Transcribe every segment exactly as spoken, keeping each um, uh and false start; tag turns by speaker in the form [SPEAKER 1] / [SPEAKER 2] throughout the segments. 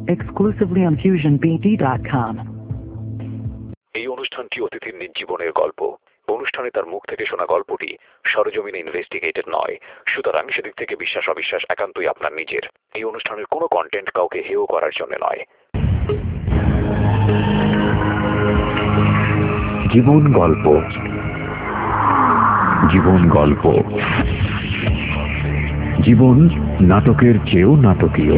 [SPEAKER 1] exclusively on fusion b d dot com.
[SPEAKER 2] এই অনুষ্ঠানটি অতিথির নিজ জীবনের গল্প। অনুষ্ঠানে তার মুখ থেকে শোনা গল্পটি সরজমিনে ইনভেস্টিগেটেড নয়, সুতরাং সেদিক থেকে বিশ্বাস অবিশ্বাস একান্তই আপনার নিজের। এই অনুষ্ঠানের কোনো কন্টেন্ট কাউকে হেয় করার জন্য নয়। জীবন গল্প, জীবন গল্প, জীবন নাটকের চেয়েও নাটকীয়।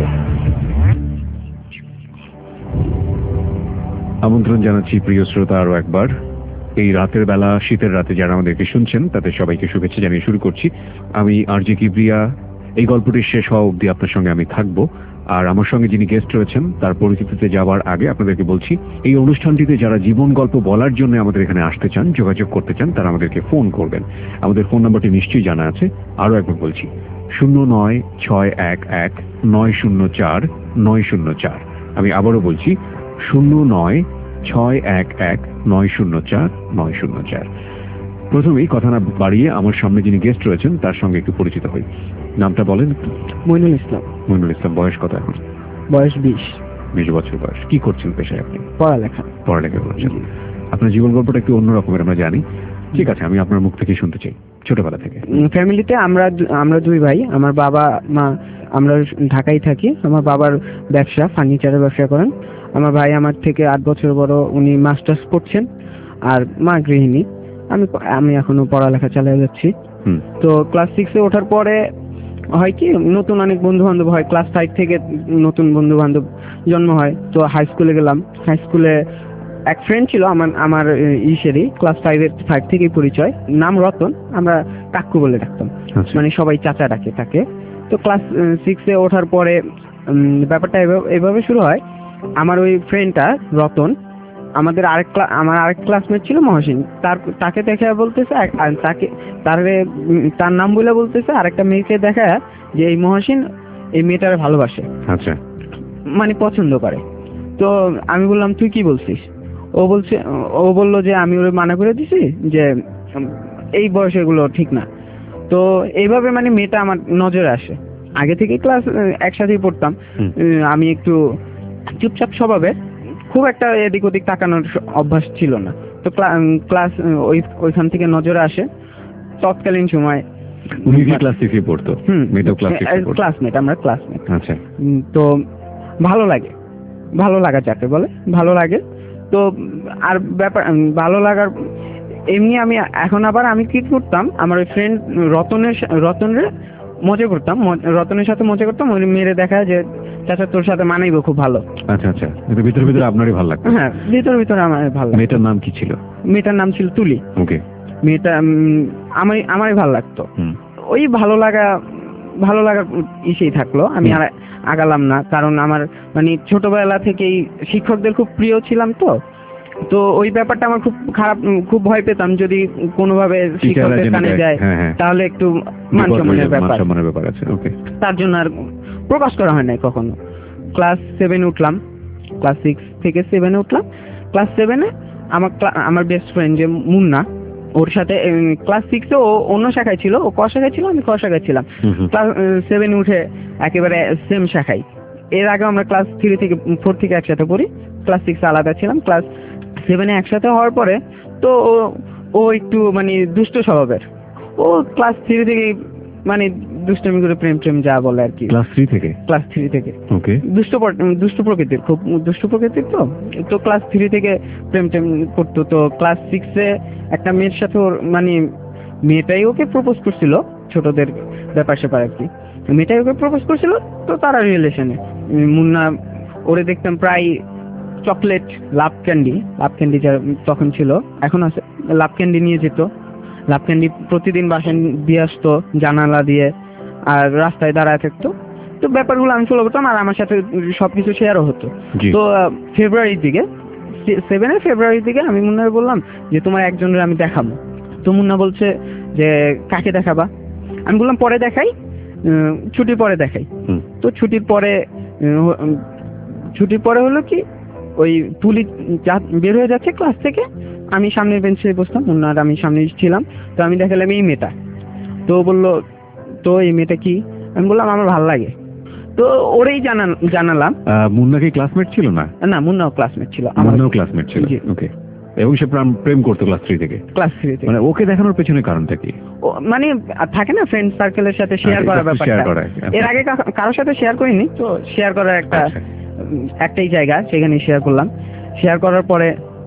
[SPEAKER 2] আমন্ত্রণ জানাচ্ছি প্রিয় শ্রোতা আরো একবার এই রাতের বেলা, শীতের রাতে যারা আমাদেরকে শুনছেন তাদের সবাইকে শুভেচ্ছা জানিয়ে শুরু করছি। আমি আরজে কিবরিয়া। এই গল্পটি শেষ হওয়া অবধি আপনার সঙ্গে আমি থাকবো। আর আমার সঙ্গে যিনি গেস্ট রয়েছেন তার পরিচিতিতে যাওয়ার আগে আপনাদেরকে বলছি, এই অনুষ্ঠানটিতে যারা জীবন গল্প বলার জন্য আমাদের এখানে আসতে চান, যোগাযোগ করতে চান, তারা আমাদেরকে ফোন করবেন। আমাদের ফোন নাম্বারটি নিশ্চয়ই জানা আছে, আরো একবার বলছি, শূন্য নয় ছয় এক এক নয় শূন্য চার নয় শূন্য চার। আমি আবারও বলছি, শূন্য নয় ছয় এক এক নয় শূন্য চার নয় শূন্য চার। প্রথমেই কথা না বাড়িয়ে আমার সামনে যিনি গেস্ট রয়েছেন তার সঙ্গে একটু পরিচিত হই। নামটা বলেন।
[SPEAKER 3] মইনুল ইসলাম।
[SPEAKER 2] মইনুল ইসলাম। বয়স কত এখন?
[SPEAKER 3] বয়স বিশ।
[SPEAKER 2] বিশ বছর বয়স। কি করছেন পেশায় আপনি?
[SPEAKER 3] পড়ালেখা।
[SPEAKER 2] পড়ালেখা করছেন। আপনার জীবন গল্পটা একটু অন্য রকমের আমরা জানি। ঠিক আছে, আমি আপনার মুখ থেকে শুনতে চাই ছোটবেলা থেকে।
[SPEAKER 3] ফ্যামিলিতে আমরা আমরা দুই ভাই, আমার বাবা মা, আমরা ঢাকায় থাকি। আমার বাবার ব্যবসা, ফার্নিচারের ব্যবসা করেন। আমার ভাই আমার থেকে আট বছর বড়, উনি মাস্টার্স করছেন। আর মা গৃহিণী। আমি আমি এখনো পড়ালেখা চালিয়ে যাচ্ছি। তো ক্লাস সিক্সে ওঠার পরে হয় কি, নতুন অনেক বন্ধু বান্ধব হয়। ক্লাস ফাইভ থেকে নতুন বন্ধু বান্ধব জন্ম হয়। তো হাই স্কুলে গেলাম। হাই স্কুলে এক ফ্রেন্ড ছিল আমার আমার ইসেরই, ক্লাস ফাইভের ফাইভ থেকেই পরিচয়। নাম রতন, আমরা কাকু বলে ডাকতাম, মানে সবাই চাচা ডাকে তাকে। তো ক্লাস সিক্সে ওঠার পরে ব্যাপারটা এভাবে শুরু হয়। আমার ওই ফ্রেন্ডটা রতন, আমাদের আরেক আমার আরেক ক্লাসমেট ছিল মহসিন, তার তাকে দেখে বলতেছে, তাকে তার তার নাম বলে বলতেছে আরেকটা মেয়েকে দেখা যে এই মহসিন এই মেয়েটারে ভালোবাসে।
[SPEAKER 2] আচ্ছা,
[SPEAKER 3] মানে পছন্দ করে। তো আমি বললাম তুই কি বলছিস? ও বলছে ও বললো যে আমি ওরে মানা করে দিছি যে এই বয়সে এগুলো ঠিক না। তো এইভাবে মানে মেয়েটা আমার নজরে আসে। আগে থেকে ক্লাস একসাথেই পড়তাম। আমি একটু চুপচাপ স্বভাবের, খুব একটা এদিক ওদিক তাকানোর অভ্যাস ছিল না। তো ক্লাস ওই ওইখান থেকে নজরে আসে। তৎকালীন সময় ক্লাসমেট, আমরা ক্লাসমেট।
[SPEAKER 2] আচ্ছা।
[SPEAKER 3] তো ভালো লাগে, ভালো লাগা যাকে বলে ভালো লাগে। তো আর ব্যাপার ভালো লাগার এমনি আমি এখন আবার আমি কি করতাম, আমার ওই ফ্রেন্ড রতনের রতনের মজা করতাম, রতনের সাথে মজা করতাম। ওই মেয়েরে দেখা যে চাচা তোর সাথে মানাইবো খুব ভালো।
[SPEAKER 2] আচ্ছা আচ্ছা, ভিতরে ভিতরে আপনারই ভালো লাগতো?
[SPEAKER 3] হ্যাঁ, ভিতরে ভিতরে আমার ভালো লাগতো।
[SPEAKER 2] মেয়েটার নাম কি ছিল?
[SPEAKER 3] মেয়েটার নাম ছিল তুলি।
[SPEAKER 2] ওকে। মেয়েটা
[SPEAKER 3] আমার আমারই ভালো লাগতো। ওই ভালো লাগা ভালো লাগার ইসেই থাকলো। আমি আর আগালাম না, কারণ আমার মানে ছোটবেলা থেকেই শিক্ষকদের খুব প্রিয় ছিলাম। তো তো ওই ব্যাপারটা আমার খুব খারাপ, খুব ভয় পেতাম যদি কোনোভাবে শিক্ষকদের কানে যায় তাহলে একটু মান সম্মানের ব্যাপার আছে। ওকে। তার জন্য আর প্রকাশ করা হয় নাই কখনো। ক্লাস সেভেনে উঠলাম, ক্লাস সিক্স থেকে সেভেনে উঠলাম। ক্লাস সেভেনে আমার আমার বেস্ট ফ্রেন্ড যে মুন্না, ওর সাথে ক্লাস সিক্সে ও অন্য শাখায় ছিল, ও ক শাখায় ছিল, আমি ক শাখায় ছিলাম। ক্লাস সেভেনে উঠে একেবারে সেম শাখায়। এর আগে আমরা ক্লাস থ্রি থেকে ফোর থেকে একসাথে পড়ি, ক্লাস সিক্সে আলাদা ছিলাম। ক্লাস সেভেনে একসাথে হওয়ার পরে তো ও একটু মানে দুষ্ট স্বভাবের। ও ক্লাস থ্রি থেকে মানে দুষ্টমি করে প্রেম প্রেম যা বলে আর কি।
[SPEAKER 2] ক্লাস থ্রি থেকে?
[SPEAKER 3] Class three okay.
[SPEAKER 2] ওকে।
[SPEAKER 3] দুষ্ট দুষ্ট প্রকৃতির, খুব দুষ্ট প্রকৃতির। তো তো ক্লাস থ্রি থেকে প্রেম প্রেম করতো। তো ক্লাস সিক্সে একটা মেয়ের সাথে ওর মানে মেয়েটাই ওকে প্রপোজ করছিল, ছোটদের ব্যাপার স্যাপার আর কি। মেয়েটাই ওকে প্রপোজ করছিল। তো তারা রিলেশনে। মুন্না ওরে দেখতাম প্রায় chocolate, love candy, love candy যা তখন ছিল, এখন আছে, লাভ ক্যান্ডি নিয়ে যেত। লাভ ক্যান্ডি প্রতিদিন বাসায় দিয়ে আসতো জানালা দিয়ে, আর রাস্তায় দাঁড়ায় থাকতো। তো ব্যাপারগুলো আমি ফলো করতাম আর আমার সাথে সবকিছু শেয়ারও হতো। তো ফেব্রুয়ারির দিকে, সেভেনের ফেব্রুয়ারির দিকে আমি মুন্নাকে বললাম যে তোমার একজনের আমি দেখাবো। তো মুন্না বলছে যে কাকে দেখাবা? আমি বললাম পরে দেখাই, ছুটির পরে দেখাই। তো ছুটির পরে ছুটির পরে হলো কি, ওই তুলি বের হয়ে যাচ্ছে ক্লাস থেকে, আমি সামনের বেঞ্চে বসতাম, মুন্নার আমি সামনে ছিলাম। তো আমি দেখালাম এই মেয়েটা। তো বললো তো এই মেয়েটা কি? আমি বললাম আমার ভালো লাগে। তো ওরেই জানান জানালাম।
[SPEAKER 2] আহ, মুন্না কি ক্লাসমেট ছিল না?
[SPEAKER 3] না, মুন্নাও ক্লাসমেট ছিল,
[SPEAKER 2] মুন্নাও ক্লাসমেট ছিল,
[SPEAKER 3] জি।
[SPEAKER 2] ওকে। এবং সে প্রাম- প্রেম করতো ক্লাস থ্রি থেকে?
[SPEAKER 3] ক্লাস থ্রি থেকে।
[SPEAKER 2] মানে ওকে দেখানোর পেছনে কারণটা কি?
[SPEAKER 3] ও মানে থাকে না ফ্রেন্ড সার্কেলের সাথে শেয়ার
[SPEAKER 2] আচ্ছা,
[SPEAKER 3] করার
[SPEAKER 2] একটু
[SPEAKER 3] ব্যাপারটা।
[SPEAKER 2] share করা, আচ্ছা।
[SPEAKER 3] এর আগে কা- কারোর সাথে শেয়ার করিনি, তো শেয়ার করার একটা
[SPEAKER 2] আচ্ছা।
[SPEAKER 3] উম, একটাই জায়গা, সেখানে শেয়ার করলাম। শেয়ার করার পরে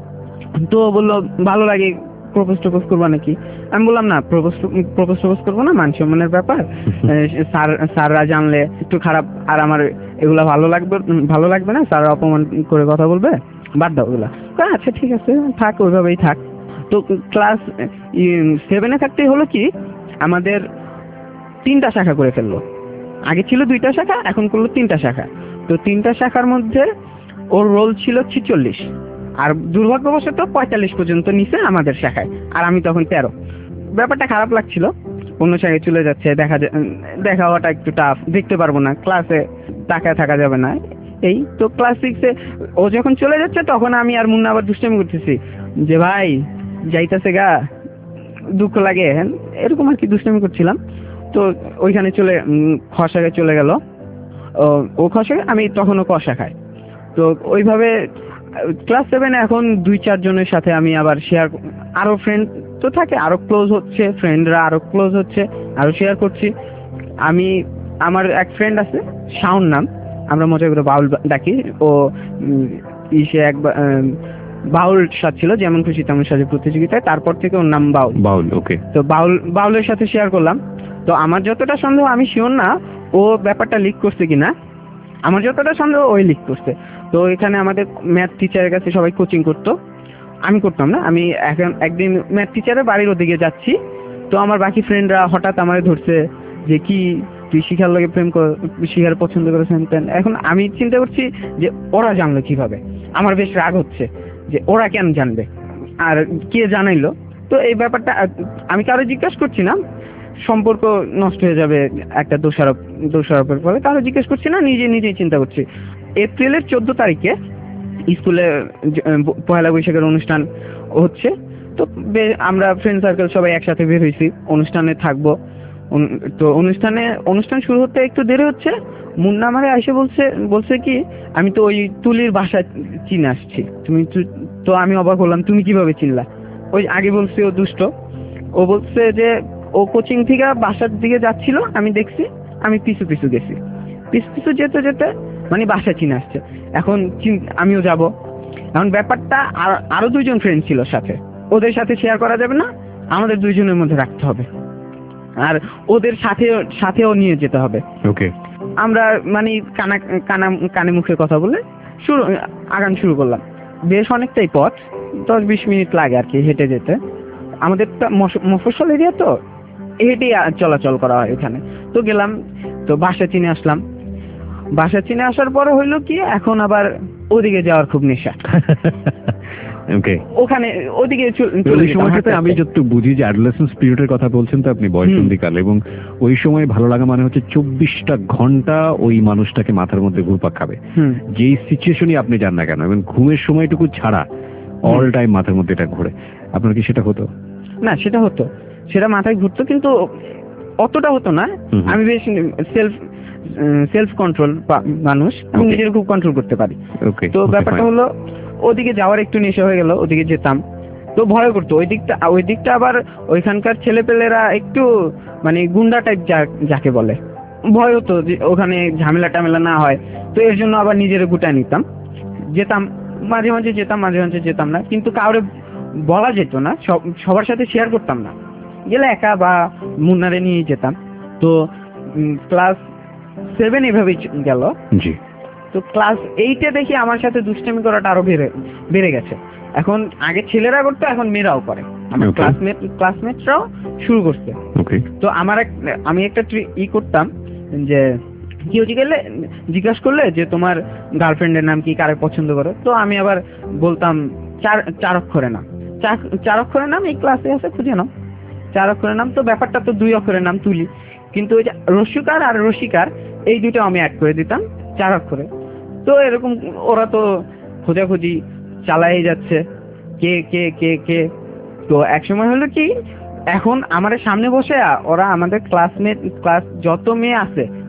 [SPEAKER 3] তো বললো ভালো লাগে, প্রপোজ টপোজ করবা নাকি? আমি বললাম না, প্রপোজ প্রপোজ টপোজ করবো না, মান সম্মানের ব্যাপার। আহ, স্যার স্যাররা জানলে একটু খারাপ, আর আমার এগুলা ভালো লাগবে উম, ভালো লাগবে না, স্যার অপমান করে কথা বলবে, বাদ দাও ওগুলা। তো আচ্ছা ঠিক আছে, থাক, ওইভাবেই থাক। তো ক্লাস সেভেনে থাকতেই হলো কি, আমাদের তিনটা শাখা করে ফেললো। আগে ছিল দুইটা শাখা, এখন করলো তিনটা শাখা। তো তিনটা শাখার মধ্যে ওর রোল ছিল ছিচল্লিশ, আর দুর্ভাগ্যবশত পঁয়তাল্লিশ পর্যন্ত নিচে আমাদের শাখায়, আর আমি তখন তেরো। ব্যাপারটা খারাপ লাগছিল, অন্য শাখায় চলে যাচ্ছে, দেখা যা- দেখা হওয়াটা একটু টাফ, দেখতে পারবো না, ক্লাসে তাকায় থাকা যাবে না। এই তো ক্লাস সিক্সে ও যখন চলে যাচ্ছে, তখন আমি আর মুন্না আবার দুষ্টামি করতেছি যে ভাই যাইতেছে গা, দুঃখ লাগে, হ্যাঁ, এরকম আর কি দুষ্টামি করছিলাম। তো ওইখানে চলে উম, খ শাখায় চলে গেল। ও ও খ শাখায়, আমি তখনও ক শাখায়। তো ওইভাবে ক্লাস সেভেনে এখন দুই চার জনের সাথে আমি আবার শেয়ার, আরো ফ্রেন্ড তো থাকে, আরো ক্লোজ হচ্ছে, ফ্রেন্ডরা আরো ক্লোজ হচ্ছে, আরো শেয়ার করছি। আমি আমার এক ফ্রেন্ড আছে, শাওন নাম, আমরা মজা করে বাউল ডাকি। ও উম, ইসে এক বাউল সাজ ছিল, যেমন খুশি তেমন সাজে প্রতিযোগিতায়, তারপর থেকে ওর নাম বাউল।
[SPEAKER 2] বাউল, ওকে।
[SPEAKER 3] তো বাউল বাউলের সাথে শেয়ার করলাম। তো আমার যতটা সন্দেহ, আমি শিওর না ও ব্যাপারটা লিক করছে কিনা, আমার যতটা সন্দেহ ওই লিক করছে। তো এখানে আমাদের ম্যাথ টিচারের কাছে সবাই কোচিং করতো, আমি করতাম না। আমি এখন একদিন ম্যাথ টিচারের বাড়ির ওদিকে যাচ্ছি, তো আমার বাকি ফ্রেন্ডরা হঠাৎ আমারে ধরছে যে কি তুই শিখার লগে প্রেম কর, শিখার পছন্দ করেছেন। এখন আমি চিন্তা করছি যে ওরা জানলো কিভাবে, আমার বেশ রাগ হচ্ছে যে ওরা কেন জানবে, আর কে জানাইলো। তো এই ব্যাপারটা আমি কারো জিজ্ঞাসা করছি না, সম্পর্ক নষ্ট হয়ে যাবে একটা দোষারোপ দোষারোপের ফলে, কারো জিজ্ঞেস করছি না, নিজে নিজেই চিন্তা করছি। এপ্রিলের চোদ্দ তারিখে স্কুলে যে- পয়লা বৈশাখের অনুষ্ঠান হচ্ছে। তো বে- আমরা ফ্রেন্ড সার্কেল সবাই একসাথে বের হয়েছি, অনুষ্ঠানে থাকবো। উন- তো অনুষ্ঠানে অনুষ্ঠান শুরু হতে একটু দেরি হচ্ছে, মুন্না আমারে এসে বলছে বলছে কি আমি তো ওই তুলির বাসা চিনে আসছি, তুমি তু- তো আমি অবাক হলাম, তুমি কিভাবে চিনলা? ওই আগে বলছে ও দুষ্ট, ও বলছে যে ও কোচিং থেকে বাসার দিকে যাচ্ছিল, আমি দেখছি, আমি পিছু পিছু গেছি, পিছু পিছু যেতে যেতে মানে বাসা চিনে আসছে। এখন চিন- আমিও যাব। এখন ব্যাপারটা আর- আরো দুইজন ফ্রেন্ড ছিল সাথে, ওদের সাথে শেয়ার করা যাবে না, আমাদের দুইজনের মধ্যে রাখতে হবে, আর ওদের সাথে সাথেও নিয়ে যেতে হবে।
[SPEAKER 2] ওকে।
[SPEAKER 3] আমরা মানে কানা কানা কানে মুখে কথা বলে শুরু আগান শুরু করলাম। বেশ অনেকটাই পথ, দশ বিশ মিনিট লাগে আর কি হেঁটে যেতে। আমাদের তো মফ- মফস্বল এরিয়া, তো হেঁটেই আ- চলাচল করা হয় এখানে। তো গেলাম, তো বাসা চিনে আসলাম। বাসা চিনে আসার পরে হইলো কি, এখন আবার ওদিকে যাওয়ার খুব নেশা,
[SPEAKER 2] ওকে।
[SPEAKER 3] ওখানে ওদিকে চল- চলে
[SPEAKER 2] ওই
[SPEAKER 3] যেতাম
[SPEAKER 2] সময়টাতে
[SPEAKER 3] হাঁটতে
[SPEAKER 2] আমি
[SPEAKER 3] হাঁটতে।
[SPEAKER 2] যতটুকু বুঝি যে অ্যাডোলেসেন্স পিরিয়ডের কথা বলছেন, তো আপনি
[SPEAKER 3] হুম।
[SPEAKER 2] বয়সন্ধিকাল, এবং ওই সময় ভালো লাগা মানে হচ্ছে চব্বিশটা ঘন্টা ওই মানুষটাকে মাথার মধ্যে ঘুরপাক খাবে,
[SPEAKER 3] হুম।
[SPEAKER 2] যেই সিচুয়েশনই আপনি যান না কেন, এবং ঘুমের সময়টুকু ছাড়া অল টাইম মাথার মধ্যে এটা ঘোরে। আপনার কি সেটা হতো?
[SPEAKER 3] না, সেটা হতো, সেটা মাথায় ঘুরতো, কিন্তু অতটা হতো না।
[SPEAKER 2] হুম হুম।
[SPEAKER 3] আমি বেশ সেলফ সেলফ কন্ট্রোল মানুষ, আমি
[SPEAKER 2] Okay.
[SPEAKER 3] নিজের খুব কন্ট্রোল করতে পারি।
[SPEAKER 2] ওকে।
[SPEAKER 3] তো ব্যাপারটা হলো ওদিকে যাওয়ার একটু নেশা হয়ে গেল, ওদিকে যেতাম, তো ভয় করতো ওই দিকটা। ওই দিকটা আবার ওইখানকার ছেলেপেলেরা একটু মানে গুন্ডা টাইপ যাকে বলে, ভয় হতো যে ওখানে ঝামেলা টামেলা না হয়। তো এর জন্য আবার নিজের গুটায় নিতাম, যেতাম, মাঝে মাঝে যেতাম, মাঝে মাঝে যেতাম না, কিন্তু কাউরে বলা যেত না, সব সবার সাথে শেয়ার করতাম না, গেলে একা বা মুন্নারে নিয়ে যেতাম। তো ক্লাস সেভেন এভাবেই চ- গেল।
[SPEAKER 2] জি।
[SPEAKER 3] তো ক্লাস এইটে দেখি আমার সাথে দুষ্টামি করাটা আরো বেড়ে বেড়ে গেছে। এখন আগে ছেলেরা করতো, এখন মেয়েরাও করে, আমার
[SPEAKER 2] Okay.
[SPEAKER 3] ক্লাসমেট ক্লাসমেটরাও শুরু করছে।
[SPEAKER 2] ওকে।
[SPEAKER 3] তো আমার এক আমি একটা ট্রি- ই করতাম যে কেউ জিজ্ঞেলে জিজ্ঞাসা করলে যে তোমার গার্লফ্রেন্ডের নাম কি, কারে পছন্দ করো, তো আমি আবার বলতাম চার চার অক্ষরের নাম, চার চার অক্ষরের নাম এই ক্লাসে আছে, খুঁজে নাও, চার অক্ষরের নাম। তো ব্যাপারটা তো দুই অক্ষরের নাম তুলি, কিন্তু ওই যে রস্যকার আর রসিকার এই দুটো আমি অ্যাড করে দিতাম চার অক্ষরে। তো এরকম ওরা তো খোঁজাখুঁজি চালাই যাচ্ছে, কে কে কে কে তো একসময় হলো কি, এখন আমাদের সামনে বসে আ- ওরা আমাদের ক্লাসমেট ক্লাস যত মেয়ে আছে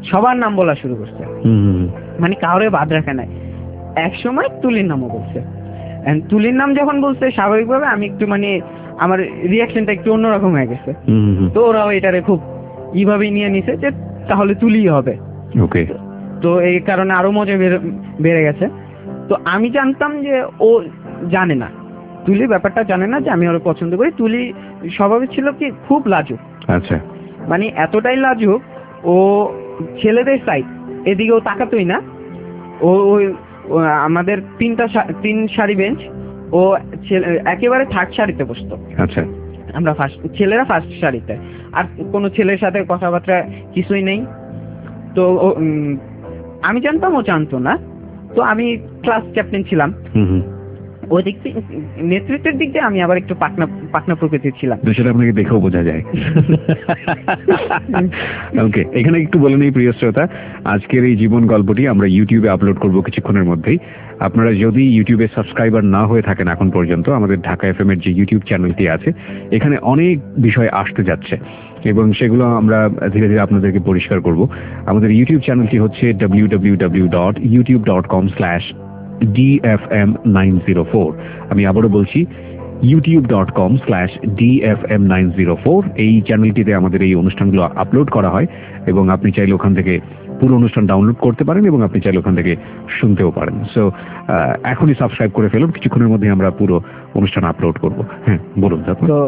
[SPEAKER 3] সবার নাম বলা শুরু করছে,
[SPEAKER 2] হুম
[SPEAKER 3] মানে কাউরে বাদ রাখে নাই। এক সময় তুলির নামও বলছে। And তুলির নাম যখন বলছে স্বাভাবিকভাবে আমি একটু মানে আমার রিয়াকশনটা একটু অন্যরকম হয়ে গেছে।
[SPEAKER 2] হুম হুম
[SPEAKER 3] তো ওরাও এটারে খুব এইভাবেই নিয়ে নিছে যে তাহলে তুলিই হবে।
[SPEAKER 2] ওকে
[SPEAKER 3] তো এই কারণে আরো মজা বেড়ে- বেড়ে গেছে। তো আমি জানতাম যে ও জানে না, তুলি ব্যাপারটা জানে না যে আমি ওর পছন্দ করি। তুলি স্বভাবে ছিল কি খুব লাজুক,
[SPEAKER 2] আচ্ছা
[SPEAKER 3] মানে এতটাই লাজুক, ও ছেলেদের সাইড এদিকেও তাকাতোই না। ও ওই ও আমাদের তিনটা সা- তিন সারি বেঞ্চ, ও ছেলে- একেবারে থার্ড সারিতে বসতো,
[SPEAKER 2] আচ্ছা
[SPEAKER 3] আমরা ফার্স্ট, ছেলেরা ফার্স্ট সারিতে। আর কোনো ছেলের সাথে কথাবার্তা কিছুই নেই। তো ও- উম, আমি জানতাম ও জানতো না। তো আমি ক্লাস ক্যাপ্টেন ছিলাম।
[SPEAKER 2] হুম হুম
[SPEAKER 3] ওই দিক থেকে নেতৃত্বের দিক দিয়ে আমি আবার একটু পাকনা পাকনা প্রকৃতির ছিলাম।
[SPEAKER 2] তো সেটা আপনাকে দেখেও বোঝা যায়। ওকে, এখানে একটু বলে নেই প্রিয় শ্রোতা, আজকের এই জীবন গল্পটি আমরা ইউটিউবে আপলোড করব কিছুক্ষণের মধ্যেই। আপনারা যদি ইউটিউবে সাবস্ক্রাইবার না হয়ে থাকেন এখন পর্যন্ত, আমাদের ঢাকা এফএম এর যে ইউটিউব চ্যানেলটি আছে, এখানে অনেক বিষয় আসতে যাচ্ছে এবং সেগুলো আমরা ধীরে ধীরে আপনাদেরকে পরিষ্কার করব। আমাদের ইউটিউব চ্যানেলটি হচ্ছে W W W dot YouTube dot com slash D F M nine zero four. আমি আবারও বলছি, YouTube dot com slash D F M nine zero four. এই চ্যানেলটিতে আমাদের এই অনুষ্ঠানগুলো আপলোড করা হয় এবং আপনি চাইলে ওখান থেকে পুরো অনুষ্ঠান ডাউনলোড করতে পারেন এবং আপনি চাইলে ওখান থেকে শুনতেও পারেন। সো এখনই সাবস্ক্রাইব করে ফেলুন, কিছুক্ষণের মধ্যে আমরা পুরো অনুষ্ঠান আপলোড করব। হ্যাঁ বলুন।
[SPEAKER 3] তো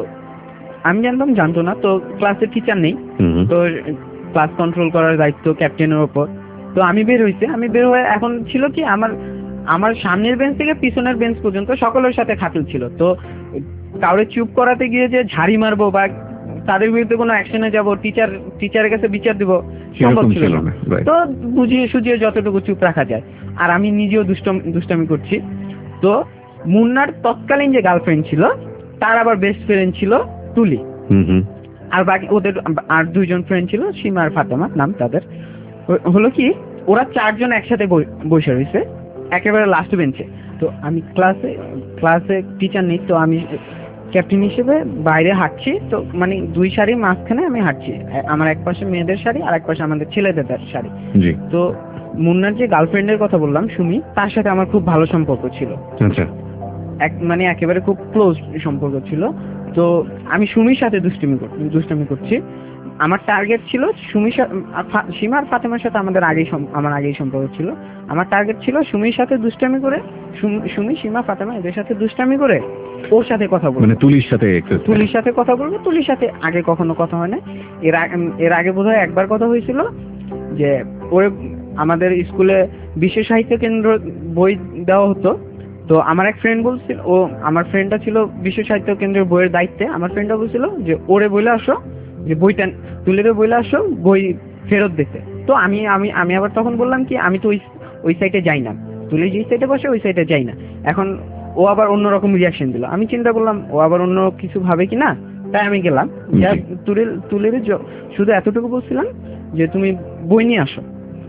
[SPEAKER 3] আমি জানতাম জানতো না, তো ক্লাসে টিচার নেই,
[SPEAKER 2] হুম
[SPEAKER 3] তো ক্লাস কন্ট্রোল করার দায়িত্ব ক্যাপ্টেনের ওপর। তো আমি বের হইছে, আমি বের হয়ে এখন ছিল কি আমার আমার সামনের বেঞ্চ থেকে পিছনের বেঞ্চ পর্যন্ত সকলের সাথে খাতির ছিল। তো কাউরে চুপ করাতে গিয়ে যে ঝাড়ি মারবো বা তাদের বিরুদ্ধে কোনো অ্যাকশনে যাব, টিচার টিচারের কাছে বিচার দিব, সম্ভব
[SPEAKER 2] সেরকম
[SPEAKER 3] ছিল
[SPEAKER 2] ছিল
[SPEAKER 3] না।
[SPEAKER 2] না, right.
[SPEAKER 3] তো বুঝিয়ে সুঝিয়ে যতটুকু চুপ রাখা যায়। আর আমি নিজেও দুষ্টম দুষ্টামি করছি। তো মুন্নার তৎকালীন যে গার্লফ্রেন্ড ছিল, তার আবার বেস্ট ফ্রেন্ড ছিল তুলি।
[SPEAKER 2] হুম হুম
[SPEAKER 3] আর বাকি ওদের আর দুইজন ফ্রেন্ড ছিল, সীমা আর ফাতেমা নাম তাদের। ও- হলো কি, ওরা চারজন একসাথে বই- বসে রয়েছে একেবারে লাস্ট বেঞ্চে। তো আমি ক্লাসে ক্লাসে টিচার নেই, তো আমি ক্যাপ্টেন হিসেবে বাইরে হাঁটছি। তো মানে দুই সারির মাঝখানে আমি হাঁটছি, এ- আমার এক পাশে মেয়েদের শাড়ি আর এক পাশে আমাদের ছেলেদের শাড়ি।
[SPEAKER 2] জি
[SPEAKER 3] তো মুন্নার যে গার্লফ্রেন্ডের কথা বললাম সুমি, তার সাথে আমার খুব ভালো সম্পর্ক ছিল,
[SPEAKER 2] আচ্ছা
[SPEAKER 3] এক মানে একেবারে খুব ক্লোজ সম্পর্ক ছিল। তো আমি সুমির সাথে দুষ্টুমি কর- দুষ্টুমি করছি। আমার টার্গেট ছিল সুমির সা- আর ফা- সীমা আর ফাতেমার সাথে আমাদের আগেই সম- আমার আগেই সম্পর্ক ছিল। আমার টার্গেট ছিল সুমির সাথে দুষ্টামি করে, সুম- সুমি সীমা ফাতেমা এদের সাথে দুষ্টামি করে ওর সাথে কথা বলবো,
[SPEAKER 2] মানে তুলির সাথে excess করে।
[SPEAKER 3] তুলির সাথে কথা বলবো। তুলির সাথে আগে কখনো কথা হয় না। এর আগে এর আগে বোধহয় একবার কথা হয়েছিল যে ওর আমাদের স্কুলে বিশ্ব সাহিত্য কেন্দ্র বই দেওয়া হতো। তো আমার এক ফ্রেন্ড বলছিল, ও আমার ফ্রেন্ডটা ছিল বিশ্ব সাহিত্য কেন্দ্রের বইয়ের দায়িত্বে। আমার ফ্রেন্ডটা বলছিল যে ওরে বইলে আসো, যে বইটা তুলিরে বইলে আসো বই ফেরত দিতে। তো আমি আমি আমি আবার তখন বললাম কি আমি তো ওই ওই সাইডে যাই না, তুলি যে সাইডে বসে ওই সাইডে যাই না। এখন ও আবার অন্যরকম রিয়াকশন দিল। আমি চিন্তা করলাম ও আবার অন্য কিছু ভাবে কি না, তাই আমি গেলাম। যা তুলির তুলির জ- শুধু এতটুকু বলছিলাম যে তুমি বই নিয়ে আসো,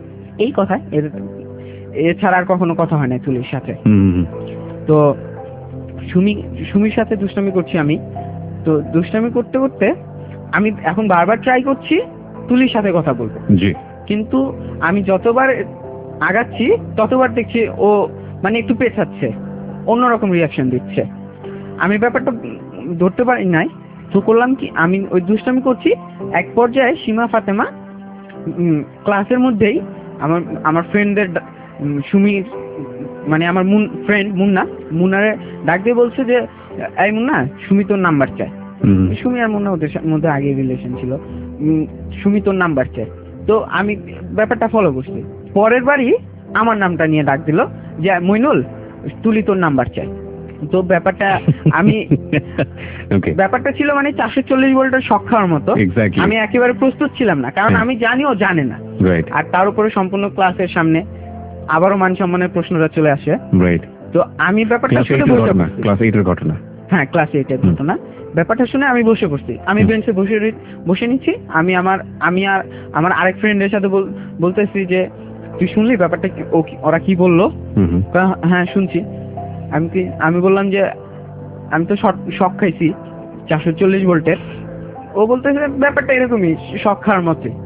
[SPEAKER 3] এই কথা। এর এছাড়া আর কখনো কথা হয় না তুলির সাথে।
[SPEAKER 2] হুম হুম
[SPEAKER 3] তো সুমি সুমির সাথে দুষ্টামি করছি আমি। তো দুষ্টামি করতে করতে আমি এখন বারবার ট্রাই করছি তুলির সাথে কথা বলবো,
[SPEAKER 2] জি
[SPEAKER 3] কিন্তু আমি যতবার আগাচ্ছি ততবার দেখছি ও মানে একটু পেছাচ্ছে, অন্যরকম রিয়াকশন দিচ্ছে। আমি ব্যাপারটা ধরতে পারি নাই। তো করলাম কি, আমি ওই দুষ্টামি করছি, এক পর্যায়ে সীমা ফাতেমা উম, ক্লাসের মধ্যেই আমার আমার ফ্রেন্ডদের সুমির মানে আমার মুন ফ্রেন্ড মুন্না মুন্নারে ডাক দিয়ে বলছে যে এই মুন্না, সুমি তোর নাম্বার চায়।
[SPEAKER 2] হুম
[SPEAKER 3] সুমি আর মুন্না ওদের সা- মধ্যে আগে রিলেশন ছিল। উম, সুমি তোর নাম্বার চায়। তো আমি ব্যাপারটা ফলো করছি। পরের বারই আমার নামটা নিয়ে ডাক দিল যে মইনুল, তুলি তোর নাম্বার চাই। তো ব্যাপারটা আমি
[SPEAKER 2] ওকে
[SPEAKER 3] ব্যাপারটা ছিল মানে চারশো চল্লিশ ভোল্টের শক খাওয়ার মতো।
[SPEAKER 2] এক্স্যাক্টলি
[SPEAKER 3] আমি একেবারে প্রস্তুত ছিলাম না, কারণ
[SPEAKER 2] হ্যাঁ।
[SPEAKER 3] আমি জানি ও জানে না।
[SPEAKER 2] রাইট
[SPEAKER 3] আর তার উপরে সম্পূর্ণ ক্লাসের সামনে আবারও মান সম্মানের প্রশ্নটা চলে আসে।
[SPEAKER 2] রাইট
[SPEAKER 3] তো আমি ব্যাপারটা
[SPEAKER 2] ক্লাস
[SPEAKER 3] শুনে
[SPEAKER 2] এইটের
[SPEAKER 3] বসে
[SPEAKER 2] ঘটনা,
[SPEAKER 3] পড়ছি।
[SPEAKER 2] ক্লাস এইটের ঘটনা।
[SPEAKER 3] হ্যাঁ, ক্লাস এইটের
[SPEAKER 2] হুম।
[SPEAKER 3] ঘটনা। ব্যাপারটা শুনে আমি বসে পড়ছি, আমি
[SPEAKER 2] হুম।
[SPEAKER 3] বেঞ্চে বসে রই- বসে নিচ্ছি। আমি আমার আমি আর আমার আরেক ফ্রেন্ডের সাথে বল- বলতেছি যে তুই শুনলি ব্যাপারটা কি- ও কি- ওরা কি বললো?
[SPEAKER 2] হুম হুম
[SPEAKER 3] কয়, হ্যাঁ শুনছি। আমি কি আমি বললাম যে আমি তো শক খাইছি চারশো চল্লিশ ভোল্টের। ও বলতেছে ব্যাপারটা এরকমই, শক খাওয়ার মতে।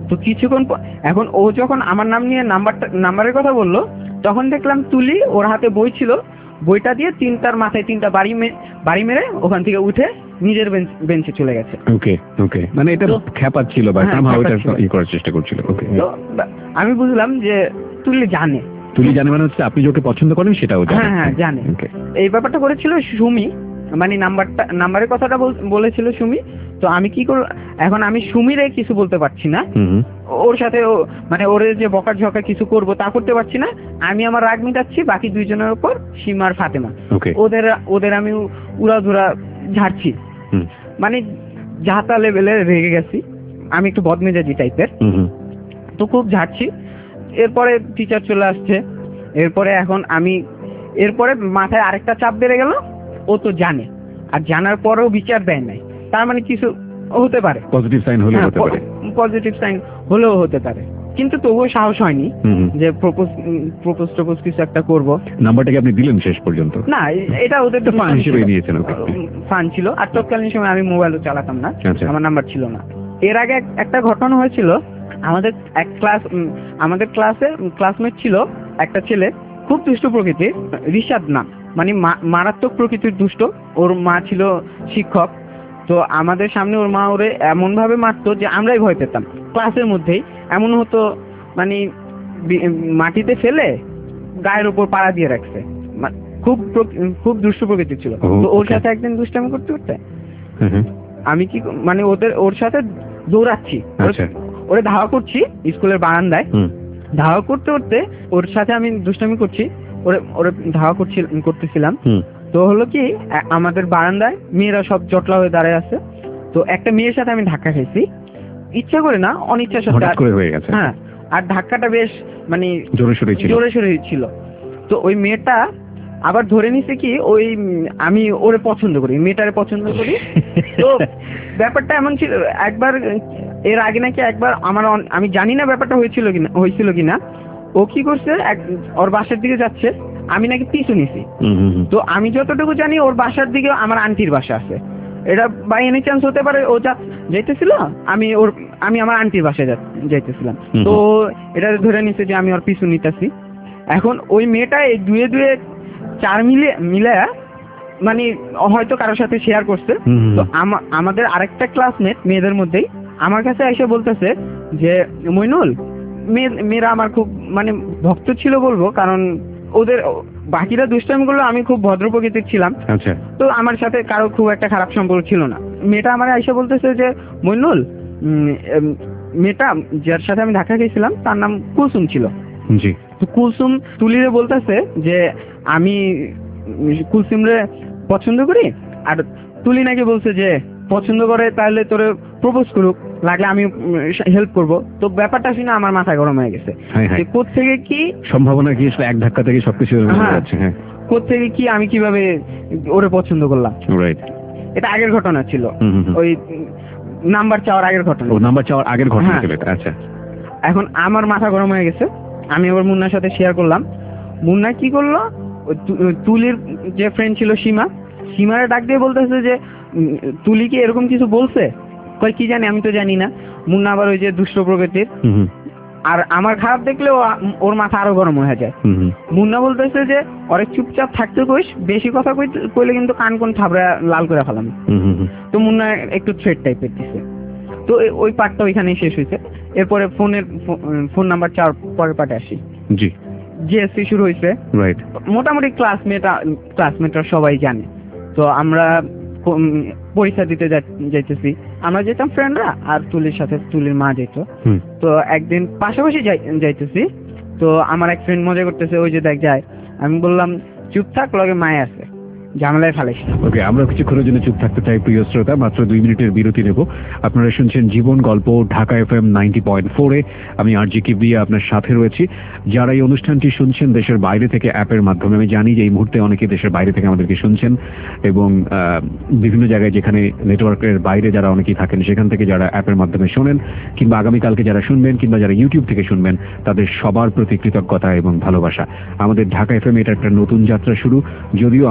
[SPEAKER 3] তো কিছুক্ষণ পর- এখন ও যখন আমার নাম নিয়ে নাম্বারটা নাম্বারের কথা বললো, তখন দেখলাম তুলি ওর হাতে বই ছিল, বইটা দিয়ে তিনটার মাথায় তিনটা বাড়ি মে- বাড়ি মেরে ওখান থেকে উঠে নিজের বেঞ্চ- বেঞ্চে চলে গেছে।
[SPEAKER 2] ওকে ওকে, মানে এটা
[SPEAKER 3] তো-
[SPEAKER 2] খ্যাপার ছিল বা
[SPEAKER 3] হ্যাঁ,
[SPEAKER 2] somehow এটা
[SPEAKER 3] খ্যাপাচ্ছিল।
[SPEAKER 2] ই করার চেষ্টা করছিল। ওকে,
[SPEAKER 3] তো বা- আমি বুঝলাম যে তুলি জানে।
[SPEAKER 2] তুলি জানে মানে হচ্ছে আপনি যাকে পছন্দ করেন সেটাও জানে।
[SPEAKER 3] হ্যাঁ হ্যাঁ জানে।
[SPEAKER 2] ওকে,
[SPEAKER 3] এই ব্যাপারটা করেছিল সুমি, মানে নাম্বারটা নাম্বারের কথাটা বল- বলেছিল সুমি। তো আমি কি করব, এখন আমি সুমিরে কিছু বলতে পারছি না,
[SPEAKER 2] হুম হুম,
[SPEAKER 3] ওর সাথে ও- মানে ওরে যে বকার ঝকা কিছু করব তা করতে পারছি না। আমি আমার রাগ মিটাচ্ছি বাকি দুইজনের উপর, সীমা আর ফাতেমা।
[SPEAKER 2] ওকে,
[SPEAKER 3] ওদের ওদের আমি উড়াধুরা ঝাড়ছি,
[SPEAKER 2] হুম
[SPEAKER 3] মানে যাতা লেভেলে রেগে গেছি। আমি একটু বদমেজাজি টাইপের,
[SPEAKER 2] হুম হুম,
[SPEAKER 3] তো খুব ঝাড়ছি। এরপরে টিচার চলে আসছে, এরপরে এখন আমি এরপরে মাথায় আরেকটা চাপ বেড়ে গেল, ও তো জানে, আর জানার পরেও বিচার দেয় নাই, তার মানে কিছু হতে পারে,
[SPEAKER 2] পজিটিভ সাইন হলে হতে পারে।
[SPEAKER 3] পজিটিভ সাইন হলেও হতে পারে, কিন্তু তবুও সাহস হয়নি
[SPEAKER 2] হুম হুম।
[SPEAKER 3] যে প্রপোজ প্রপোজ টপোজ কিছু একটা করব।
[SPEAKER 2] নাম্বারটাকে আপনি দিলেন শেষ পর্যন্ত?
[SPEAKER 3] না, এ- এটা ওদের
[SPEAKER 2] তো ফান হিসেবে নিয়েছেন। ওকে,
[SPEAKER 3] ফান ছিল, আর তৎকালীন সময় আমি মোবাইলও চালাতাম না,
[SPEAKER 2] আচ্ছা।
[SPEAKER 3] আমার নাম্বার ছিল না। এর আগে এক- একটা ঘটনা হয়েছিল, আমাদের এক ক্লাস উম, আমাদের ক্লাসে ক্লাসমেট ছিল একটা ছেলে, খুব দুষ্ট প্রকৃতির, রিশাদ নাম, মানে মা- মারাত্মক প্রকৃতির দুষ্ট। ওর মা ছিল শিক্ষক, তো আমাদের সামনে ওর মা ওরে এমন ভাবে মারতো যে আমরাই ভয় পেতাম। ক্লাসের মধ্যেই এমন হতো, মানে বি- মাটিতে ফেলে গায়ের উপর পাড়া দিয়ে রাখছে, মা- খুব প্রক- খুব দুষ্ট প্রকৃতির ছিল।
[SPEAKER 2] ও,
[SPEAKER 3] তো ওর
[SPEAKER 2] okay.
[SPEAKER 3] সাথে একদিন দুষ্টামি করতে করতে
[SPEAKER 2] হুম হুম,
[SPEAKER 3] আমি কি ক- মানে ওদের ওর সাথে দৌড়াচ্ছি, ওরে-
[SPEAKER 2] আচ্ছা।
[SPEAKER 3] ওরে ধাওয়া করছি স্কুলের বারান্দায়,
[SPEAKER 2] হুম
[SPEAKER 3] ধাওয়া করতে করতে ওর সাথে আমি দুষ্টামি করছি, ওরে ওরে ধাওয়া করছি করতেছিলাম।
[SPEAKER 2] হুম,
[SPEAKER 3] তো হলো কি, আ- আমাদের বারান্দায় মেয়েরা সব জটলা হয়ে দাঁড়ায় আছে, তো একটা মেয়ের সাথে আমি ধাক্কা খাইছি, ইচ্ছা করে না, অনিচ্ছার সাথে।
[SPEAKER 2] হঠাৎ করে হয়ে গেছে।
[SPEAKER 3] হ্যাঁ, আর ধাক্কাটা বেশ মানে
[SPEAKER 2] জোরে সোরে ছিল।
[SPEAKER 3] জোরে সোরে ছিল। তো ওই মেয়েটা আবার ধরে নিছে কি, ওই উম, আমি ওরে পছন্দ করি, মেয়েটারে পছন্দ করি। তো ব্যাপারটা এমন ছিল, একবার এর আগে নাকি একবার আমার অন- আমি জানি না ব্যাপারটা হয়েছিল কিনা হয়েছিল কিনা ও কি করছে, এক- ওর বাসার দিকে যাচ্ছে, আমি নাকি পিছু নিছি।
[SPEAKER 2] হুম হুম হুম,
[SPEAKER 3] তো আমি যতটুকু জানি ওর বাসার দিকে আমার আন্টির বাসা আছে, এটা বাই এনি চান্স হতে পারে ও যা যাইতেছিল, আমি ওর আমি আমার আন্টির বাসায় যা- যাইতেছিলাম।
[SPEAKER 2] হুম।
[SPEAKER 3] তো এটা ধরে নিছে যে আমি ওর পিছু নিতেছি। এখন ওই মেয়েটা এই দুয়ে দুয়ে চার মিলে মিলে মানে হয়তো কারোর সাথে শেয়ার করছে।
[SPEAKER 2] হুম হুম।
[SPEAKER 3] তো আমা- আমাদের আরেকটা ক্লাসমেট মেয়েদের মধ্যেই আমার কাছে এসে বলতেছে যে মইনুল, মেয়ে- মেয়েরা আমার খুব মানে ভক্ত ছিল বলবো, কারণ ওদের বাকিরা দুষ্টামি করলো, আমি খুব ভদ্র প্রকৃতির ছিলাম,
[SPEAKER 2] আচ্ছা।
[SPEAKER 3] তো আমার সাথে কারো খুব একটা খারাপ সম্পর্ক ছিল না। মেয়েটা আমার আইসা বলতেছে যে মইনুল, উম, এম, মেয়েটা যার সাথে আমি ধাক্কা খেয়েছিলাম তার নাম কুলসুম ছিল।
[SPEAKER 2] জি।
[SPEAKER 3] তো কুলসুম তুলিরে বলতেছে যে আমি উম, কুলসুমরে পছন্দ করি, আর তুলি নাকি বলছে যে পছন্দ করে তাহলে তোরে প্রপোজ করুক, লাগলে আমি হেল্প করব। তো ব্যাপারটা শুনে আমার মাথা গরম হয়ে গেছে,
[SPEAKER 2] হ্যাঁ হ্যাঁ,
[SPEAKER 3] যে কোত্থেকে কি
[SPEAKER 2] সম্ভাবনা কি আসলে এক ধাক্কা থেকে সবকিছু হয়ে
[SPEAKER 3] হ্যাঁ।
[SPEAKER 2] যাচ্ছে। হ্যাঁ,
[SPEAKER 3] কোত্থেকে কি আমি কিভাবে ওরে পছন্দ করলাম।
[SPEAKER 2] রাইট।
[SPEAKER 3] এটা আগের ঘটনা ছিল,
[SPEAKER 2] হুম হুম হুম।
[SPEAKER 3] ওই নাম্বার চাওয়ার আগের ঘটনা।
[SPEAKER 2] ও নাম্বার চাওয়ার আগের ঘটনা
[SPEAKER 3] হ্যাঁ।
[SPEAKER 2] ছিল এটা। আচ্ছা।
[SPEAKER 3] এখন আমার মাথা গরম হয়ে গেছে, আমি আবার মুন্নার সাথে শেয়ার করলাম। মুন্না কি করলো, ওই তু- তুলির যে ফ্রেন্ড ছিল সীমা, সীমারে ডাক দিয়ে বলতেছে যে উম, তুলি কি এরকম কিছু বলছে? কই কি জানি, আমি তো জানি না। মুন্না আবার ওই যে দুষ্ট প্রকৃতির,
[SPEAKER 2] হুম হুম
[SPEAKER 3] আর আমার খারাপ দেখলে ও আ- ওর মাথা আরো গরম হয়ে যায়।
[SPEAKER 2] হুম হুম।
[SPEAKER 3] মুন্না বলতেছে যে অনেক চুপচাপ থাকতে কইস, বেশি কথা কইতে- কইলে কিন্তু কান কোন থাবড়া লাল করে ফেলাম।
[SPEAKER 2] হুম হুম হুম।
[SPEAKER 3] তো মুন্না একটু থ্রেড টাইপের দিছে। তো এ- ওই পার্টটা ওইখানেই শেষ হয়েছে। এরপরে ফোনের ফোন নাম্বার চাওয়ার পরের পার্টে আসি।
[SPEAKER 2] জি।
[SPEAKER 3] জিএসসি শুরু হয়েছে,
[SPEAKER 2] রাইট।
[SPEAKER 3] মোটামুটি ক্লাসমেট ক্লাসমেটরা সবাই জানে। তো আমরা প- উম, পরীক্ষা দিতে যা- যাইতেছি, আমরা যেতাম ফ্রেন্ডরা, আর তুলির সাথে তুলির মা যেত।
[SPEAKER 2] হুম।
[SPEAKER 3] তো একদিন পাশাপাশি যাই- যাইতেছি, তো আমার এক ফ্রেন্ড মজা করতেছে, ওই যে দেখ যায়। আমি বললাম চুপ থাক, লগে মায়ে আছে, ঝামেলায় ফেলাইস না।
[SPEAKER 2] ওকে, আমরা কিছুক্ষণের জন্য চুপ থাকতে চাই প্রিয় শ্রোতা, মাত্র দুই মিনিটের বিরতি নেব। আপনারা শুনছেন জীবন গল্প Dhaka F M ninety point ফোরে। আমি আর জি কিবরিয়া আপনার সাথে রয়েছি। যারা এই অনুষ্ঠানটি শুনছেন দেশের বাইরে থেকে অ্যাপের মাধ্যমে, আমি জানি যে এই মুহূর্তে অনেকে দেশের বাইরে থেকে আমাদেরকে শুনছেন, এবং আহ, বিভিন্ন জায়গায় যেখানে নেটওয়ার্কের বাইরে যারা অনেকেই থাকেন সেখান থেকে যারা অ্যাপের মাধ্যমে শোনেন, কিংবা আগামীকালকে যারা শুনবেন, কিংবা যারা ইউটিউব থেকে শুনবেন, তাদের সবার প্রতি কৃতজ্ঞতা এবং ভালোবাসা। আমাদের ঢাকা এফ এম এটা একটা নতুন যাত্রা শুরু, যদিও আমার এই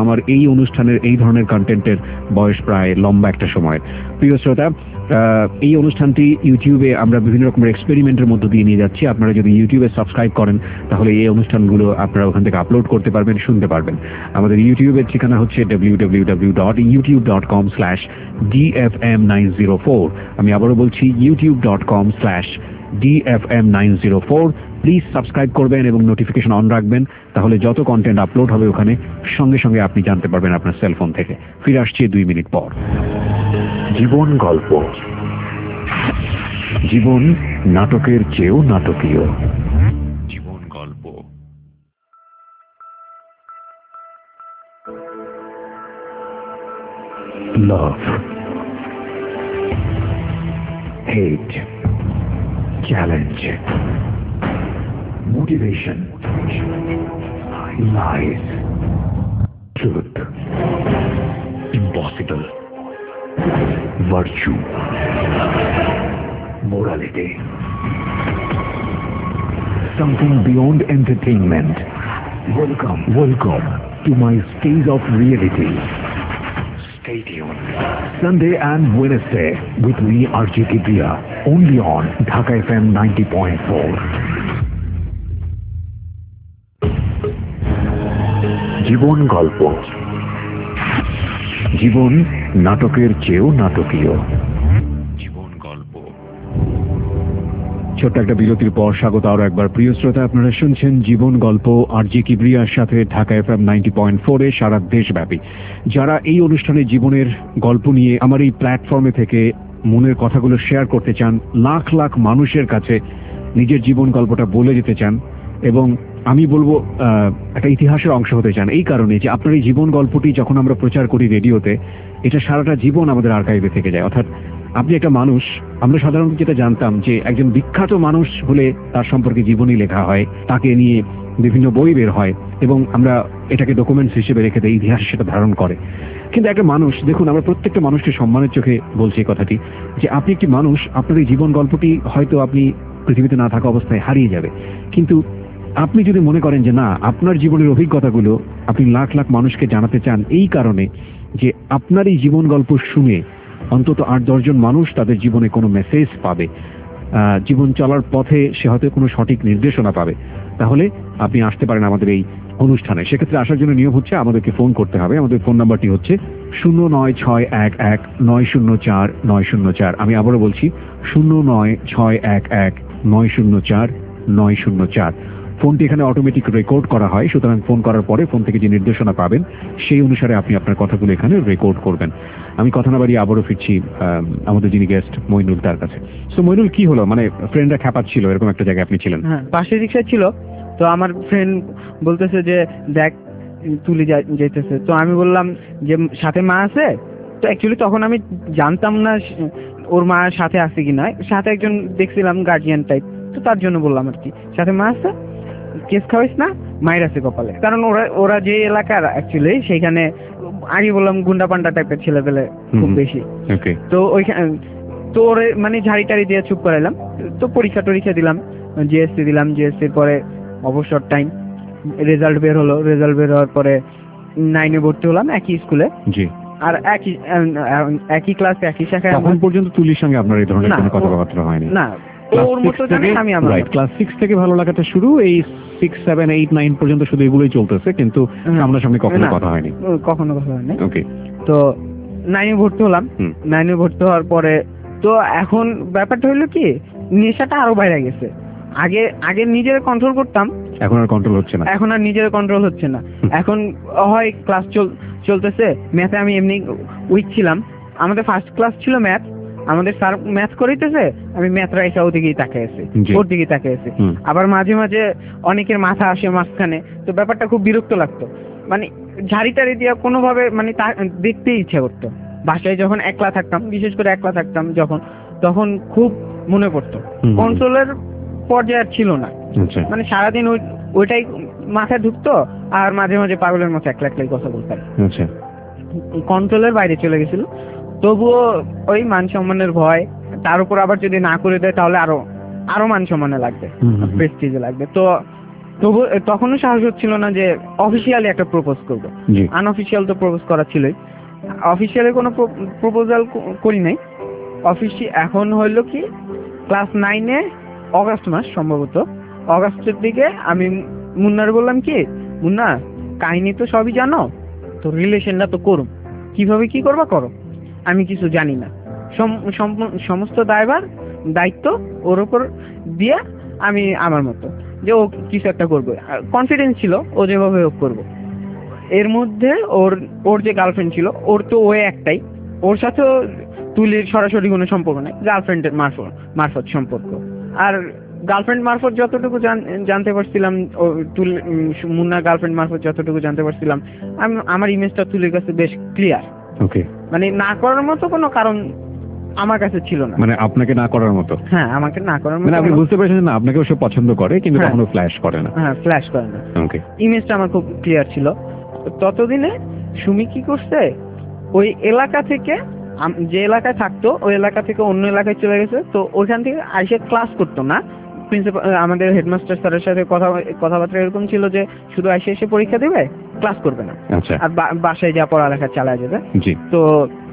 [SPEAKER 2] অনুষ্ঠানের এই ধরনের কন্টেন্টের বয়স প্রায় লম্বা একটা সময়। প্রিয় শ্রোতা, এই অনুষ্ঠানটি ইউটিউবে আমরা বিভিন্ন রকমের এক্সপেরিমেন্টের মধ্য দিয়ে নিয়ে যাচ্ছি। আপনারা যদি ইউটিউবে সাবস্ক্রাইব করেন তাহলে এই অনুষ্ঠানগুলো আপনারা ওখান থেকে আপলোড করতে পারবেন, শুনতে পারবেন। আমাদের ইউটিউবের ঠিকানা হচ্ছে W W W dot YouTube dot com slash D F M nine zero four. আমি আবারও বলছি YouTube dot com slash D F M nine zero four. Please subscribe করবেন এবং নোটিফিকেশন অন রাখবেন, তাহলে যত কন্টেন্ট আপলোড হবে ওখানে সঙ্গে সঙ্গে আপনি জানতে পারবেন আপনার সেলফোন থেকে। ফিরে আসছি দুই মিনিট পর। জীবন গল্প। জীবন নাটকের চেয়েও নাটকীয়। জীবন গল্প। Love, hate, challenge, motivation, lies, truth, impossible, virtue, morality, something beyond entertainment. Welcome, welcome to my stage of reality. Stay tuned. Sunday and Wednesday with me, R J Kibriya, only on Dhaka F M ninety point four. জীবন গল্প। জীবন নাটকের চেয়েও নাটকীয়। জীবন গল্প। ছোট্ট একটা বিরতির পর স্বাগত আরো একবার। প্রিয় শ্রোতা, আপনারা শুনছেন জীবন গল্প আর জি কিবরিয়ার সাথে Dhaka F M ninety point ফোরে সারা দেশব্যাপী। যারা এই অনুষ্ঠানে জীবনের গল্প নিয়ে আমার এই প্ল্যাটফর্মে থেকে মনের কথাগুলো শেয়ার করতে চান, লাখ লাখ মানুষের কাছে নিজের জীবন গল্পটা বলে যেতে চান এবং আমি বলবো একটা ইতিহাসের অংশ হতে চান, এই কারণে যে আপনার এই জীবন গল্পটি যখন আমরা প্রচার করি রেডিওতে, এটা সারাটা জীবন আমাদের আর্কাইভে থেকে যায়। অর্থাৎ আপনি একটা মানুষ, আমরা সাধারণত যেটা জানতাম যে একজন বিখ্যাত মানুষ হলে তার সম্পর্কে জীবনী লেখা হয়, তাকে নিয়ে বিভিন্ন বই বের হয় এবং আমরা এটাকে ডকুমেন্টস হিসেবে রেখে দেয়, ইতিহাস সেটা ধারণ করে। কিন্তু একটা মানুষ, দেখুন আমরা প্রত্যেকটা মানুষকে সম্মানের চোখে বলছি এই কথাটি, যে আপনি একটি মানুষ, আপনার এই জীবন গল্পটি হয়তো আপনি পৃথিবীতে না থাকা অবস্থায় হারিয়ে যাবে, কিন্তু আপনি যদি মনে করেন যে না, আপনার জীবনের অভিজ্ঞতাগুলো আপনি লাখ লাখ মানুষকে জানাতে চান, এই কারণে যে আপনার এই জীবন গল্প শুনে অন্তত আট দশজন মানুষ তাদের জীবনে কোনো মেসেজ পাবে, জীবন চলার পথে সে হয়তো কোনো সঠিক নির্দেশনা পাবে, তাহলে আপনি আসতে পারেন আমাদের এই অনুষ্ঠানে। সেক্ষেত্রে আসার জন্য নিয়ম হচ্ছে আমাদেরকে ফোন করতে হবে। আমাদের ফোন নাম্বারটি হচ্ছে শূন্য নয় ছয় এক এক নয় শূন্য চার নয় শূন্য চার। আমি আবারও বলছি শূন্য নয় ছয় এক এক নয় শূন্য চার নয় শূন্য চার। ফোনটি এখানে অটোমেটিক রেকর্ড করা হয়, সুতরাং ফোন করার পরে ফোন থেকে যে নির্দেশনা পাবেন সেই অনুসারে আপনি আপনার কথাগুলো এখানে রেকর্ড করবেন। আমি কথা না বাড়িয়ে আবারও ফিরছি আমাদের যিনি গেস্ট মইনুল তার কাছে। সো মইনুল, কি হলো, মানে ফ্রেন্ডরা খ্যাপাচ্ছিল, এরকম একটা জায়গায় আপনি ছিলেন?
[SPEAKER 3] হ্যাঁ, পাশে রিক্সা ছিল, তো আমার ফ্রেন্ড বলতেছে যে দেখ তুলি যাইতেছে, তো আমি বললাম যে সাথে মা আছে। তো অ্যাকচুয়ালি তখন আমি জানতাম না ওর মা সাথে আছে কিনা, সাথে একজন দেখছিলাম গার্জিয়ান টাইপ, তো তার জন্য বললাম আর কি সাথে মা আছে, কেস খাওয়াইস না, মায়ের আছে কপালে। কারণ ওরা ওরা যে এলাকার অ্যাকচুয়ালি সেইখানে আগে বললাম গুন্ডা পান্ডা টাইপের ছেলে পেলে খুব বেশি, তো ওইখানে তো ওরে মানে ঝাড়ি টাড়ি দিয়ে চুপ করাইলাম। তো পরীক্ষা টরীক্ষা দিলাম, জিএসসি দিলাম, জিএসসির পরে অবসর টাইম রেজাল্ট বের হলো, রেজাল্ট বের হওয়ার পরে নাইনে ভর্তি হলাম একই স্কুলে। জি। আর একই একই ক্লাস একই শাখায়।
[SPEAKER 2] এখন পর্যন্ত তুলির সঙ্গে আপনার এই ধরনের কোনো কথাবার্তা হয়নি?
[SPEAKER 3] না, ওর মতো জানি আমি আমার
[SPEAKER 2] ক্লাস সিক্স থেকে ভালো লাগাটা শুরু, এই সিক্স সেভেন এইট নাইন পর্যন্ত শুধু এগুলোই চলতেছে, কিন্তু সামনাসামনি কখনো কথা হয়নি?
[SPEAKER 3] কখনো কথা হয়নি।
[SPEAKER 2] ওকে।
[SPEAKER 3] তো নাইনে ভর্তি হলাম, নাইনে ভর্তি হওয়ার পরে তো এখন ব্যাপারটা হইলো কি, নেশাটা আরো বাইরে গেছে। আগে আগে নিজের কন্ট্রোল করতাম,
[SPEAKER 2] এখন আর কন্ট্রোল হচ্ছে না।
[SPEAKER 3] এখন আর নিজের কন্ট্রোল হচ্ছে না। এখন হয় ক্লাস চলতেছে, ম্যাথে আমি এমনি উইক ছিলাম, আমাদের ফার্স্ট ক্লাস ছিল ম্যাথ, আমাদের স্যার ম্যাথ করাইতেছে, আমি ম্যাথ রাইসা ওদিকেই তাকিয়ে আছি, ওর দিকেই তাকিয়ে আছি। আবার মাঝে মাঝে অনেকের মাথা আসে মাঝখানে, তো ব্যাপারটা খুব বিরক্ত লাগতো। মানে ঝাড়ি টাড়ি দিয়ে কোনোভাবে মানে দেখতেই ইচ্ছা করতো। বাসায় যখন একলা থাকতাম, বিশেষ করে একলা থাকতাম যখন, তখন খুব মনে পড়তো। কন্ট্রোলের পর্যায়ে ছিল না, মানে সারাদিন ওই ওইটাই মাথায় ঢুকতো, আর মাঝে মাঝে পাগলের মতো একলা একলাই কথা বলতাম, কন্ট্রোলের বাইরে চলে গেছিল। তবুও ওই মান সম্মানের ভয়, তার উপর আবার যদি না করে দেয় তাহলে আরো আরো মান সম্মানে লাগবে, প্রেস্টিজে লাগবে। তো তবু তখনও সাহস হচ্ছিল না যে অফিসিয়ালি একটা প্রপোজ করবো।
[SPEAKER 2] জি
[SPEAKER 3] আনঅফিসিয়াল তো প্রপোজ করা ছিলই। অফিসিয়ালি কোনো প্রপোজাল করি নাই। অফিসি এখন হইলো কি ক্লাস নাইনে অগাস্ট মাস সম্ভবত, অগাস্টের দিকে আমি মুন্নার বললাম কি, মুন্না কাহিনী তো সবই জানো, তো রিলেশনটা তো করুম, কিভাবে কি করবা করো, আমি কিছু জানি না, সম- সম- সমস্ত দায়ভার দায়িত্ব ওর উপর দিয়ে আমি আমার মতো যে ও কিছু একটা করবে, কনফিডেন্স ছিল ও যেভাবে হোক করবো। এর মধ্যে ওর ওর যে গার্লফ্রেন্ড ছিল, ওর তো ওই একটাই, ওর সাথেও তুলির সরাসরি কোনো সম্পর্ক নেই, গার্লফ্রেন্ডের মারফত মারফত সম্পর্ক। আর গার্লফ্রেন্ড মারফত যতটুকু জান- জানতে পারছিলাম, ও তুল উম, মুন্না গার্লফ্রেন্ড মারফত যতটুকু জানতে পারছিলাম, আমি আমার ইমেজটা তুলির কাছে বেশ ক্লিয়ার,
[SPEAKER 2] ওকে,
[SPEAKER 3] মানে না করার মতো কোনো কারণ আমার কাছে ছিল না।
[SPEAKER 2] মানে আপনাকে না করার মতো,
[SPEAKER 3] হ্যাঁ, আমাকে না করার
[SPEAKER 2] মানে
[SPEAKER 3] মতো
[SPEAKER 2] আপনি
[SPEAKER 3] কোনো-
[SPEAKER 2] বুঝতে পেরেছেন না আপনাকে সে পছন্দ করে কিন্তু
[SPEAKER 3] হ্যাঁ।
[SPEAKER 2] কখনো ফ্ল্যাশ করে না।
[SPEAKER 3] হ্যাঁ, ফ্ল্যাশ করে না,
[SPEAKER 2] ওকে,
[SPEAKER 3] ইমেজটা আমার খুব ক্লিয়ার ছিল। ততদিনে সুমি কি করছে, ওই এলাকা থেকে আম- যে এলাকায় থাকতো ওই এলাকা থেকে অন্য এলাকায় চলে গেছে। তো ওইখান থেকে আইসে ক্লাস করতো না। প্রিন্সিপাল আমাদের হেডমাস্টার স্যারের সাথে কথা কথাবার্তা এরকম ছিল যে শুধু আইসে এসে পরীক্ষা দেবে, ক্লাস করবে না,
[SPEAKER 2] আচ্ছা,
[SPEAKER 3] আর বা- বাসায় যা পড়ালেখা চালায় যাবে।
[SPEAKER 2] জি
[SPEAKER 3] তো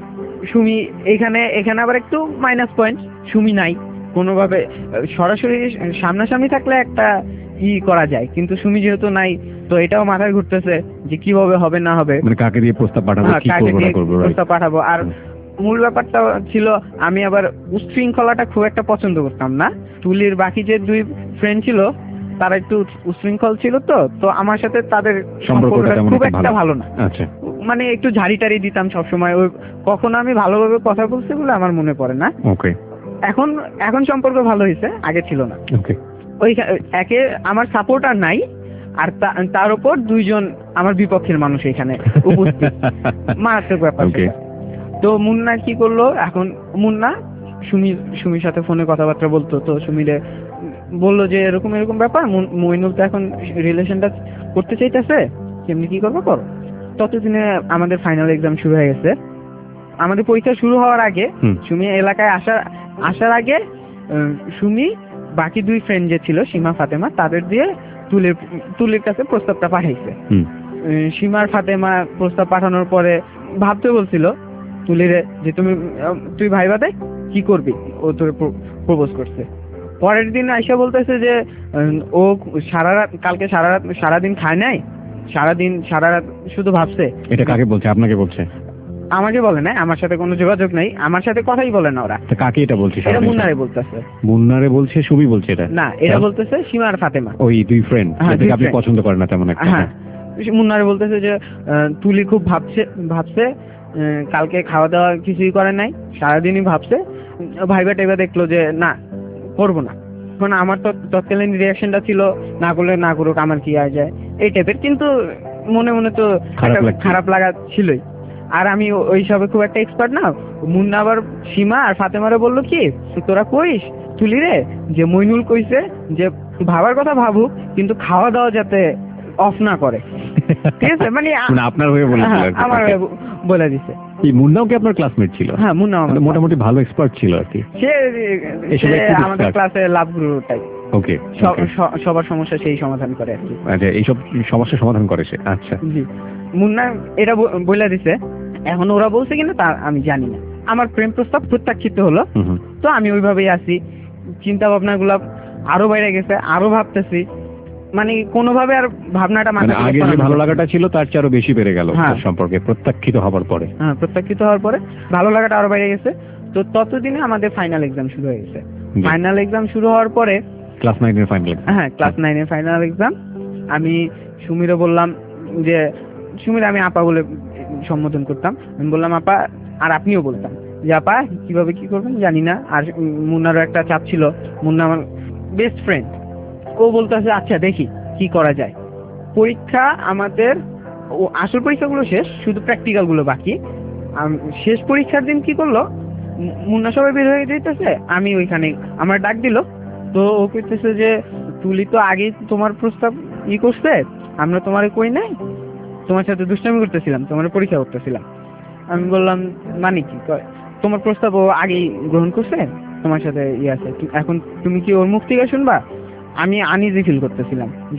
[SPEAKER 3] সুমি এখানে এখানে আবার একটু মাইনাস পয়েন্ট, সুমি নাই কোনোভাবে। আহ, সরাসরি সামনাসামনি থাকলে একটা ই করা যায়, কিন্তু সুমি যেহেতু নাই, তো এটাও মাথায় ঘুরতেছে যে কিভাবে হবে না হবে,
[SPEAKER 2] মানে কাকে দিয়ে প্রস্তাব পাঠাবো,
[SPEAKER 3] হ্যাঁ,
[SPEAKER 2] কি
[SPEAKER 3] কাকে
[SPEAKER 2] করবো না
[SPEAKER 3] দিয়ে
[SPEAKER 2] করবো, right?
[SPEAKER 3] প্রস্তাব পাঠাবো। আর মূল ব্যাপারটা ছিল আমি আবার উশৃঙ্খলাটা খুব একটা পছন্দ করতাম না। তুলির বাকি যে দুই ফ্রেন্ড ছিল তারা একটু উশৃঙ্খল ছিল, তো তো আমার সাথে তাদের
[SPEAKER 2] সম্পর্কটা
[SPEAKER 3] সম্পর্কটা
[SPEAKER 2] তেমন
[SPEAKER 3] খুব
[SPEAKER 2] একটা
[SPEAKER 3] একটা
[SPEAKER 2] ভালো
[SPEAKER 3] ভালো না,
[SPEAKER 2] আচ্ছা,
[SPEAKER 3] মানে একটু ঝাড়ি টাড়ি দিতাম সবসময়। ওই কখনো আমি ভালোভাবে কথা বলছি বলে আমার মনে পড়ে না।
[SPEAKER 2] ওকে
[SPEAKER 3] এখন এখন সম্পর্ক ভালো হয়েছে, আগে ছিল না।
[SPEAKER 2] ওকে,
[SPEAKER 3] ওই একে আমার সাপোর্টার নাই, আর তা- তার উপর দুইজন আমার বিপক্ষের মানুষ এখানে উপস্থিত, মারাত্মক ব্যাপার
[SPEAKER 2] ওকে,
[SPEAKER 3] সেটা। তো মুন্না কি করলো, এখন মুন্না সুমি সুমির সাথে ফোনে কথাবার্তা বলতো, তো সুমিরে বললো যে এরকম এরকম ব্যাপার, মু- মইনুল তো এখন রিলেশনটা করতে চাইতেছে, কেমনি কি করবো করো। ততদিনে আমাদের ফাইনাল এক্সাম শুরু হয়ে গেছে। আমাদের পরীক্ষা শুরু হওয়ার আগে
[SPEAKER 2] হুম,
[SPEAKER 3] সুমি এলাকায় আসার আসার আগে আহ, সুমি বাকি দুই ফ্রেন্ড যে ছিল সীমা ফাতেমা, তাদের দিয়ে তুলির তুলির কাছে প্রস্তাবটা পাঠাইছে।
[SPEAKER 2] হুম,
[SPEAKER 3] আহ, সীমার ফাতেমা প্রস্তাব পাঠানোর পরে ভাবতে বলছিল তুলিরে যে তুমি আহ, তুই ভাইবা দে কি করবি, ও তোর প্রপোজ করছে। পরের দিন আইসা বলতেছে যে আহ, ও সারা রাত কালকে সারা রাত সারাদিন খায় নাই, সারাদিন সারা রাত শুধু ভাবছে।
[SPEAKER 2] এটা কাকে বলছে, আপনাকে বলছে?
[SPEAKER 3] আমাকে বলে না, আমার সাথে কোনো যোগাযোগ নেই, আমার সাথে কথাই বলে না ওরা।
[SPEAKER 2] তা কাকে এটা বলছে?
[SPEAKER 3] এটা মুন্নারে বলতেছে।
[SPEAKER 2] মুন্নারে বলছে, সুমি বলছে এটা?
[SPEAKER 3] না, এটা
[SPEAKER 2] হ্যাঁ?
[SPEAKER 3] বলতেছে সীমার ফাতেমা।
[SPEAKER 2] ওই দুই ফ্রেন্ড
[SPEAKER 3] হ্যাঁ,
[SPEAKER 2] যাদেরকে
[SPEAKER 3] দুই
[SPEAKER 2] আপনি
[SPEAKER 3] friend।
[SPEAKER 2] পছন্দ করেন না তেমন একটা?
[SPEAKER 3] হ্যাঁ, মুন্নারে বলতেছে যে আহ, তুলি খুব ভাবছে ভাবছে আহ, কালকে খাওয়া দাওয়া কিছুই করে নাই, সারাদিনই ভাবছে। ভাইবা টাইবা দেখলো যে না করবো না। এখন আমার তো তৎকালীন রিয়াকশনটা ছিল না করলে না করুক, আমার কি আয় যায় এই টাইপের, কিন্তু মনে মনে তো
[SPEAKER 2] খারাপ
[SPEAKER 3] একটা
[SPEAKER 2] লাগছে।
[SPEAKER 3] খারাপ লাগা ছিলই। আর আমি ও- ওই সবে খুব একটা এক্সপার্ট না। মুন্না আবার সীমা আর ফাতেমারে বললো কি তোরা কইস তুলি রে যে মইনুল কইছে যে ভাবার কথা ভাবুক, কিন্তু খাওয়া দাওয়া যাতে অফ না করে, ঠিক আছে? মানে আ-
[SPEAKER 2] মানে আপনার হয়ে বলেছিল
[SPEAKER 3] হ্যাঁ,
[SPEAKER 2] আর কি?
[SPEAKER 3] আমার হয়ে ব- বলে দিছে।
[SPEAKER 2] এই মুন্নাও কি আপনার ক্লাসমেট ছিল?
[SPEAKER 3] হ্যাঁ, মুন্না আমার
[SPEAKER 2] মানে মোটামুটি ভালো এক্সপার্ট ছিল আর কি।
[SPEAKER 3] সে
[SPEAKER 2] এসবে
[SPEAKER 3] সে
[SPEAKER 2] খুব
[SPEAKER 3] আমাদের
[SPEAKER 2] expert।
[SPEAKER 3] ক্লাসে লাভ গুরু টাইপ,
[SPEAKER 2] ওকে,
[SPEAKER 3] সবার সমস্যা সেই সমাধান করে আর কি।
[SPEAKER 2] আচ্ছা, এইসব সমস্যার সমাধান করে সে? আচ্ছা,
[SPEAKER 3] জি, মুন্না এটা ব- বলে দিছে। এখন ওরা বলছে কিনা তা আমি জানি না। আমার প্রেম প্রস্তাব প্রত্যাখ্যিত হলো,
[SPEAKER 2] হুম হুম,
[SPEAKER 3] তো আমি ওইভাবেই আছি। চিন্তা ভাবনা গুলা আরো বাইরে গেছে, আরো ভাবতেছি, মানে কোনোভাবে আর ভাবনাটা
[SPEAKER 2] মানে
[SPEAKER 3] মাথা থেকে
[SPEAKER 2] আগে যে
[SPEAKER 3] সরানো
[SPEAKER 2] ভালো
[SPEAKER 3] যাচ্ছে না।
[SPEAKER 2] লাগাটা ছিল তার চেয়ে আরো বেশি বেড়ে গেল
[SPEAKER 3] হ্যাঁ।
[SPEAKER 2] তার সম্পর্কে প্রত্যাখ্যিত হবার পরে।
[SPEAKER 3] হ্যাঁ, প্রত্যাখ্যিত হওয়ার পরে ভালো লাগাটা আরো বাইরে গেছে। তো ততদিনে আমাদের ফাইনাল এক্সাম শুরু হয়ে গেছে।
[SPEAKER 2] জি।
[SPEAKER 3] ফাইনাল এক্সাম শুরু হওয়ার পরে
[SPEAKER 2] ক্লাস নাইনের ফাইনাল?
[SPEAKER 3] হ্যাঁ, ক্লাস নাইনের ফাইনাল এক্সাম। আমি সুমিরও বললাম যে সুমির আমি আপা বলে সম্বোধন করতাম। আমি বললাম আপা, আর আপনিও বলতাম যে আপা কিভাবে কি করবেন জানি না। আর উম, মুন্নারও একটা চাপ ছিল, মুন্না আমার বেস্ট ফ্রেন্ড। ও বলতেছে আচ্ছা দেখি কি করা যায়। পরীক্ষা আমাদের ও আসল পরীক্ষাগুলো শেষ, শুধু প্র্যাকটিক্যাল গুলো বাকি। আম- শেষ পরীক্ষার দিন কি করলো, মু- মুন্না সবাই বের হয়ে যেতেছে, আমি ওইখানে আমার ডাক দিল। তো ও কইতেছে যে তুলি তো আগেই তোমার প্রস্তাব ই করছে, আমরা তোমার কই নাই, তোমার সাথে দুষ্টামি করতেছিলাম, তোমার পরীক্ষা করতেছিলাম। আমি বললাম মানে কি? কয়, তোমার প্রস্তাব ও আগেই গ্রহণ করছে, তোমার সাথে ই আছে, তু- এখন তুমি কি ওর মুখ থেকে শুনবা? আমি আনইজি ফিল করতেছিলাম যে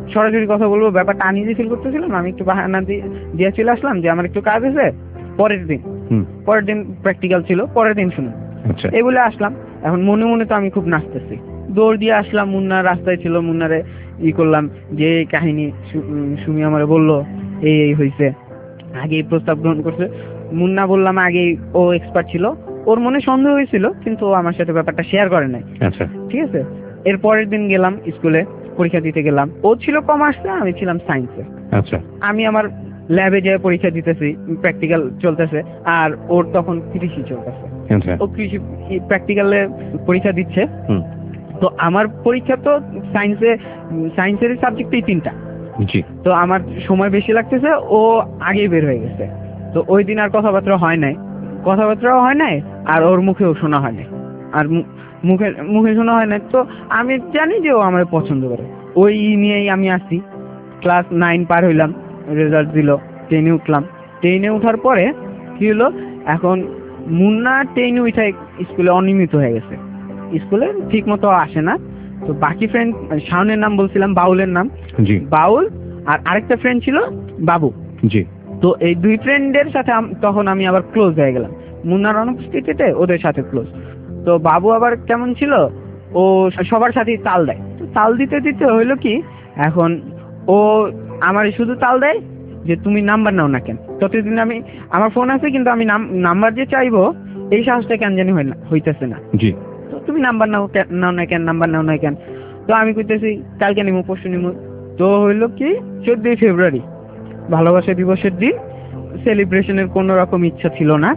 [SPEAKER 3] সরাসরি কথা বলবো ব্যাপারটা আনইজি ফিল করতেছিলাম, আমি একটু বাহানা দিয়ে দিয়ে চলে আসলাম যে আমার একটু কাজ আছে পরের দিন।
[SPEAKER 2] হুম।
[SPEAKER 3] পরের দিন প্র্যাকটিক্যাল ছিল, পরের দিন শুনুন।
[SPEAKER 2] আচ্ছা।
[SPEAKER 3] এই বলে আসলাম, এখন মনে মনে তো আমি খুব নাচতেছি, দৌড় দিয়ে আসলাম, মুন্না রাস্তায় ছিল, মুন্নারে ই করলাম যে এই কাহিনী সু- উম, সুমি আমারে বললো এই এই হয়েছে, আগেই প্রস্তাব গ্রহণ করছে। মুন্না বললাম আগেই ও এক্সপার্ট ছিল, ওর মনে সন্দেহ হয়েছিল কিন্তু ও আমার সাথে ব্যাপারটা শেয়ার করে নাই।
[SPEAKER 2] আচ্ছা।
[SPEAKER 3] ঠিক আছে, এর পরের দিন গেলাম স্কুলে পরীক্ষা দিতে গেলাম, ও ছিল কমার্সে, আমি ছিলাম সায়েন্সে।
[SPEAKER 2] আচ্ছা।
[SPEAKER 3] আমি আমার ল্যাবে যেয়ে পরীক্ষা দিতেছি, প্র্যাকটিক্যাল চলতেছে, আর ওর তখন কৃষি চলতেছে,
[SPEAKER 2] আচ্ছা।
[SPEAKER 3] ও কৃষি প্র্যাকটিক্যালে পরীক্ষা দিচ্ছে।
[SPEAKER 2] হুম।
[SPEAKER 3] তো আমার পরীক্ষা তো সায়েন্সে, সায়েন্সের সাবজেক্টই তিনটা,
[SPEAKER 2] জি।
[SPEAKER 3] তো আমার সময় বেশি লাগতেছে, ও আগেই বের হয়ে গেছে। তো ওই দিন আর কথাবার্তা হয় নাই, কথাবার্তাও হয় নাই, আর ওর মুখেও শোনা হয় নাই, আর মু- মুখে মুখে শোনা হয় নাই। তো আমি জানি যে ও আমার পছন্দ করে, ওই নিয়েই আমি আসি। ক্লাস নাইন পার হইলাম, রেজাল্ট দিল, টেনে উঠলাম। টেনে উঠার পরে কি হলো, এখন মুন্না টেনে উঠায় স্কুলে অনিয়মিত হয়ে গেছে, স্কুলে ঠিক মতো আসে না। তো বাকি ফ্রেন্ড, শাওনের নাম বলছিলাম, বাউলের নাম,
[SPEAKER 2] জি।
[SPEAKER 3] বাউল আর আরেকটা ফ্রেন্ড ছিল বাবু।
[SPEAKER 2] জি।
[SPEAKER 3] তো এই দুই ফ্রেন্ডের সাথে আম- তখন আমি আবার ক্লোজ হয়ে গেলাম, মুন্নার অনুপস্থিতিতে ওদের সাথে ক্লোজ। তো বাবু আবার কেমন ছিল, ও সবার সাথেই তাল দেয়। তো তাল দিতে দিতে হইলো কি, এখন ও আমার শুধু তাল দেয় যে তুমি নাম্বার নাও না কেন। ততদিন আমি, আমার ফোন আছে কিন্তু আমি নাম্বার যে চাইবো এই সাহসটা কেন জানি হয় না, হইতেছে না।
[SPEAKER 2] জি।
[SPEAKER 3] তো তুমি নাম্বার নাও কে- নাও না কেন, নাম্বার নাও না কেন। তো আমি কইতেছি কালকে নিমু, পরশু নিমু। তো হইলো কি, চোদ্দই ফেব্রুয়ারি ভালোবাসা দিবসের দিন, সেলিব্রেশনের কোনো রকম ইচ্ছা ছিল না,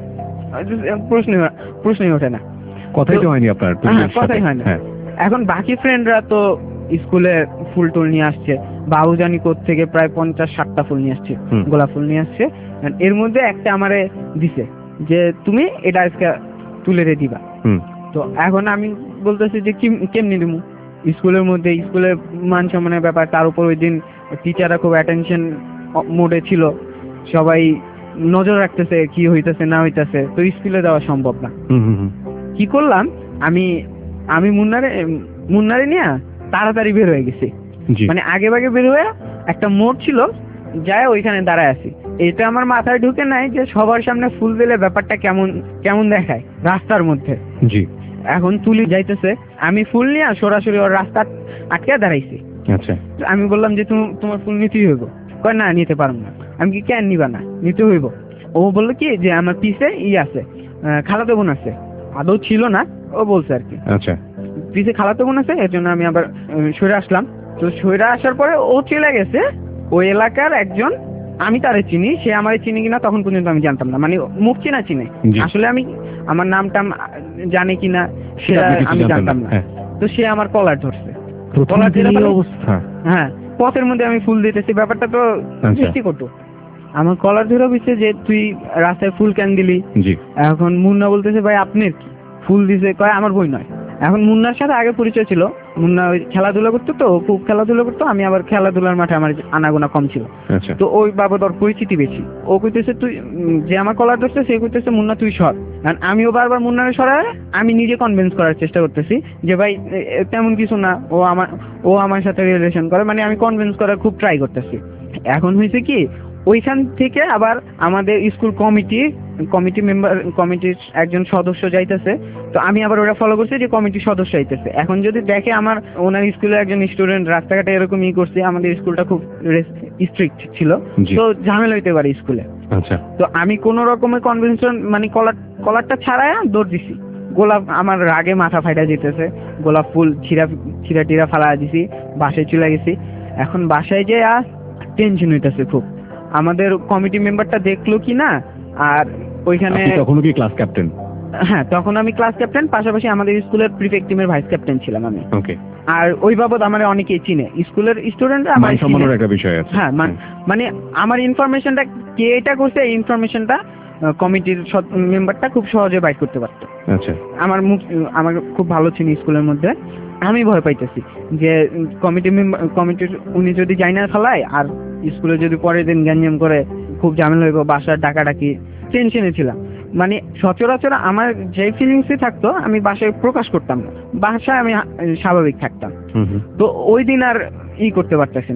[SPEAKER 3] প্রশ্ন প্রশ্নই ওঠে না,
[SPEAKER 2] কথাই তো
[SPEAKER 3] তো-
[SPEAKER 2] হয়নি আপনার
[SPEAKER 3] হ্যাঁ,
[SPEAKER 2] তুলির সাথে।
[SPEAKER 3] কথাই হয় না।
[SPEAKER 2] হ্যাঁ।
[SPEAKER 3] এখন বাকি ফ্রেন্ডরা তো স্কুলে ফুল টুল নিয়ে আসছে, বাবু জানি থেকে প্রায় পঞ্চাশ ষাটটা ফুল নিয়ে আসছে,
[SPEAKER 2] হুম।
[SPEAKER 3] গোলাপ ফুল নিয়ে আসছে। আর এর মধ্যে একটা আমারে দিছে যে তুমি এটা আজকে তুলে রে দিবা।
[SPEAKER 2] হুম।
[SPEAKER 3] তো এখন আমি বলতেছি যে কিম- কেমনি দিমু, স্কুলের মধ্যে, স্কুলের মান সম্মানের ব্যাপার, তার উপর ওই দিন টিচাররা খুব অ্যাটেনশন মোডে ছিল, সবাই নজর রাখতেছে কি হইতেছে না হইতেছে, তো স্কুলে দেওয়া সম্ভব না।
[SPEAKER 2] হুম হুম হুম।
[SPEAKER 3] কি করলাম, আমি আমি মুন্নারে মুন্নারে নিয়ে তাড়াতাড়ি বের হয়ে গেছি,
[SPEAKER 2] জি।
[SPEAKER 3] মানে আগে ভাগে বের হয়ে একটা মোড় ছিল, যায় ওইখানে দাঁড়ায় আছি। এটা আমার মাথায় ঢুকে নাই যে সবার সামনে ফুল দিলে ব্যাপারটা কেমন কেমন দেখায় রাস্তার মধ্যে।
[SPEAKER 2] জি।
[SPEAKER 3] এখন তুলি যাইতেছে, আমি ফুল নিয়ে সরাসরি ওর রাস্তা আটকে দাঁড়াইছি।
[SPEAKER 2] আচ্ছা।
[SPEAKER 3] তো আমি বললাম যে তুমি তোমার ফুল নিতেই হইব। কয় না, নিতে পারবো না। আমি কি কেন নিবা না, নিতে হইব। ও বললো কি যে আমার পিছে ই আছে, আহ, খালাতো বোন আছে, আদৌ ছিল না, ও বলছে আর কি,
[SPEAKER 2] আচ্ছা।
[SPEAKER 3] পিছে খালাতো বোন আছে, এর জন্য আমি আবার আহ, সরে আসলাম। তো সরে আসার পরে ও চলে গেছে ওই এলাকার একজন, আমি তারে চিনি, সে আমারে চিনি কিনা তখন পর্যন্ত আমি জানতাম না, মানে মুখ চিনা চিনে,
[SPEAKER 2] জি।
[SPEAKER 3] আসলে আমি আমার নামটা জানে কিনা
[SPEAKER 2] সেটা
[SPEAKER 3] সেটা
[SPEAKER 2] আপনি কিছু
[SPEAKER 3] আমি
[SPEAKER 2] জানতেন
[SPEAKER 3] জানতাম
[SPEAKER 2] না।
[SPEAKER 3] না।
[SPEAKER 2] হ্যাঁ।
[SPEAKER 3] তো সে আমার কলার ধরছে,
[SPEAKER 2] প্রথম
[SPEAKER 3] কলার
[SPEAKER 2] দিনই
[SPEAKER 3] ধরে
[SPEAKER 2] এই
[SPEAKER 3] ফেলে-
[SPEAKER 2] অবস্থা।
[SPEAKER 3] হ্যাঁ, পথের মধ্যে আমি ফুল দিতেছি, ব্যাপারটা তো
[SPEAKER 2] আচ্ছা।
[SPEAKER 3] বেশি কটু। আমার কলার ধরে বলছে যে তুই রাস্তায় ফুল কেন দিলি।
[SPEAKER 2] জি।
[SPEAKER 3] এখন মুন্না বলতেছে ভাই আপনার কি, ফুল দিছে, কয় আমার বই নয়। এখন মুন্নার সাথে আগে পরিচয় ছিল, মুন্না ওই খেলাধুলা করতো, তো ও খুব খেলাধুলা করতো, আমি আবার খেলাধুলার মাঠে আমার আনাগোনা কম ছিল,
[SPEAKER 2] আচ্ছা।
[SPEAKER 3] তো ওই বাবদ ওর পরিচিতি বেশি। ও কইতেছে তুই উম, যে আমার কলার ধরছে সে কইতেছে মুন্না তুই সর। কারণ আমিও বারবার মুন্নারে সরায় আমি নিজে কনভিন্স করার চেষ্টা করতেছি যে ভাই এ- এ তেমন কিছু না, ও আমার ও আমার সাথে রিলেশন করে, মানে আমি কনভিন্স করার খুব ট্রাই করতেছি। এখন হয়েছে কি, ওইখান থেকে আবার আমাদের স্কুল কমিটি কমিটি মেম্বার কমিটির একজন সদস্য যাইতেছে, তো আমি আবার ওরা ফলো করছি যে কমিটির সদস্য যাইতেছে। এখন যদি দেখে আমার ওনার স্কুলের একজন স্টুডেন্ট রাস্তাঘাটে এরকম ই করছে, আমাদের স্কুলটা খুব স্ট্রিক্ট ছিল,
[SPEAKER 2] জি।
[SPEAKER 3] তো ঝামেলা হইতে পারে স্কুলে।
[SPEAKER 2] আচ্ছা।
[SPEAKER 3] তো আমি কোন রকমের কনভেনশন, মানে কলার কলারটা ছাড়ায় দৌড় দিছি, গোলাপ আমার রাগে মাথা ফাইটা যেতেছে, গোলাপ ফুল ছিঁড়া ছিঁড়া টিরা ফালা দিছি, বাসায় চলে গেছি। এখন বাসায় যে আর টেনশন হইতেছে খুব, আমাদের কমিটি মেম্বারটা দেখলো কি না। আর ওইখানে
[SPEAKER 2] আপনি তখনও কি ক্লাস ক্যাপ্টেন?
[SPEAKER 3] হ্যাঁ, তখন আমি ক্লাস ক্যাপ্টেন, পাশাপাশি আমাদের স্কুলের প্রিফেক্ট টিমের ভাইস ক্যাপ্টেন ছিলাম আমি।
[SPEAKER 2] ওকে।
[SPEAKER 3] আর ওই বাবদ আমার অনেকেই চিনে, স্কুলের স্টুডেন্টরা আমার
[SPEAKER 2] মান সম্মানের একটা বিষয় আছে।
[SPEAKER 3] হ্যাঁ, মান- মানে আমার ইনফরমেশনটা কে এটা করছে, এই ইনফরমেশনটা কমিটির মেম্বারটা খুব সহজে বাইট করতে পারতো।
[SPEAKER 2] আচ্ছা।
[SPEAKER 3] আমার মুখ আমার খুব ভালো ছিল স্কুলের মধ্যে, আমি ভয় পাইতেছি যে কমিটি মেম্বার কমিটির উনি যদি যাই না ফেলায়, আর স্কুলে যদি পরের দিন গ্যাঞ্জাম করে খুব ঝামেলা হইব, বাসার ডাকাডাকি, টেনশনে ছিলাম। মানে সচরাচর আমার যে ফিলিংসই থাকতো আমি বাসায় প্রকাশ করতাম না, বাসায় আমি আহ, স্বাভাবিক থাকতাম।
[SPEAKER 2] হুম হুম।
[SPEAKER 3] তো ওই দিন আর ই করতে পারতেছি না,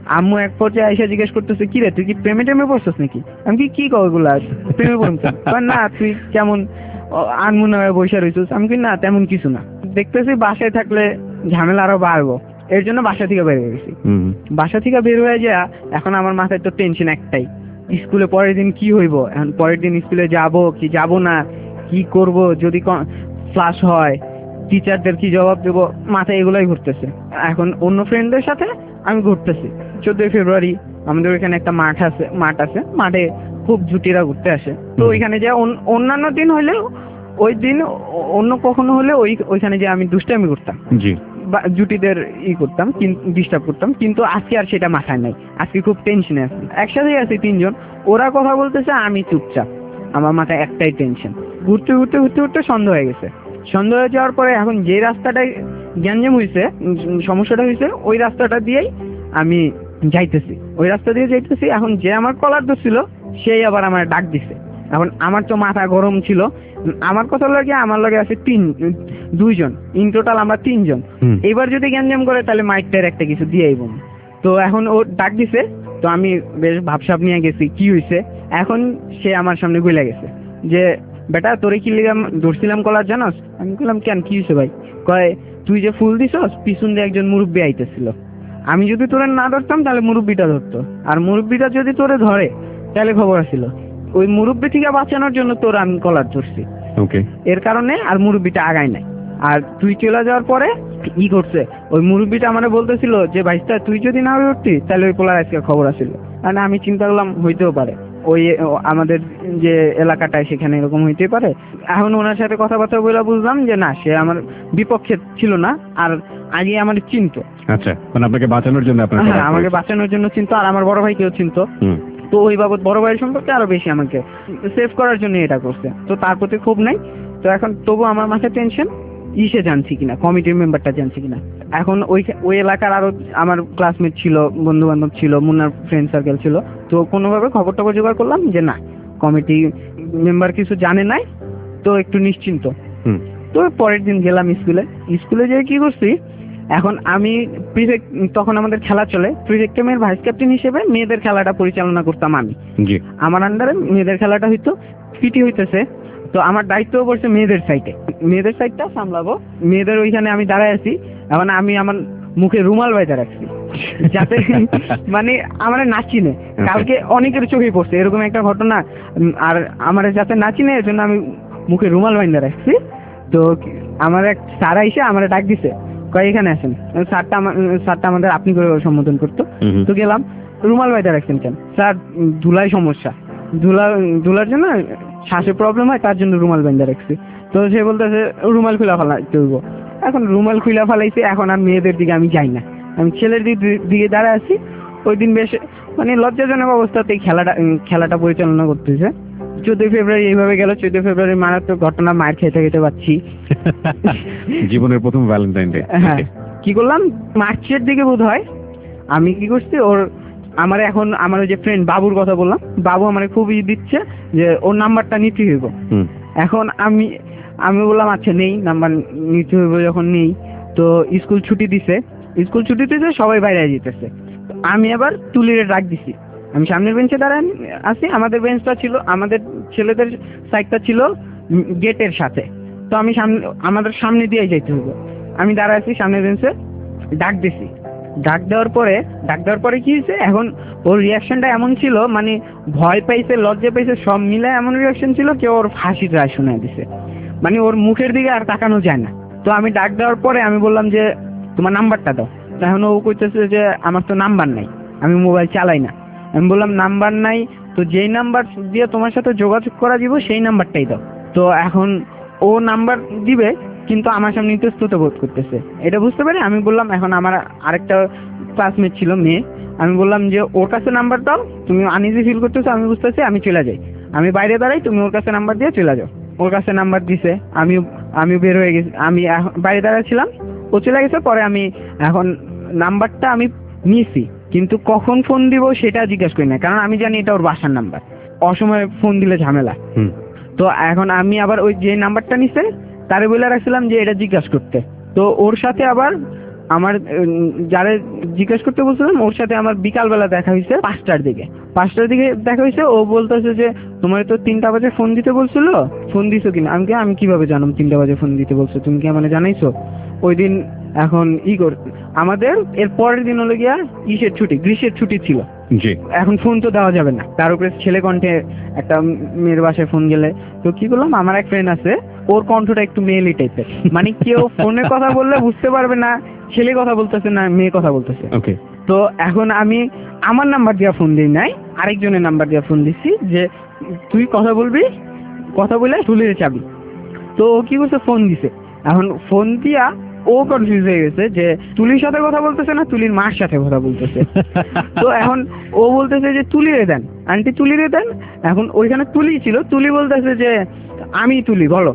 [SPEAKER 3] আম্মু এক পর্যায়ে এসে জিজ্ঞেস করতেছে কি রে তুই কি প্রেমে টেমে পড়ছিস নাকি? আমি কি কি কও এগুলা, প্রেমে পড়ছিস? না তুই কেমন আনমুনা হয়ে বসে রইছিস? আমি কি না তেমন কিছু না। দেখতেছি বাসায় থাকলে ঝামেলা আরো বাড়বো, এর জন্য বাসা থেকে বের হয়ে গেছি। বাসা থেকে বের হয়ে যা এখন আমার মাথায় তো টেনশন একটাই, স্কুলে পরের দিন কি হইব। এখন পরের দিন স্কুলে যাব কি যাব না, কি করব, যদি ক্লাস হয় টিচারদের কি জবাব দেবো, মাথায় এগুলাই ঘুরতেছে। এখন অন্য ফ্রেন্ডদের সাথে আমি ঘুরতেছি। চোদ্দই ফেব্রুয়ারি আমাদের ওইখানে একটা মাঠ আছে, মাঠ আছে, মাঠে খুব জুটিরা ঘুরতে আসে। তো ওইখানে যে অন্যান্য দিন হইলেও ওই দিন অন্য কখনো হলে ওই ওইখানে যে আমি দুষ্টামি করতাম, জি জুটিদের ই করতাম, ডিস্টার্ব করতাম। কিন্তু আজকে আর সেটা মাথায় নাই, আজকে খুব টেনশনে আছি। একসাথে আছি তিনজন, ওরা কথা বলতেছে, আমি চুপচাপ, আমার মাথায় একটাই টেনশন। ঘুরতে ঘুরতে ঘুরতে ঘুরতে সন্ধ্যা হয়ে গেছে। সন্ধ্যা হয়ে যাওয়ার পরে এখন যে রাস্তাটায় গ্যাঞ্জাম হয়েছে, সমস্যাটা হয়েছে, ওই রাস্তাটা দিয়েই আমি যাইতেছি, ওই রাস্তা দিয়ে যাইতেছি। এখন যে আমার কলার ধরছিল সেই আবার আমার ডাক দিছে। এখন আমার তো মাথা গরম ছিল, আমার কথা লাগে আমার লগে আছে তিন দুইজন, ইন টোটাল আমরা তিনজন। এবার যদি গ্যাঞ্জাম করে তাহলে মাইকটার একটা কিছু দিয়েই বল। তো এখন ও ডাক দিছে, তো আমি বেশ ভাবসাব নিয়ে গেছি কি হয়েছে। এখন সে আমার সামনে গুলে গেছে যে বেটা তোরে কি লিগাম ধরছিলাম কলার জানাস? আমি বললাম কেন, কি হয়েছে ভাই? কয় তুই যে ফুল দিছস পিছন দিয়ে একজন মুরব্বী আইতেছিল, আমি যদি তোরে না ধরতাম তাহলে মুরব্বীটা ধরতো, আর মুরব্বীটা যদি তোরে ধরে তাহলে খবর আসছিল। ওই মুরব্বী থেকে বাঁচানোর জন্য তোর আমি কলার ধরছি, ওকে, এর কারণে আর মুরব্বীটা আগায় নাই। আর তুই চলে যাওয়ার পরে ই করছে, ওই মুরব্বীটা আমারে বলতেছিল যে ভাইস্তা তুই যদি না উঠতি তাহলে ওই পোলার আজকে খবর আসছিল। আর আমি চিন্তা করলাম হইতেও পারে, ওই আমাদের যে এলাকাটায় সেখানে এরকম হইতে পারে। এখন ওনার সাথে কথাবার্তা বলে বুঝলাম যে না, সে আমার বিপক্ষে ছিল না, আর আগে আমার চিনতো।
[SPEAKER 2] আচ্ছা, মানে আপনাকে বাঁচানোর জন্য,
[SPEAKER 3] হ্যাঁ আমাকে বাঁচানোর জন্য চিনতো, আর আমার বড় ভাইকেও চিনতো। তো ওই বাবদ বড় ভাইয়ের সম্পর্কে আরো বেশি আমাকে সেভ করার জন্য এটা করছে। তো তার প্রতি খুব নাই। তো এখন তবু আমার মাথায় টেনশন, ইসে জানছি কিনা, কমিটির মেম্বারটা জানছি কিনা। এখন ওই ওই এলাকার আরো আমার ক্লাসমেট ছিল, বন্ধু বান্ধব ছিল, মুন্নার ফ্রেন্ড সার্কেল ছিল। তো কোনোভাবে খবর টবর জোগাড় করলাম যে না কমিটি মেম্বার কিছু জানে নাই, তো একটু নিশ্চিন্ত। তো পরের দিন গেলাম স্কুলে। স্কুলে যেয়ে কি করছি, এখন আমি প্রিফেক্ট, তখন আমাদের খেলা চলে, প্রিফেক্টে মেয়ের ভাইস ক্যাপ্টেন হিসেবে মেয়েদের খেলাটা পরিচালনা করতাম আমি। আমার আন্ডারে মেয়েদের খেলাটা হইতো, পিটি হইতেছে। তো আমার দায়িত্ব পড়ছে মেয়েদের সাইডে, মেয়েদের সাইডটা সামলাবো। মেয়েদের ওইখানে আমি দাঁড়ায় আছি। এখন আমি আমার মুখে রুমাল বাইদা রাখছি যাতে মানে আমার নাচিনে, কালকে অনেকের চোখে পড়ছে এরকম একটা ঘটনা, আর আমার যাতে নাচিনে এর জন্য আমি মুখে রুমাল বাইদা রাখছি। তো আমার এক স্যার এসে আমার ডাক দিছে, কয় এখানে আসেন। স্যারটা স্যারটা আমাদের আপনি করে সম্বোধন করতো। তো গেলাম, রুমাল বাইদা রাখছেন কেন? স্যার ধুলাই সমস্যা, ধুলা ধুলার জন্য শ্বাসের প্রবলেম হয়, তার জন্য রুমাল বাইদা রাখছি। তো সে বলতেছে রুমাল খুলা ফেলাইতে হইব। এখন রুমাল খুলা ফেলাইছে, এখন আর মেয়েদের দিকে আমি যাই না, আমি ছেলের দিকে দাঁড়ায় আছি। ওই দিন বেশ মানে লজ্জাজনক অবস্থাতেই খেলাটা খেলাটা পরিচালনা করতেছে। চোদ্দই ফেব্রুয়ারি এইভাবে গেল। চোদ্দই ফেব্রুয়ারি মারাত্মক ঘটনা, মায়ের খেতে খেতে পাচ্ছি
[SPEAKER 2] জীবনের প্রথম ভ্যালেন্টাইন ডে।
[SPEAKER 3] হ্যাঁ, কি করলাম মার্চের দিকে বোধ হয় আমি কি করছি, ওর আমার এখন আমার ওই যে ফ্রেন্ড বাবুর কথা বললাম, বাবু আমার খুব ই দিচ্ছে যে ওর নাম্বারটা নিতে হইব। এখন আমি আমি বললাম আচ্ছা নেই, নাম্বার নিতে হইব যখন নেই। তো স্কুল ছুটি দিছে, স্কুল ছুটি দিছে, সবাই বাইরে যেতেছে। আমি আবার তুলিরে ডাক দিছি, আমি সামনের বেঞ্চে দাঁড়ান আছি। আমাদের বেঞ্চটা ছিল, আমাদের ছেলেদের সাইডটা ছিল গেটের সাথে। তো আমি সামনে, আমাদের সামনে দিয়ে যাইতে হইব। আমি দাঁড়ায় আছি সামনের বেঞ্চে, ডাক দিছি। ডাক দেওয়ার পরে ডাক দেওয়ার পরে কি হয়েছে, এখন ওর রিয়াকশনটা এমন ছিল, মানে ভয় পাইছে, লজ্জা পাইছে, সব মিলে এমন রিয়াকশন ছিল কেউ ওর ফাঁসির রায় শোনায় দিছে। মানে ওর মুখের দিকে আর তাকানো যায় না। তো আমি ডাক দেওয়ার পরে আমি বললাম যে তোমার নাম্বারটা দাও। এখন ও কইতেছে যে আমার তো নাম্বার নাই, আমি মোবাইল চালাই না। আমি বললাম নাম্বার নাই তো যেই নাম্বার দিয়ে তোমার সাথে যোগাযোগ করা দিব সেই নাম্বারটাই দাও। তো এখন ও নাম্বার দিবে কিন্তু আমার সামনে ইতস্তত বোধ করতেছে, এটা বুঝতে পারি। আমি বললাম, এখন আমার আরেকটা ক্লাসমেট ছিল মেয়ে, আমি বললাম যে ওর কাছে নাম্বার দাও, তুমি আনইজি ফিল করতেছো আমি বুঝতেছি, আমি চলে যাই, আমি বাইরে দাঁড়াই, তুমি ওর কাছে নাম্বার দিয়ে চলে যাও। ওর কাছে নাম্বার দিছে, আমি আমি বের হয়ে গেছি, আমি বাইরে দাঁড়াচ্ছিলাম, ও চলে গেছে। পরে আমি এখন নাম্বারটা আমি নিছি, কিন্তু কখন ফোন দিব সেটা জিজ্ঞাসা করি না, কারণ আমি জানি এটা ওর বাসার নাম্বার, অসময়ে ফোন দিলে ঝামেলা। তো এখন আমি আবার ওই যে নাম্বারটা নিছে তারে বলে রাখছিলাম যে এটা জিজ্ঞাসা করতে। তো ওর সাথে আবার আমার উম, যারা জিজ্ঞেস করতে বলছিলাম ওর সাথে আমার বিকালবেলা দেখা হয়েছে পাঁচটার দিকে পাঁচটার দিকে দেখা হয়েছে। ও বলতেছে যে তোমার তো তিনটা বাজে ফোন দিতে বলছিল, ফোন দিছো কিনা? আমি কি আমি কিভাবে জানলাম তিনটা বাজে ফোন দিতে বলছো? তুমি কি মানে জানাইছো? ওই দিন এখন ই কর আমাদের এর পরের দিন হলো গিয়া ইসের ছুটি, গ্রীষ্মের ছুটি ছিল।
[SPEAKER 2] জি।
[SPEAKER 3] এখন ফোন তো দেওয়া যাবে না, তার উপরে ছেলে কণ্ঠে একটা মেয়ের বাসায় ফোন গেলে তো কি করলাম, আমার এক ফ্রেন্ড আছে ওর কণ্ঠটা একটু মেয়েলি টাইপের, মানে কেউ ফোনে কথা বললে বুঝতে পারবে না ছেলে কথা বলতেছে না মেয়ে কথা বলতেছে।
[SPEAKER 2] ওকে।
[SPEAKER 3] তো এখন আমি আমার নাম্বার দিয়া ফোন দিই নাই, আরেকজনের নাম্বার দিয়া ফোন দিচ্ছি যে তুই কথা বলবি, কথা বলে তুলিয়ে চাবি। তো ও কি করছে, ফোন দিছে। এখন ফোন দিয়া ও কনফিউজ হয়ে গেছে যে তুলির সাথে কথা বলতেছে না তুলির মার সাথে কথা বলতেছে। তো এখন ও বলতেছে যে তুলিরে দেন, আন্টি তুলিরে দেন। এখন ওইখানে তুলি ছিল, তুলি বলতেছে যে আমি তুলি বলো।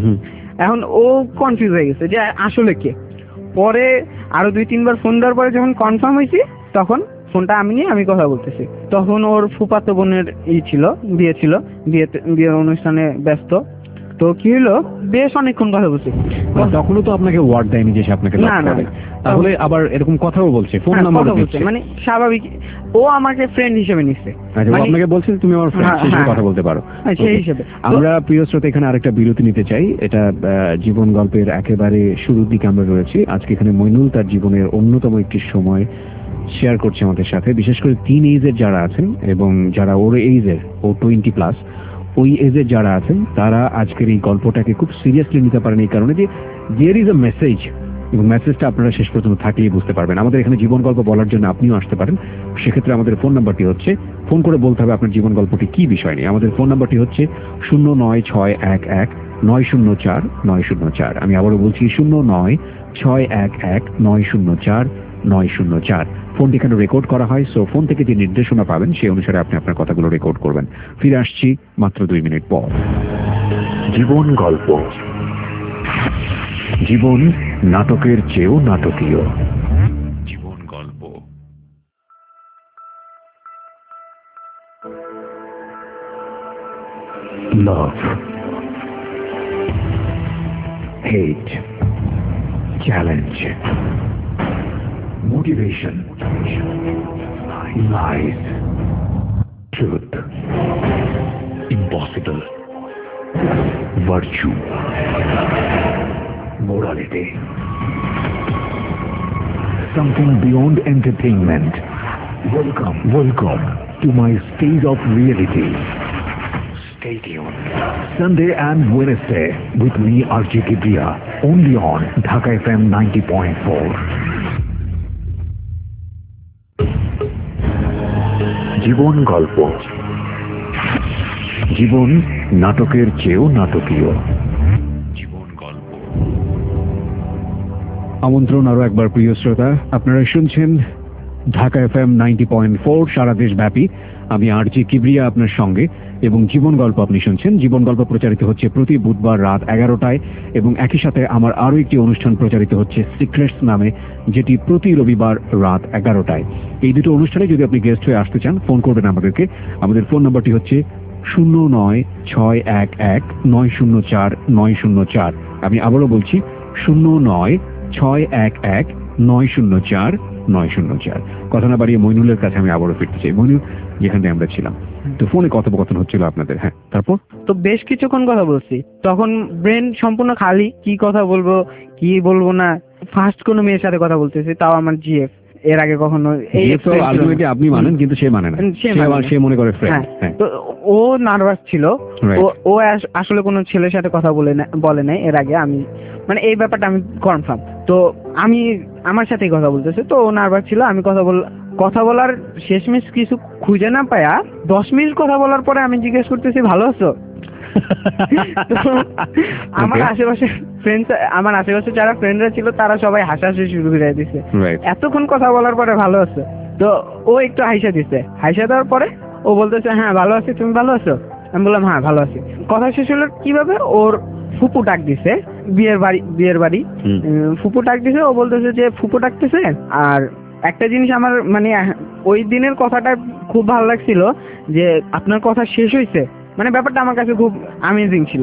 [SPEAKER 3] এখন ও কনফিউজ হয়ে গেছে যে আসলে কে। পরে আরো দুই তিনবার ফোন দেওয়ার পরে যখন কনফার্ম হয়েছি তখন ফোনটা আমি নিয়ে আমি কথা বলতেছি। তখন ওর ফুফাতো বোনের ই ছিল, বিয়ে ছিল, বিয়েতে বিয়ের অনুষ্ঠানে ব্যস্ত। তো কি হলো, বেশ অনেকক্ষণ কথা বলছি।
[SPEAKER 2] তখনও তো আপনাকে ওয়ার্ড দেয়নি যে সে আপনাকে
[SPEAKER 3] না না,
[SPEAKER 2] তাহলে আবার এরকম কথাও বলছে, ফোন নাম্বার বলছে,
[SPEAKER 3] মানে স্বাভাবিক ও আমাকে ফ্রেন্ড হিসেবে নিচ্ছে।
[SPEAKER 2] আচ্ছা, আপনাকে বলছে তুমি আমার ফ্রেন্ড, সেই হিসেবে কথা বলতে পারো
[SPEAKER 3] সেই হিসেবে।
[SPEAKER 2] আমরা প্রিয় শ্রোতা এখানে আরেকটা বিরতি নিতে চাই। এটা জীবন গল্পের একেবারে শুরুর দিকে আমরা রয়েছি। আজকে এখানে মইনুল তার জীবনের অন্যতম একটি সময় শেয়ার করছে আমাদের সাথে, বিশেষ করে তিন এজের যারা আছেন এবং যারা ওর এইজের, ও টোয়েন্টি প্লাস, ওই এজের যারা আছেন তারা আজকের এই গল্পটাকে খুব সিরিয়াসলি নিতে পারেন এই কারণে যে দেয়ার ইজ আ মেসেজ, এবং মেসেজটা আপনারা শেষ পর্যন্ত থাকলেই বুঝতে পারবেন। আমাদের এখানে জীবন গল্প বলার জন্য আপনিও আসতে পারেন। সেক্ষেত্রে আমাদের ফোন নাম্বারটি হচ্ছে, ফোন করে বলতে হবে আপনার জীবন গল্পটি কি বিষয় নিয়ে। আমাদের ফোন নাম্বারটি হচ্ছে শূন্য নয় ছয় এক এক নয় শূন্য চার নয় শূন্য চার। আমি আবারও বলছি শূন্য নয় ছয় এক এক নয় শূন্য চার নয় শূন্য চার। ফোনটি এখানে রেকর্ড করা হয়, সো ফোন থেকে যে নির্দেশনা পাবেন সেই অনুসারে আপনি আপনার কথাগুলো রেকর্ড করবেন। ফিরে আসছি মাত্র দুই মিনিট পর। জীবন গল্প, জীবন নাটকের চেয়েও নাটকীয়। জীবন গল্প। Love, hate, challenge, motivation, lies, truth, impossible, virtue, morality, something beyond entertainment. Welcome, welcome to my stage of reality. Stay tuned. Sunday and Wednesday with me R J Kibriya, only on Dhaka F M ninety point four. জীবন গল্প, জীবন নাটকের চেয়েও নাটকীয়। জীবন গল্প। আমন্ত্রণ আরো একবার প্রিয় শ্রোতা, আপনারা শুনছেন Dhaka F M ninety point four সারা দেশ ব্যাপী। আমি আর জি কিবরিয়া আপনার সঙ্গে, এবং জীবন গল্প আপনি শুনছেন। জীবন গল্প প্রচারিত হচ্ছে প্রতি বুধবার রাত এগারোটায়, এবং একই সাথে আমার আরো একটি অনুষ্ঠান প্রচারিত হচ্ছে সিক্রেটস নামে, যেটি প্রতি রবিবার রাত এগারোটায়। এই দুটো অনুষ্ঠানে যদি আপনি গেস্ট হয়ে আসতে চান ফোন করবেন আমাদেরকে। আমাদের ফোন নাম্বারটি হচ্ছে শূন্য নয় ছয় এক এক নয় শূন্য চার নয় শূন্য চার। আমি আবারও বলছি শূন্য নয় ছয় এক এক নয় শূন্য চার নয় শূন্য চার। কথা না বাড়িয়ে মইনুলের কাছে আমি আবারও ফিরতে চাই। মইনুল, যেখানে আমরা ছিলাম, তো ফোনে কথোপকথন হচ্ছিল আপনাদের। হ্যাঁ, তারপর
[SPEAKER 3] তো বেশ কিছুক্ষণ কথা বলছি, তখন ব্রেন সম্পূর্ণ খালি, কি কথা বলবো কি বলবো না। ফার্স্ট কোনো মেয়ের সাথে কথা বলতেছি, তাও আমার জিএফ। এর আগে কখনো
[SPEAKER 2] আলটিমেটলি আপনি মানেন, কিন্তু সে মানে না, সে মনে করে ফ্রেন্ড।
[SPEAKER 3] তো ও নার্ভাস ছিল, ও আসলে কোনো ছেলের সাথে কথা বলে না, বলে নাই এর আগে। আমি মানে এই ব্যাপারটা আমি কনফার্ম। তো আমি আমার সাথেই কথা বলতেছে, তো ও নার্ভাস ছিল। আমি কথা বল কথা বলার শেষমেশ কিছু খুঁজে না পায়া দশ মিনিট কথা বলার পরে আমি জিজ্ঞেস করতেছি ভালো আছো। আমার আশেপাশে ফ্রেন্ডস, আমার আশেপাশে যারা ফ্রেন্ডরা ছিল তারা সবাই হাসাহাসি শুরু করে দিছে, এতক্ষণ কথা বলার পরে ভালো আছো। তো ও একটু হাসা দিছে, হাসা দেওয়ার পরে ও বলতেছে হ্যাঁ ভালো আছি, তুমি ভালো আছো? আমি বললাম হ্যাঁ ভালো আছি। কথা শেষ হলো কিভাবে, ওর ফুপু ডাক দিছে, বিয়ের বাড়ি বিয়ের বাড়ি ফুপু ডাক দিছে। ও বলতেছে যে ফুপু ডাকতেছে। আর একটা জিনিস আমার মানে ওই দিনের কথাটা খুব ভালো লাগছিল যে আপনার কথা শেষ হয়েছে, মানে ব্যাপারটা আমার কাছে খুব অ্যামেজিং ছিল।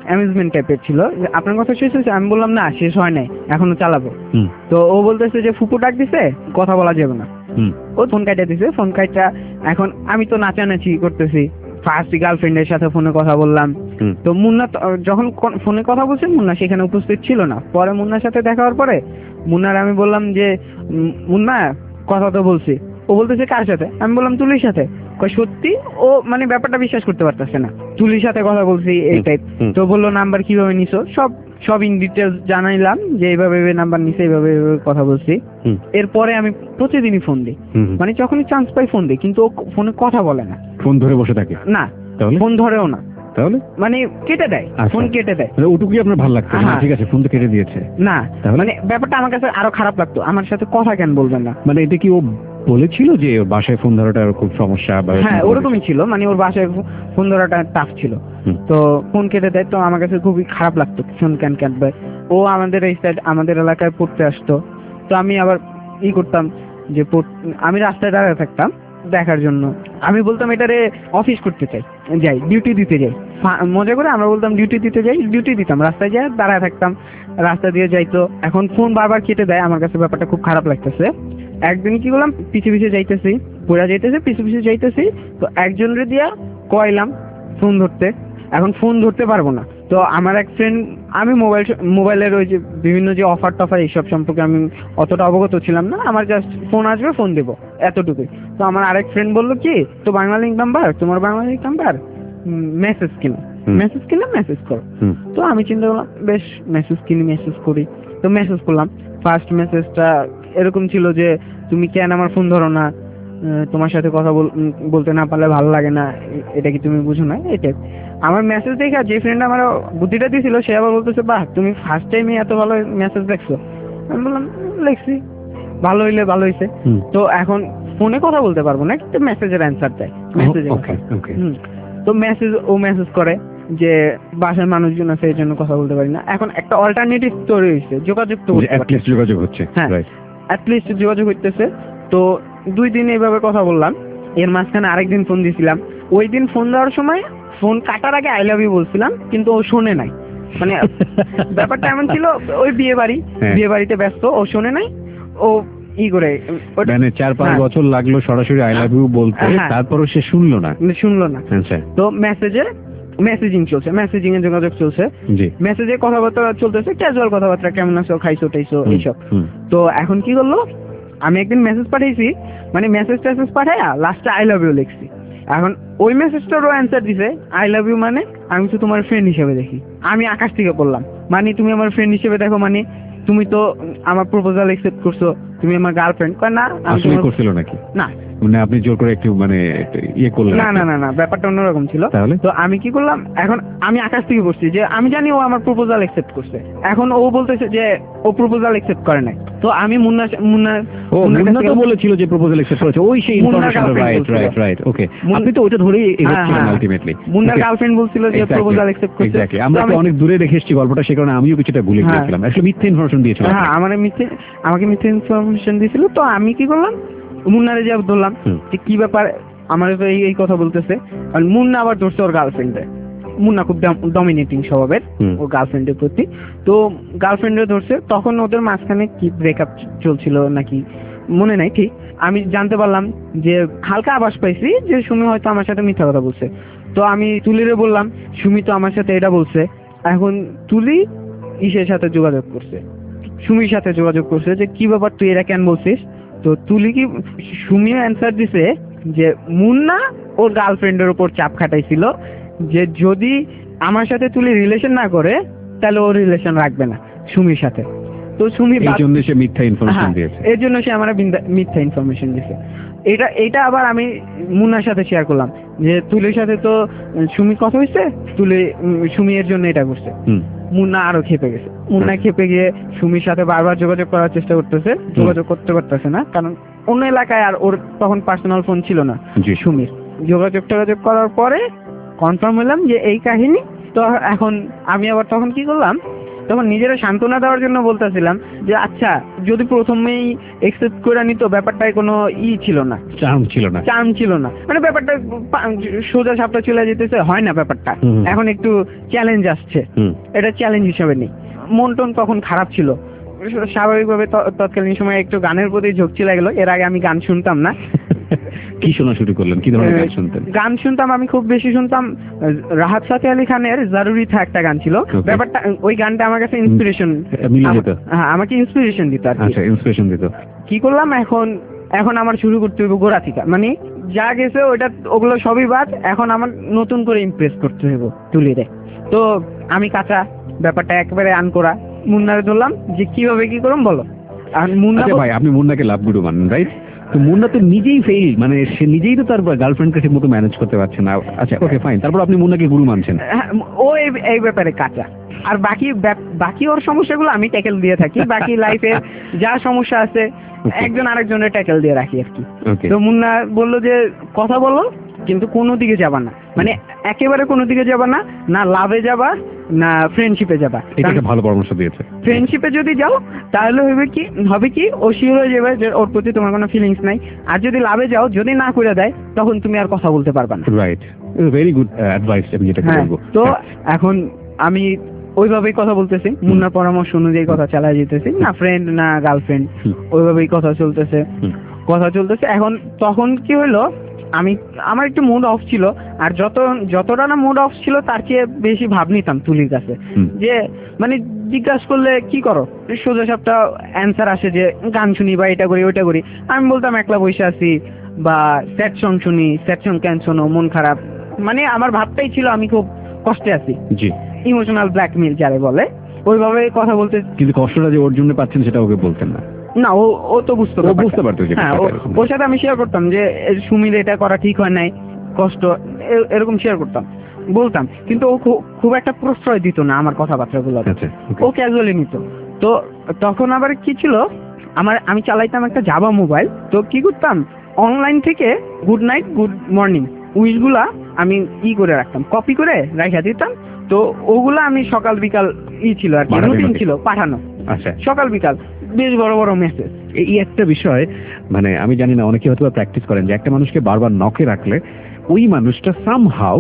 [SPEAKER 3] অ্যামিউজমেন্ট টাইপের ছিল, যে আপনার কথা শেষ হয়েছে? আমি বললাম না, শেষ হয় নাই, এখনো চালাবো।
[SPEAKER 2] হুম।
[SPEAKER 3] তো ও বলতেছে যে ফুপু ডাক দিছে, কথা বলা যাবে না।
[SPEAKER 2] হুম।
[SPEAKER 3] ও ফোন কাটা দিছে, ফোন কাটা এখন আমি তো নাচানাচি করতেছি, ফার্স্ট গার্লফ্রেন্ডের সাথে ফোনে কথা বললাম।
[SPEAKER 2] হুম।
[SPEAKER 3] তো মুন্না তো- যখন কোন- ফোনে কথা বলছে মুন্না সেখানে উপস্থিত ছিল না। পরে মুন্নার সাথে দেখা হওয়ার পরে মুন্নার আমি বললাম যে উম, মুন্না কথা তো বলছি। ও বলতেছে কার সাথে? আমি বললাম তুলির সাথে। কয় সত্যি? ও মানে ব্যাপারটা বিশ্বাস করতে পারতেছে না, তুলির সাথে কথা বলছি এই টাইপ।
[SPEAKER 2] হুম।
[SPEAKER 3] তো বললো নাম্বার কিভাবে নিছো, সব সব ইন ডিটেলস জানাইলাম যে এইভাবে নাম্বার নিছে, এইভাবে এইভাবে কথা বলছি।
[SPEAKER 2] হুম।
[SPEAKER 3] এরপরে আমি প্রতিদিনই ফোন দিই,
[SPEAKER 2] হুম।
[SPEAKER 3] মানে যখনই চান্স পাই ফোন দিই, কিন্তু ও ফোনে কথা বলে না।
[SPEAKER 2] ফোন ধরে বসে থাকে?
[SPEAKER 3] না,
[SPEAKER 2] তাহলে
[SPEAKER 3] ফোন ধরেও না,
[SPEAKER 2] তাহলে
[SPEAKER 3] মানে কেটে দেয়,
[SPEAKER 2] আচ্ছা।
[SPEAKER 3] ফোন কেটে দেয়।
[SPEAKER 2] মানে ওটুকুই আপনার ভালো লাগতো? না,
[SPEAKER 3] হ্যাঁ।
[SPEAKER 2] ঠিক আছে, ফোন তো কেটে দিয়েছে।
[SPEAKER 3] না,
[SPEAKER 2] তাহলে?
[SPEAKER 3] মানে ব্যাপারটা আমার কাছে আরো খারাপ লাগতো, আমার সাথে কথা কেন বলবেন না।
[SPEAKER 2] মানে এটা কি ও বলেছিল যে ওর বাসায় ফোন ধরাটা ওর খুব সমস্যা বা
[SPEAKER 3] হ্যাঁ, ওরকমই ছিল, মানে ওর বাসায় ফোন ধরাটা টাফ ছিল।
[SPEAKER 2] হুম।
[SPEAKER 3] তো ফোন কেটে দেয়, তো আমার কাছে খুবই খারাপ লাগতো, ফোন কেন কাটবে। ও আমাদের এই সাইড আমাদের এলাকায় পড়তে আসতো, তো আমি আবার ই করতাম যে পড়- আমি রাস্তায় দাঁড়ায় থাকতাম দেখার জন্য। আমি বলতাম এটারে অফিস করতে চাই, যাই ডিউটি দিতে যাই, ফা- মজা করে আমরা বলতাম ডিউটি দিতে যাই, ডিউটি দিতাম, রাস্তায় যাই দাঁড়ায় থাকতাম, রাস্তা দিয়ে যাইতো। এখন ফোন বারবার কেটে দেয়, আমার কাছে ব্যাপারটা খুব খারাপ লাগতেছে। একদিন কি করলাম, পিছে পিছে যাইতেছি, পড়া যাইতেছে, পিছে পিছে যাইতেছি, তো একজনের দিয়া কইলাম ফোন ধরতে। এখন ফোন ধরতে পারবো না, তো আমার এক ফ্রেন্ড, আমি মোবাইল মোবাইলের ওই যে বিভিন্ন যে অফার টফার এইসব সম্পর্কে আমি অতটা অবগত ছিলাম না, আমার জাস্ট ফোন আসবে ফোন দেবো এতটুকুই। তো আমার আরেক ফ্রেন্ড বললো কি, তো বাংলালিংক নাম্বার, তোমার বাংলালিংক নাম্বার, মেসেজ কিনো,
[SPEAKER 2] হুম।
[SPEAKER 3] মেসেজ কিনে মেসেজ করো।
[SPEAKER 2] হুম।
[SPEAKER 3] তো আমি চিন্তা করলাম বেশ মেসেজ কিনি, মেসেজ করি। তো মেসেজ করলাম, ফার্স্ট মেসেজটা এরকম ছিল যে তুমি কেন আমার ফোন ধরো না, আহ, তোমার সাথে কথা বল- উম, বলতে না পারলে ভালো লাগে না, এ- এটা কি তুমি বুঝো না, এই টাইপ। আমার মেসেজ দেখে যে ফ্রেন্ড আমার বুদ্ধিটা দিয়েছিল সে আবার বলতেছে বাহ তুমি ফার্স্ট টাইমে এত ভালো মেসেজ দেখছো। আমি বললাম লিখছি, ভালো হইলে ভালো হইছে।
[SPEAKER 2] হুম।
[SPEAKER 3] তো এখন ফোনে কথা বলতে পারবো না, কিন্তু মেসেজের অ্যান্সার চাই, মেসেজে।
[SPEAKER 2] ওকে ওকে।
[SPEAKER 3] তো মেসেজ ও মেসেজ করে যে বাসার মানুষজন আছে এই জন্য কথা বলতে পারি না। এখন একটা অল্টারনেটিভ তৈরি হয়েছে, যোগাযোগ তো করতে পারছি।
[SPEAKER 2] অ্যাটলিস্ট যোগাযোগ হচ্ছে।
[SPEAKER 3] হ্যাঁ,
[SPEAKER 2] রাইট।
[SPEAKER 3] অ্যাটলিস্ট যোগাযোগ হইতেছে। তো দুই দিন এইভাবে কথা বললাম, এর মাঝখানে আরেকদিন ফোন দিয়েছিলাম। ওই দিন ফোন দেওয়ার সময় ফোন কাটার আগে আই লাভ ইউ বলছিলাম, কিন্তু ও শোনে নাই। মানে ব্যাপারটা এমন ছিল, ওই বিয়ে বাড়ি,
[SPEAKER 2] হ্যাঁ।
[SPEAKER 3] বিয়ে বাড়িতে ব্যস্ত, ও শোনে নাই। ও ই করে ওটা-
[SPEAKER 2] মানে চার পাঁচ
[SPEAKER 3] হ্যাঁ।
[SPEAKER 2] বছর লাগলো সরাসরি আই লাভ ইউ বলতে,
[SPEAKER 3] হ্যাঁ।
[SPEAKER 2] তারপরও সে শুনলো না।
[SPEAKER 3] মানে শুনলো না।
[SPEAKER 2] আচ্ছা।
[SPEAKER 3] তো মেসেজে মেসেজিং চলছে, মেসেজিং এ যোগাযোগ চলছে,
[SPEAKER 2] জি।
[SPEAKER 3] মেসেজে কথাবার্তা চলতেছে, ক্যাজুয়াল কথাবার্তা, কেমন আছো, খাইছো টাইছো,
[SPEAKER 2] হুম,
[SPEAKER 3] এইসব।
[SPEAKER 2] হুম।
[SPEAKER 3] তো এখন কি করলো, আমি একদিন মেসেজ পাঠাইছি, মানে মেসেজ টেসেজ পাঠাইয়া লাস্টে আই লাভ ইউ লিখছি। এখন ওই মেসেজটারও অ্যান্সার দিছে আই লাভ ইউ, মানে আমি তো তোমার ফ্রেন্ড হিসেবে দেখি। আমি আকাশ থেকে বললাম, মানে তুমি আমার ফ্রেন্ড হিসেবে দেখো, মানে তুমি তো আমার প্রপোজাল অ্যাকসেপ্ট করছো, তুমি আমার গার্লফ্রেন্ড। কয় না, আমি
[SPEAKER 2] আসলে
[SPEAKER 3] তোমার-
[SPEAKER 2] করছিল নাকি?
[SPEAKER 3] না
[SPEAKER 2] মানে আপনি জোর করে একটু মানে একটু ইয়ে করলেন?
[SPEAKER 3] না না না না ব্যাপারটা অন্যরকম ছিল।
[SPEAKER 2] তাহলে?
[SPEAKER 3] তো আমি কি করলাম, এখন আমি আকাশ থেকে বসছি যে আমি জানি ও আমার প্রপোজাল অ্যাকসেপ্ট করছে। এখন ও বলতেছে যে ও প্রপোজাল অ্যাকসেপ্ট করে নাই। তো আমি মুন্না মুন্না
[SPEAKER 2] ও
[SPEAKER 3] মুন্নার
[SPEAKER 2] মুন্না
[SPEAKER 3] কাছে
[SPEAKER 2] তো
[SPEAKER 3] গেলাম।
[SPEAKER 2] বলেছিল যে প্রপোজাল অ্যাকসেপ্ট করেছে, ওই সেই
[SPEAKER 3] মুন্নার
[SPEAKER 2] ইনফরমেশন।
[SPEAKER 3] girlfriend
[SPEAKER 2] রাইট
[SPEAKER 3] বলছিল।
[SPEAKER 2] Right right okay.
[SPEAKER 3] মুন-
[SPEAKER 2] আপনি তো ওটা ধরেই
[SPEAKER 3] হ্যাঁ,
[SPEAKER 2] এগোচ্ছিলেন
[SPEAKER 3] হ্যাঁ।
[SPEAKER 2] আলটিমেটলি।
[SPEAKER 3] মুন্নার গার্লফ্রেন্ড বলছিল যে প্রপোজাল অ্যাকসেপ্ট করছে।
[SPEAKER 2] এক্স্যাক্টলি। আমরা
[SPEAKER 3] তো
[SPEAKER 2] তো
[SPEAKER 3] আমি-
[SPEAKER 2] অনেক দূরে রেখে এসেছি গল্পটা, সে কারণে আমিও কিছুটা ভুলে
[SPEAKER 3] হ্যাঁ।
[SPEAKER 2] গিয়েছিলাম। আসলে মিথ্যা ইনফরমেশন দিয়েছিলাম।
[SPEAKER 3] হ্যাঁ, আমার মিথ্যে আমাকে মিথ্যে ইনফরমেশন দিয়েছিল। তো আমি কি করলাম, মুন্নারে যাব ধরলাম
[SPEAKER 2] হুম।
[SPEAKER 3] যে কি ব্যাপার, আমার তো এই এই কথা বলতেছে। আর মুন্না আবার ধরছে ওর গার্লফ্রেন্ডে। মুন্না খুব ডমিনেটিং স্বভাবের
[SPEAKER 2] হুম।
[SPEAKER 3] ওর গার্লফ্রেন্ডের প্রতি। তো গার্লফ্রেন্ডে ধরছে, তখন ওদের মাঝখানে কি ব্রেকআপ চলছিল নাকি মনে নাই ঠিক। আমি জানতে পারলাম যে হালকা আভাস পাইছি যে সুমি হয়তো আমার সাথে মিথ্যা কথা বলছে। তো আমি তুলিরে বললাম সুমি তো আমার সাথে এটা বলছে। এখন তুলি ইসের সাথে যোগাযোগ করছে, সুমির সাথে যোগাযোগ করছে যে কি ব্যাপার তুই এটা কেন বলছিস। তো তুলি কি সুমিও অ্যান্সার দিছে যে মুন্না ওর গার্লফ্রেন্ডের উপর চাপ খাটাইছিল যে যদি আমার সাথে তুলি রিলেশন না করে তাহলে ও রিলেশন রাখবে না সুমির সাথে। তো সুমি
[SPEAKER 2] এই জন্য সে মিথ্যা ইনফরমেশন দিয়েছে।
[SPEAKER 3] এর জন্য সে আমার মিথ্যা ইনফরমেশন দিয়েছে। এটা এটা আবার আমি মুন্নার সাথে শেয়ার করলাম যে তুলির সাথে তো সুমি কথা হয়েছে, তুলি উম, সুমি এর জন্য এটা করছে।
[SPEAKER 2] হুম।
[SPEAKER 3] মুন্না আরো খেপে গেছে। মুন্না খেপে গিয়ে সুমির সাথে বারবার যোগাযোগ করার চেষ্টা করতেছে, যোগাযোগ করতে পারতেছে না, কারণ অন্য এলাকায় আর ওর তখন পার্সোনাল ফোন ছিল না
[SPEAKER 2] জি।
[SPEAKER 3] সুমির। যোগাযোগ টোগাযোগ করার পরে কনফার্ম হলাম যে এই কাহিনী। তো এখন আমি আবার তখন কি করলাম, তখন নিজেরা সান্ত্বনা দেওয়ার জন্য বলতেছিলাম যে আচ্ছা যদি প্রথমেই একসেপ্ট করে নিত, ব্যাপারটায় কোনো ই ছিল না,
[SPEAKER 2] চার্ম ছিল না,
[SPEAKER 3] চার্ম ছিল না, মানে ব্যাপারটা পা- সোজা সাপটা চলে যেতেছে, হয় না ব্যাপারটা।
[SPEAKER 2] হুম।
[SPEAKER 3] এখন একটু চ্যালেঞ্জ আসছে,
[SPEAKER 2] হুম।
[SPEAKER 3] এটা চ্যালেঞ্জ হিসেবে নেই। মন টন তখন খারাপ ছিল, স্বাভাবিকভাবে ত- তৎকালীন সময় একটু গানের প্রতি ঝোঁক চলে গেল। এর আগে আমি গান শুনতাম না।
[SPEAKER 2] কি শোনা শুরু করলেন, কি ধরনের গান শুনতেন?
[SPEAKER 3] গান শুনতাম আমি খুব বেশি শুনতাম আহ, রাহাত ফাতে আলী খানের জারুরি থা একটা গান ছিল।
[SPEAKER 2] Okay.
[SPEAKER 3] ব্যাপারটা ওই গানটা আমার কাছে ইন্সপিরেশন,
[SPEAKER 2] মিলে যেত।
[SPEAKER 3] হ্যাঁ আমাকে ইন্সপিরেশন দিত আর কি।
[SPEAKER 2] আচ্ছা, ইন্সপিরেশন দিত।
[SPEAKER 3] কি করলাম এখন, এখন আমার শুরু করতে হবে গোড়া থেকে, মানে যা গেছে ওইটা ওগুলো সবই বাদ, এখন আমার নতুন করে ইমপ্রেস করতে হবে তুলিরে। তো আমি কাঁচা, ব্যাপারটা একেবারে আন করা, মুন্নারে ধরলাম যে কিভাবে কি করুন বলো। আর মুন্না
[SPEAKER 2] আচ্ছা ভাই, আপনি মুন্নাকে লাভ গুরু মানেন, রাইট? তো মুন্না তো নিজেই ফেল, মানে সে নিজেই তো তার গার্লফ্রেন্ডকে ঠিক মতো ম্যানেজ করতে পারছে না। আচ্ছা ওকে ফাইন, তারপর আপনি মুন্নাকে গুরু মানছেন।
[SPEAKER 3] হ্যাঁ, ও এই- এই ব্যাপারে কাঁচা। আর বাকি ব্যাপ- বাকি ওর সমস্যাগুলো আমি ট্যাকেল দিয়ে থাকি, বাকি লাইফে যা সমস্যা আছে একজন আরেকজনের ট্যাকেল দিয়ে রাখি আর কি।
[SPEAKER 2] ওকে।
[SPEAKER 3] তো মুন্না বললো যে কথা বলো কিন্তু কোনো দিকে যাবা না, মানে একেবারে কোনো দিকে যাবা না, না লাভে যাবা না ফ্রেন্ডশিপে যাবা।
[SPEAKER 2] এটা একটা ভালো পরামর্শ দিয়েছে।
[SPEAKER 3] ফ্রেন্ডশিপে যদি যাও তাহলে হবে কি হবে কি ও শিওর হয়ে যাবে যে ওর প্রতি তোমার কোনো ফিলিংস নাই। আর যদি লাভে যাও, যদি না করে দেয়, তখন তুমি আর কথা বলতে পারবা না।
[SPEAKER 2] রাইট, ভেরি গুড অ্যাডভাইস, আমি যেটা
[SPEAKER 3] হ্যাঁ,
[SPEAKER 2] বলবো।
[SPEAKER 3] তো এখন আমি ওইভাবেই কথা বলতেছি, মুন্নার পরামর্শ অনুযায়ী কথা চালায় যেতেছি, না ফ্রেন্ড না গার্লফ্রেন্ড,
[SPEAKER 2] হুম।
[SPEAKER 3] ওইভাবেই কথা চলতেছে
[SPEAKER 2] হুম।
[SPEAKER 3] কথা চলতেছে। এখন তখন কি হলো, আমি আমার একটু মুড অফ ছিল, আর যত যতটা না মুড অফ ছিল তার চেয়ে বেশি ভাব নিতাম তুলির কাছে।
[SPEAKER 2] হুম।
[SPEAKER 3] যে মানে জিজ্ঞাসা করলে কি করো, সোজা সাপটা অ্যান্সার আসে যে গান শুনি বা এটা করি ওইটা করি। আমি বলতাম একলা বসে আছি, বা স্যাড সং শুনি, স্যাড সং কেন শোনো, মন খারাপ, মানে আমার ভাবটাই ছিল আমি খুব কষ্টে আছি।
[SPEAKER 2] জি।
[SPEAKER 3] ইমোশনাল ব্ল্যাকমেল যারে বলে, ওইভাবে কথা বলতে।
[SPEAKER 2] কিন্তু কষ্টটা যে ওর জন্য পাচ্ছেন সেটা ওকে বলতেন না।
[SPEAKER 3] না, ও ও তো বুঝতো,
[SPEAKER 2] ও
[SPEAKER 3] ব্যাপারটা।
[SPEAKER 2] বুঝতে পারতো যে
[SPEAKER 3] হ্যাঁ,
[SPEAKER 2] ব্যাপারটা
[SPEAKER 3] ও-
[SPEAKER 2] এরকম।
[SPEAKER 3] ওর সাথে আমি শেয়ার করতাম যে এ, সুমির এটা করা ঠিক হয় নাই, কষ্ট, এ- এরকম শেয়ার করতাম, বলতাম। কিন্তু ও খু- খুব একটা প্রশ্রয় দিত না আমার কথাবার্তাগুলো,
[SPEAKER 2] আচ্ছা, okay.
[SPEAKER 3] ও ক্যাজুয়ালি নিত। তো তখন আবার কি ছিল, আমার আমি চালাইতাম একটা জাভা মোবাইল। তো কি করতাম, অনলাইন থেকে গুড নাইট গুড মর্নিং উইশগুলা আমি ই করে রাখতাম, কপি করে রাখা দিতাম। তো ওগুলা আমি সকাল বিকাল ই ছিল আর কি,
[SPEAKER 2] পাঠাতেন
[SPEAKER 3] রুটিন
[SPEAKER 2] ওকে?
[SPEAKER 3] ছিল পাঠানো,
[SPEAKER 2] আচ্ছা,
[SPEAKER 3] সকাল বিকাল বেশ বড় বড় মেসেজ।
[SPEAKER 2] এই একটা বিষয়, মানে আমি জানি না অনেকে হয়তো প্র্যাকটিস করেন যে একটা মানুষকে বারবার নকে রাখলে ওই মানুষটা সামহাউ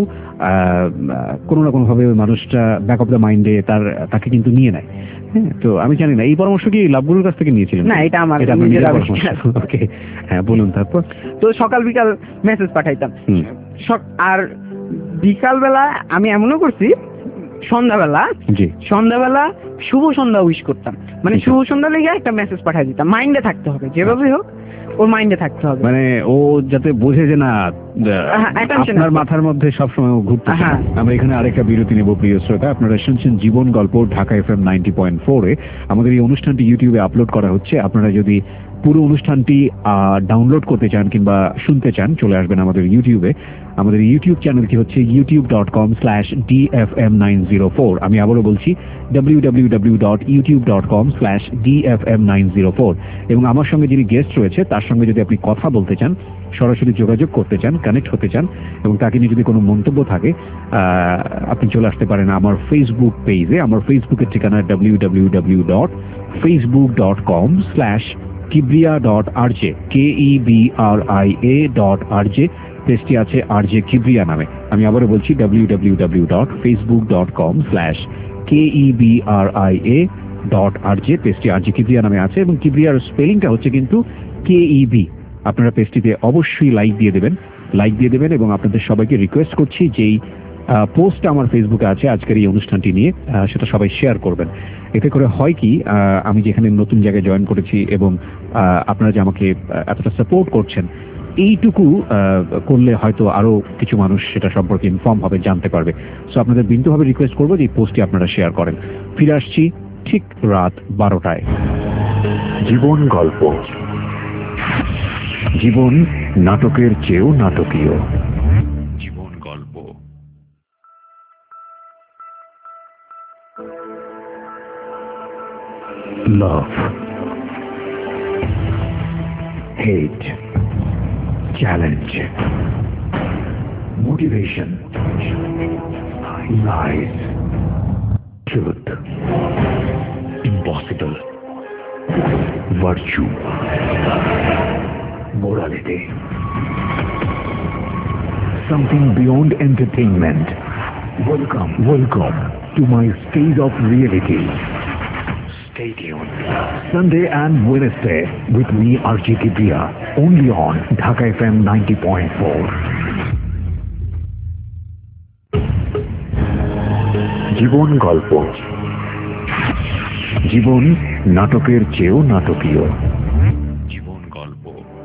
[SPEAKER 2] কোনো না কোনো ভাবে ওই মানুষটা ব্যাক অফ দ্য মাইন্ডে তার তাকে কিন্তু নিয়ে নেয়। হ্যাঁ, তো আমি জানি না এই পরামর্শ কি লাভগুলোর কাছ থেকে নিয়েছিলেন?
[SPEAKER 3] না, এটা আমার
[SPEAKER 2] এটা আপনার
[SPEAKER 3] নিজের
[SPEAKER 2] নিজের
[SPEAKER 3] আবিষ্কার।
[SPEAKER 2] পরামর্শ। ওকে, হ্যাঁ বলুন তারপর।
[SPEAKER 3] তো সকাল বিকাল মেসেজ পাঠাইতাম।
[SPEAKER 2] হুম।
[SPEAKER 3] সক- আর বিকাল বেলা আমি এমনও করছি, সন্ধ্যাবেলা
[SPEAKER 2] জি।
[SPEAKER 3] সন্ধ্যাবেলা শুভ সন্ধ্যা উইশ করতাম, মানে
[SPEAKER 2] আচ্ছা।
[SPEAKER 3] শুভ সন্ধ্যা লেগে একটা মেসেজ পাঠাই দিতাম। মাইন্ডে থাকতে হবে, যেভাবেই হোক ওর মাইন্ডে থাকতে হবে।
[SPEAKER 2] মানে ও যাতে বোঝে যে না আহ,
[SPEAKER 3] হ্যাঁ, attention
[SPEAKER 2] আপনার
[SPEAKER 3] আছে।
[SPEAKER 2] মাথার মধ্যে সবসময় ঘুরতে।
[SPEAKER 3] হ্যাঁ।
[SPEAKER 2] আমরা এখানে আরেকটা বিরতি নেব প্রিয় শ্রোতা। আপনারা শুনছেন জীবন গল্প Dhaka F M ninety point four এ। আমাদের এই অনুষ্ঠানটি ইউটিউবে আপলোড করা হচ্ছে। আপনারা যদি পুরো অনুষ্ঠানটি ডাউনলোড করতে চান কিংবা শুনতে চান, চলে আসবেন আমাদের ইউটিউবে। আমাদের ইউটিউব চ্যানেলটি হচ্ছে YouTube dot com slash D F M nine zero four. আমি আবারও বলছি W W W dot YouTube dot com slash D F M nine zero four. এবং আমার সঙ্গে যিনি গেস্ট রয়েছে তার সঙ্গে যদি আপনি কথা বলতে চান, সরাসরি যোগাযোগ করতে চান, কানেক্ট হতে চান, এবং তাকে নিয়ে যদি কোনো মন্তব্য থাকে, আহ, আপনি চলে আসতে পারেন আমার ফেসবুক পেজে। আমার ফেসবুকের ঠিকানা W W W dot Facebook dot com slash Kibria dot R J, K E B R I A dot R J. পেজটি আছে আর জে কিব্রিয়া নামে। আমি আবারও বলছি W W W dot Facebook dot com slash K E B R I A dot R J. পেজটি R J Kibria নামে আছে, এবং কিব্রিয়ার স্পেলিংটা হচ্ছে কিন্তু কে ই বি। আপনারা পেজটিতে অবশ্যই লাইক দিয়ে দেবেন, লাইক দিয়ে দেবেন এবং আপনাদের সবাইকে রিকোয়েস্ট করছি যেই পোস্ট আমার ফেসবুকে আছে আজকের এই অনুষ্ঠানটি নিয়ে, আহ, সেটা সবাই শেয়ার করবেন। এতে করে হয় কি, আহ, আমি যেখানে নতুন জায়গায় জয়েন করেছি এবং আহ, আপনারা যে আমাকে আহ, এতটা সাপোর্ট করছেন, এইটুকু আহ, করলে হয়তো আরো কিছু মানুষ সেটা সম্পর্কে ইনফর্ম হবে, জানতে পারবে। সো আপনাদের বিনীতভাবে রিকোয়েস্ট করবো যে এই পোস্টটি আপনারা শেয়ার করেন। ফিরে আসছি ঠিক রাত বারোটায়। জীবন গল্প। জীবন নাটকের চেয়েও নাটকীয়। জীবন গল্প। Love, hate, challenge, motivation, lies, truth.
[SPEAKER 4] impossible. Virtue. Morality. Something beyond entertainment. Welcome, welcome to my stage of reality. Stay tuned. Sunday and Wednesday with me, R J Kibriya, only on Dhaka F M ninety point four. জীবন গল্প। জীবন নাটকের চেয়েও নাটকীয়।
[SPEAKER 2] জীবন গল্প।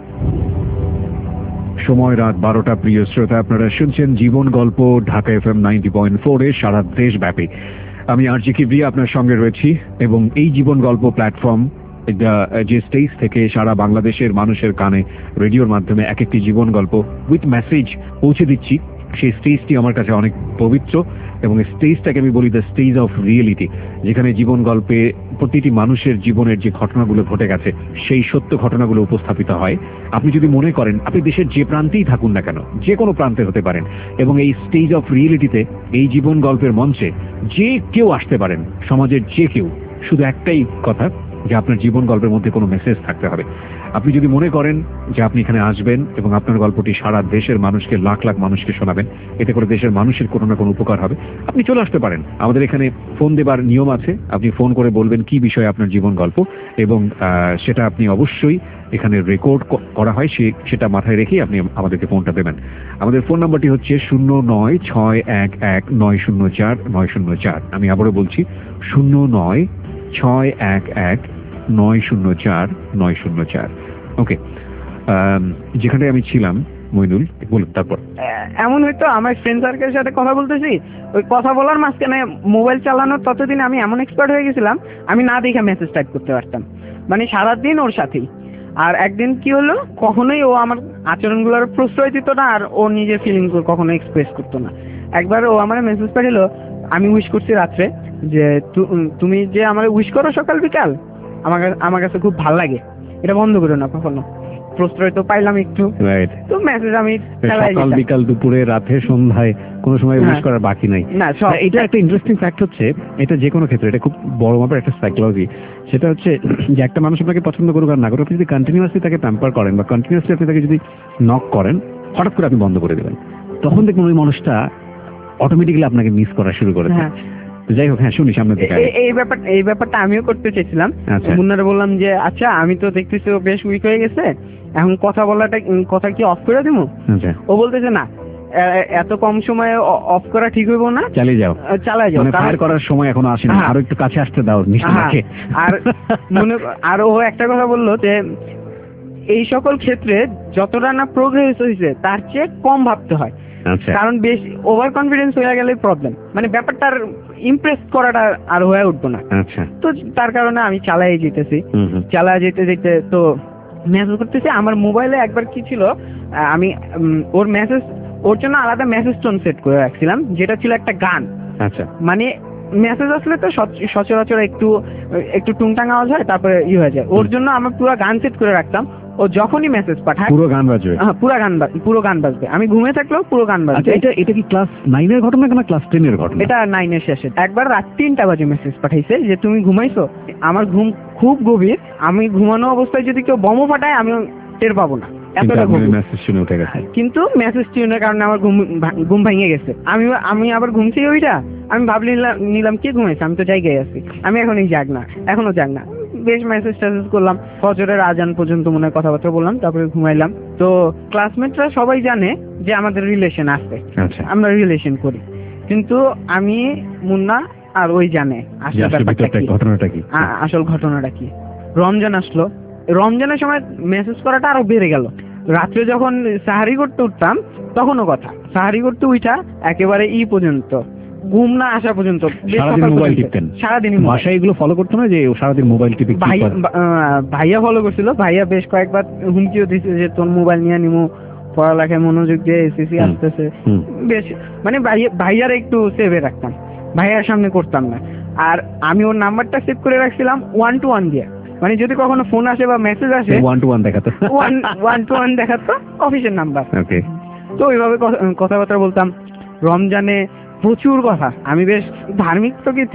[SPEAKER 2] সময় রাত বারোটা। প্রিয় শ্রোতা, আপনারা শুনছেন জীবন গল্প Dhaka F M ninety point four এ সারা দেশব্যাপী। আমি আর জি কিবরিয়া আপনার সঙ্গে রয়েছি এবং এই জীবন গল্প প্ল্যাটফর্ম যে স্টেজ থেকে সারা বাংলাদেশের মানুষের কানে রেডিওর মাধ্যমে এক একটি জীবন গল্প উইথ মেসেজ পৌঁছে দিচ্ছি, সেই স্টেজটি আমার কাছে অনেক পবিত্র এবং স্টেজটাকে আমি বলি দ্য স্টেজ অফ রিয়েলিটি, যেখানে জীবন গল্পে প্রতিটি মানুষের জীবনের যে ঘটনাগুলো ঘটে গেছে সেই সত্য ঘটনাগুলো উপস্থাপিত হয়। আপনি যদি মনে করেন, আপনি দেশের যে প্রান্তেই থাকুন না কেন, যে কোনো প্রান্তে হতে পারেন, এবং এই স্টেজ অফ রিয়েলিটিতে এই জীবন গল্পের মঞ্চে যে কেউ আসতে পারেন, সমাজের যে কেউ। শুধু একটাই কথা, যে আপনার জীবন গল্পের মধ্যে কোনো মেসেজ থাকতে হবে। আপনি যদি মনে করেন যে আপনি এখানে আসবেন এবং আপনার গল্পটি সারা দেশের মানুষকে, লাখ লাখ মানুষকে শোনাবেন, এতে করে দেশের মানুষের কোনো না কোনো উপকার হবে, আপনি চলে আসতে পারেন। আমাদের এখানে ফোন দেবার নিয়ম আছে। আপনি ফোন করে বলবেন কি বিষয়ে আপনার জীবন গল্প, এবং সেটা আপনি অবশ্যই এখানে রেকর্ড করা হয়, সে সেটা মাথায় রেখেই আপনি আমাদেরকে ফোনটা দেবেন। আমাদের ফোন নাম্বারটি হচ্ছে শূন্য নয় ছয় এক এক নয় শূন্য চার নয় শূন্য চার। আমি আবারও বলছি, শূন্য নয় ছয় এক এক নয় শূন্য চার নয় শূন্য চার। ওকে, যেখানে আমি ছিলাম, মইনুল বলুন। তারপর
[SPEAKER 3] এমন হয়তো আমার ফ্রেন্ড সার্কেলের সাথে কথা বলতেছি, ওই কথা বলার মাঝখানে মোবাইল চালানোর ততদিন আমি এমন এক্সপার্ট হয়ে গেছিলাম, আমি না দেখে মেসেজ টাইপ করতে পারতাম, মানে সারাদিন ওর সাথেই। আর একদিন কি হলো, কখনোই ও আমার আচরণগুলোর প্রশ্রয় দিত না, আর ও নিজের ফিলিং কখনো এক্সপ্রেস করতো না। একবার ও আমার মেসেজ পাঠালো, আমি উইশ করছি রাত্রে যে তুমি যে আমার উইশ করো সকাল বিকাল, আমার আমার কাছে খুব ভালো লাগে, এটা বন্ধ করো না কখনো। প্রশ্রয় তো পাইলাম একটু, তো মেসেজ আমি
[SPEAKER 2] সকাল বিকাল দুপুরে রাতে সন্ধ্যায় কোনো সময় উইশ করার বাকি নাই।
[SPEAKER 3] না,
[SPEAKER 2] এটা একটা ইন্টারেস্টিং ফ্যাক্ট হচ্ছে, এটা যে কোনো ক্ষেত্রে এটা খুব বড় মাপের একটা সাইকোলজি। সেটা হচ্ছে যে একটা মানুষ আপনাকে পছন্দ করুক আর না করুক, আপনি যদি কন্টিনিউয়াসলি তাকে প্যাম্পার করেন বা কন্টিনিউয়াসলি আপনি তাকে যদি নক করেন, হঠাৎ করে আপনি বন্ধ করে দেবেন, তখন দেখবেন ওই মানুষটা অটোমেটিক্যালি আপনাকে মিস করা শুরু করেছে। যাই হোক, হ্যাঁ শুনি সামনে থেকে।
[SPEAKER 3] এই ব্যাপারটা এই ব্যাপারটা আমিও করতে চাইছিলাম। মুন্নারে বললাম যে আচ্ছা, আমি তো দেখতেছি ও বেশ উইক হয়ে গেছে, এখন কথা বলাটা কথা কি অফ করে দিব? ও বলতেছে না, এত কম সময়ে অফ করা ঠিক হইব না, চালিয়ে যাও চালিয়ে যাও, ফায়ার করার সময় এখনো আসেনি, আরো একটু কাছে আসতে দাও নিশ্চয়ই। আর মনে আর ও একটা কথা বললো যে এই সকল ক্ষেত্রে যতটা না প্রোগ্রেস হয়েছে তার চেয়ে কম ভাবতে হয়, কারণ বেশ ওভার কনফিডেন্স হয়ে গেলে প্রবলেম, মানে ব্যাপারটার ইমপ্রেস করাটা আর হয়ে উঠবো না। তো তার কারণে আমি চালাই যেতেছি, চালায় যেতে যেতে তো মেসেজ করতেছি। আমার মোবাইলে একবার কি ছিল, আমি ওর মেসেজ, ওর জন্য আলাদা মেসেজ টোন সেট করে রাখছিলাম, যেটা ছিল একটা গান। আচ্ছা, মানে মেসেজ আসলে তো সচরাচর একটু একটু টুংটাং আওয়াজ হয়, তারপরে ই হয়ে যায়। ওর জন্য আমার পুরো গান সেট করে রাখতাম, ও যখনই মেসেজ পাঠায় পুরো গান বাজবে। হ্যাঁ, পুরো গান পুরো গান বাজবে, আমি ঘুমিয়ে থাকলেও পুরো গান বাজবে। এটা এটা কি ক্লাস নাইন এর ঘটনা না ক্লাস টেন এর ঘটনা? এটা নাইন এর শেষে। একবার রাত তিনটা বাজে মেসেজ পাঠাইছে যে তুমি ঘুমাইছো। আমার ঘুম খুব গভীর, আমি ঘুমানো অবস্থায় যদি কেউ বমও ফাটায় আমি টের পাবো না, এতটা গভীর। মেসেজ শুনে উঠে গেছে, কিন্তু মেসেজ শুনার কারণে আমার ঘুম ঘুম ভেঙে গেছে। আমি আমি আবার ঘুমছি ওইটা, আমি ভাবলি নিলাম কি ঘুমাইছে, আমি তো জায়গায় আছি, আমি এখনই জাগ না, এখনো জাগ না। বেশ মেসেজ টেসেজ করলাম, ফজরের আজান পর্যন্ত মনে হয় কথাবার্তা বললাম, তারপরে ঘুমাইলাম। তো ক্লাসমেটরা সবাই জানে যে আমাদের রিলেশন আছে, আমরা রিলেশন করি, কিন্তু আমি, মুন্না আর ওই জানে আসল ঘটনাটা কি। আসল ঘটনাটা কি, রমজান আসলো, রমজানের সময় মেসেজ করাটা আরো বেড়ে গেল। রাত্রে যখন সাহারি করতে উঠতাম তখনও কথা, সাহারি করতে উঠা একেবারে ই পর্যন্ত, ঘুম না আসা পর্যন্ত মোবাইল টিপতেন সারাদিন। ভাষা এগুলো ফলো করতো না যে সারাদিন মোবাইল টিপে? ভাইয়া ফলো করছিল, ভাইয়া বেশ কয়েকবার হুমকিও দিচ্ছে যে তোর মোবাইল নিয়ে নিমু, পড়ালেখায় মনোযোগ দিয়ে, এসএসসি আসতেছে। বেশ মানে ভাইয়ার একটু সেভে রাখতাম, ভাইয়ার সামনে করতাম না। আর আমি ওর নাম্বারটা সেভ করে রাখছিলাম ওয়ান টু ওয়ান দিয়ে, মানে যদি কখনো ফোন আসে বা মেসেজ আসে ওয়ান টু ওয়ান দেখাতো, ওয়ান টু ওয়ান দেখাতো অফিসের নাম্বার। তো ওইভাবে কথাবার্তা বলতাম। রমজানে প্রচুর কথা, আমি বেশ ধার্মিক প্রকৃতির,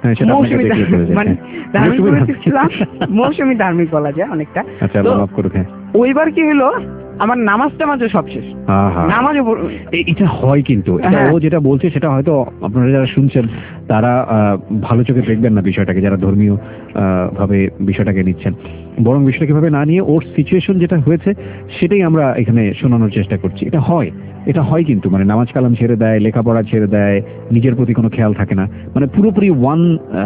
[SPEAKER 2] হ্যাঁ, সেটা আপনাকে
[SPEAKER 3] মৌসুমী
[SPEAKER 2] দেখলে বোঝা যায়,
[SPEAKER 3] মানে
[SPEAKER 2] হ্যাঁ।
[SPEAKER 3] ধার্মিক
[SPEAKER 2] মৌসুমী
[SPEAKER 3] পরিস্থিতি ছিল, মৌসুমী ধার্মিক বলা যায় অনেকটা।
[SPEAKER 2] আচ্ছা,
[SPEAKER 3] তো
[SPEAKER 2] মাফ করুন, হ্যাঁ।
[SPEAKER 3] ওইবার কি হলো, আমার নামাজটা মাঝে সব শেষ,
[SPEAKER 2] আহা।
[SPEAKER 3] নামাজে
[SPEAKER 2] এ- এটা হয় কিন্তু এটা
[SPEAKER 3] হ্যাঁ।
[SPEAKER 2] ও যেটা বলছে সেটা হয়তো আপনারা যারা শুনছেন তারা আহ, ভালো চোখে দেখবেন না বিষয়টাকে, যারা ধর্মীয় আহ, ভাবে বিষয়টাকে নিচ্ছেন, বরং বিষয়টাকে ভাবে না নিয়ে ওর সিচুয়েশন যেটা হয়েছে সেটাই আমরা এখানে শোনানোর চেষ্টা করছি। এটা হয়, এটা হয় কিন্তু মানে নামাজ কালাম ছেড়ে দেয়, লেখাপড়া ছেড়ে দেয়, নিজের প্রতি কোনো খেয়াল থাকে না, মানে পুরোপুরি ওয়ান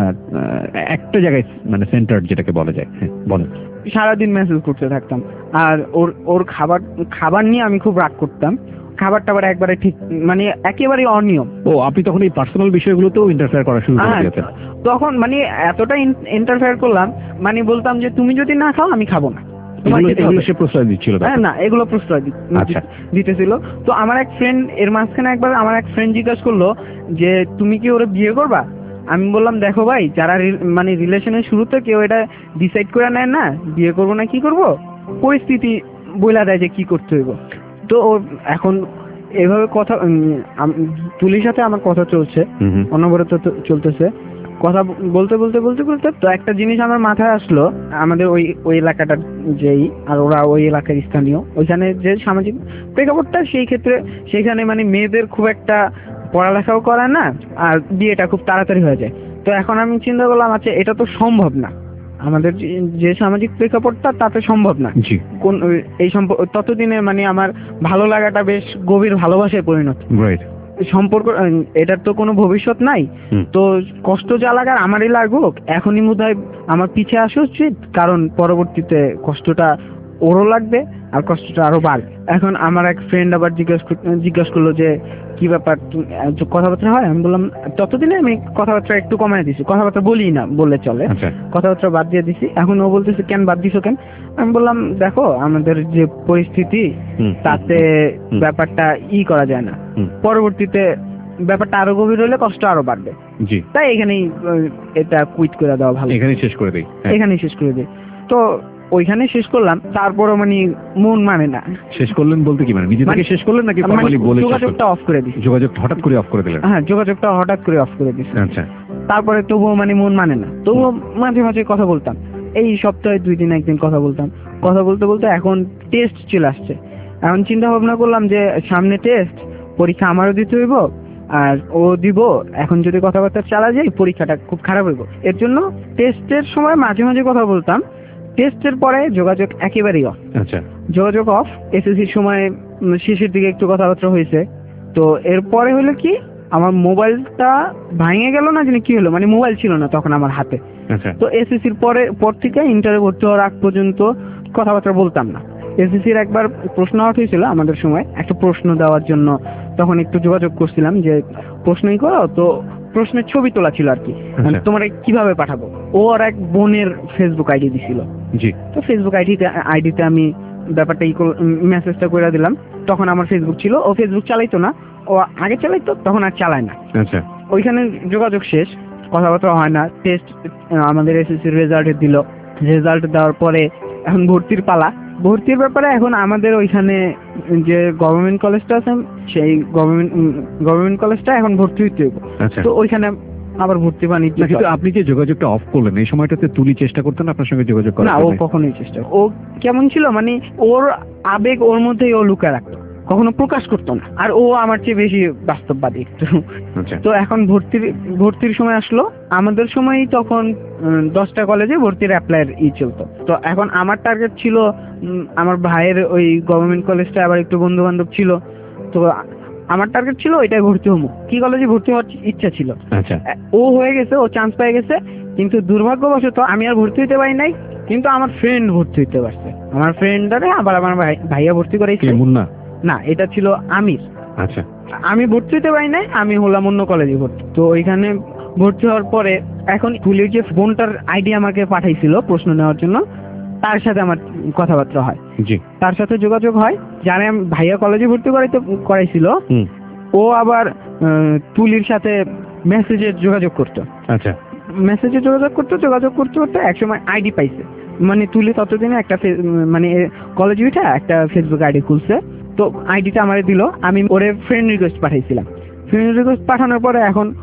[SPEAKER 2] একটা জায়গায় মানে সেন্টার যেটাকে বলা যায়। হ্যাঁ, বলেন।
[SPEAKER 3] সারাদিন মেসেজ করতে থাকতাম, আর ওর ওর খাবার খাবার নিয়ে আমি খুব রাগ করতাম। খাবার টাবার একবারে ঠিক মানে একেবারে অনিয়ম।
[SPEAKER 2] ও, আপনি তখন এই পার্সোনাল বিষয়গুলোতেও ইন্টারফেয়ার করা শুরু করে
[SPEAKER 3] হ্যাঁ,
[SPEAKER 2] দিয়েছেন।
[SPEAKER 3] তখন মানে এতটা ইন্টারফেয়ার করলাম, মানে বলতাম যে তুমি যদি না খাও আমি খাবো না, তোমার
[SPEAKER 2] এগুলো-
[SPEAKER 3] খেতে
[SPEAKER 2] এগুলো
[SPEAKER 3] হবে।
[SPEAKER 2] সে প্রশ্রয় দিচ্ছিল তখন?
[SPEAKER 3] হ্যাঁ, না এগুলো প্রশ্রয় দি-
[SPEAKER 2] আচ্ছা।
[SPEAKER 3] দিতেছিল। তো আমার এক ফ্রেন্ড এর মাঝখানে একবার আমার এক ফ্রেন্ড জিজ্ঞাসা করলো যে তুমি কি ওরে বিয়ে করবা? আমি বললাম দেখো ভাই, যারা রি- মানে রিলেশনের শুরুতে কেউ এটা ডিসাইড করে নেয় না বিয়ে করবো না কি করব, পরিস্থিতি বইলা দেয় যে কি করতে হইব। তো ও এখন এভাবে কথা উম, আম- তুলির সাথে আমার কথা চলছে,
[SPEAKER 2] হুম হুম।
[SPEAKER 3] অনবরত তো- চলতেছে কথা ব- বলতে বলতে বলতে বলতে তো একটা জিনিস আমার মাথায় আসলো, আমাদের ওই ওই এলাকাটার যেই, আর ওরা ওই এলাকার স্থানীয়, ওইখানে যে সামাজিক প্রেক্ষাপটটা সেই ক্ষেত্রে সেখানে মানে মেয়েদের খুব একটা পড়ালেখাও করে না, আর বিয়েটা খুব তাড়াতাড়ি হয়ে যায়। তো এখন আমি চিন্তা করলাম আচ্ছা এটা তো সম্ভব না, আমাদের যে- যে সামাজিক প্রেক্ষাপটটা তাতে সম্ভব না।
[SPEAKER 2] জি,
[SPEAKER 3] কোন এই সম্পর্ক ততদিনে মানে আমার ভালো লাগাটা বেশ গভীর ভালোবাসায় পরিণত
[SPEAKER 2] রাইট।
[SPEAKER 3] সম্পর্ক, উম, এটার তো কোনো ভবিষ্যৎ নাই।
[SPEAKER 2] হুম।
[SPEAKER 3] তো কষ্ট যা লাগার আমারই লাগুক, এখনই বোধহয় আমার পিছে আসা উচিত, কারণ পরবর্তীতে কষ্টটা ওরও লাগবে আর কষ্টটা আরো বাড়বে। এখন আমার এক ফ্রেন্ড আবার জিজ্ঞাসা জিজ্ঞাসা করলো যে কি ব্যাপার, তুমি- আহ, তো কথাবার্তা হয়? আমি বললাম ততদিনে আমি কথাবার্তা একটু কমায় দিছি, কথাবার্তা বলি না বললে চলে,
[SPEAKER 2] আচ্ছা।
[SPEAKER 3] কথাবার্তা বাদ দিয়ে দিছি। এখন ও বলতেছে কেন বাদ দিছো কেন? আমি বললাম দেখো আমাদের যে পরিস্থিতি
[SPEAKER 2] হুম,
[SPEAKER 3] তাতে
[SPEAKER 2] হুম।
[SPEAKER 3] ব্যাপারটা ই করা যায় না,
[SPEAKER 2] হুম।
[SPEAKER 3] পরবর্তীতে ব্যাপারটা আরো গভীর হলে কষ্ট আরো বাড়বে,
[SPEAKER 2] জি,
[SPEAKER 3] তাই এখানেই আহ, এটা কুইট করে দেওয়া ভালো,
[SPEAKER 2] এখানেই শেষ করে দিই। হ্যাঁ।
[SPEAKER 3] এখানেই শেষ করে দিই। তো ওইখানে শেষ করলাম, তারপরও মানে মন মানে না,
[SPEAKER 2] শেষ করলেন বলতে কি মানে নিজে থেকে
[SPEAKER 3] মানে-
[SPEAKER 2] শেষ করলেন নাকি
[SPEAKER 3] মানে
[SPEAKER 2] ফর্মালি বলে শেষ
[SPEAKER 3] যোগাযোগটা
[SPEAKER 2] করলেন?
[SPEAKER 3] অফ করে দিছি।
[SPEAKER 2] যোগাযোগ হঠাৎ করে অফ করে দিলেন?
[SPEAKER 3] হ্যাঁ, যোগাযোগটা হঠাৎ করে অফ করে দিছি।
[SPEAKER 2] আচ্ছা।
[SPEAKER 3] তারপরে তবুও মানে মন মানে না, তবুও মাঝে মাঝে কথা বলতাম, এই সপ্তাহে দুই দিন একদিন কথা বলতাম। কথা বলতে বলতে এখন টেস্ট চলে আসছে, এখন চিন্তা ভাবনা করলাম যে সামনে টেস্ট, পরীক্ষা আমারও দিতে হইব আর ও দিব, এখন যদি কথাবার্তা চালা যায় পরীক্ষাটা খুব খারাপ হইব। এর জন্য টেস্টের সময় মাঝে মাঝে কথা বলতাম, টেস্টের পরে যোগাযোগ একেবারেই অফ।
[SPEAKER 2] আচ্ছা।
[SPEAKER 3] যোগাযোগ অফ। এসএসসির সময় উম, শেষের দিকে একটু কথাবার্তা হয়েছে। তো এরপরে হলো কি, আমার মোবাইলটা ভাঙে গেল না জানি কি হলো, মানে মোবাইল ছিল না তখন আমার হাতে।
[SPEAKER 2] আচ্ছা।
[SPEAKER 3] তো এসএসসির পরে পর থেকে ইন্টারে ভর্তি হওয়ার আগ পর্যন্ত কথাবার্তা বলতাম না। এসএসসির একবার প্রশ্ন আউট হয়েছিল আমাদের সময়, একটা প্রশ্ন দেওয়ার জন্য তখন একটু যোগাযোগ করছিলাম যে প্রশ্নই করো, তো প্রশ্নের ছবি তোলা ছিল আর কি,
[SPEAKER 2] আচ্ছা।
[SPEAKER 3] তোমার কিভাবে পাঠাবো। ও আর এক বোনের ফেসবুক আইডি দিছিল,
[SPEAKER 2] জি।
[SPEAKER 3] তো ফেসবুক আইডিতে আইডিতে আমি ব্যাপারটা ই মেসেজটা করে দিলাম। তখন আমার ফেসবুক ছিল, ও ফেসবুক চালাইতো না, ও আগে চালাইতো, তখন আর চালায় না।
[SPEAKER 2] আচ্ছা।
[SPEAKER 3] ওইখানে যোগাযোগ শেষ, কথাবার্তা হয় না। টেস্ট আমাদের এসএসসির রেজাল্ট দিল, রেজাল্ট দেওয়ার পরে এখন ভর্তির পালা। ভর্তির ব্যাপারে এখন আমাদের ওইখানে যে গভর্নমেন্ট কলেজটা আছে, সেই গভর্নমেন্ট গভর্নমেন্ট কলেজটা এখন ভর্তি হইতে হইব।
[SPEAKER 2] আচ্ছা।
[SPEAKER 3] তো ওইখানে আবার ভর্তি পানি
[SPEAKER 2] না, কিন্তু আপনি যে যোগাযোগটা অফ করলেন এই সময়টাতে তুলি চেষ্টা করতেন আপনার সঙ্গে যোগাযোগ করার
[SPEAKER 3] না, ও
[SPEAKER 2] জন্য?
[SPEAKER 3] কখনোই চেষ্টা, ও কেমন ছিল মানে ওর আবেগ ওর মধ্যেই ও লুকায় রাখতো, কখনো প্রকাশ করতো না। আর ও আমার চেয়ে বেশি বাস্তববাদী একটু।
[SPEAKER 2] আচ্ছা।
[SPEAKER 3] তো এখন ভর্তির ভর্তির সময় আসলো, আমাদের সময়ই তখন উম, দশটা কলেজে ভর্তির অ্যাপ্লাইয়ের ই চলতো। তো এখন আমার টার্গেট ছিল উম, আমার ভাইয়ের ওই গভর্নমেন্ট কলেজটা আবার একটু বন্ধু বান্ধব ছিল, তো আ- আমার টার্গেট ছিল ওইটাই ভর্তি হবো, কি কলেজে ভর্তি হওয়ার ইচ্ছা ছিল।
[SPEAKER 2] আচ্ছা।
[SPEAKER 3] ও হয়ে গেছে, ও চান্স পেয়ে গেছে, কিন্তু দুর্ভাগ্যবশত আমি আর ভর্তি হইতে পারি নাই, কিন্তু আমার ফ্রেন্ড ভর্তি হইতে পারছে। আমার ফ্রেন্ডারে আবার আমার ভাই- ভাইয়া ভর্তি
[SPEAKER 2] কে,
[SPEAKER 3] করাইছে।
[SPEAKER 2] মুন্না?
[SPEAKER 3] না, এটা ছিল আমির।
[SPEAKER 2] আচ্ছা।
[SPEAKER 3] আমি ভর্তি হতে পারি নাই, আমি হলাম অন্য কলেজে ভর্তি। তো ওইখানে ভর্তি হওয়ার পরে এখন তুলির যে বোনটার আইডি আমাকে পাঠাইছিল প্রশ্ন নেওয়ার জন্য, তার সাথে আমার কথাবার্তা হয়,
[SPEAKER 2] জি।
[SPEAKER 3] তার সাথে যোগাযোগ হয়। জানে আমি ভাইয়া কলেজে ভর্তি করাইতে করাইছিল,
[SPEAKER 2] হুম।
[SPEAKER 3] ও আবার আহ, তুলির সাথে মেসেজে যোগাযোগ করতো,
[SPEAKER 2] আচ্ছা।
[SPEAKER 3] মেসেজে যোগাযোগ করতে যোগাযোগ করতে করতে একসময় আইডি পাইছে, মানে তুলি ততদিনে একটা ফে- মানে কলেজ উঠে একটা ফেসবুক আইডি খুলছে। তো আইডিটা আমারে দিল, আমি ওরে ফ্রেন্ড রিকোয়েস্ট পাঠাইছিলাম। ফ্রেন্ড রিকোয়েস্ট পাঠানোর পরে এখন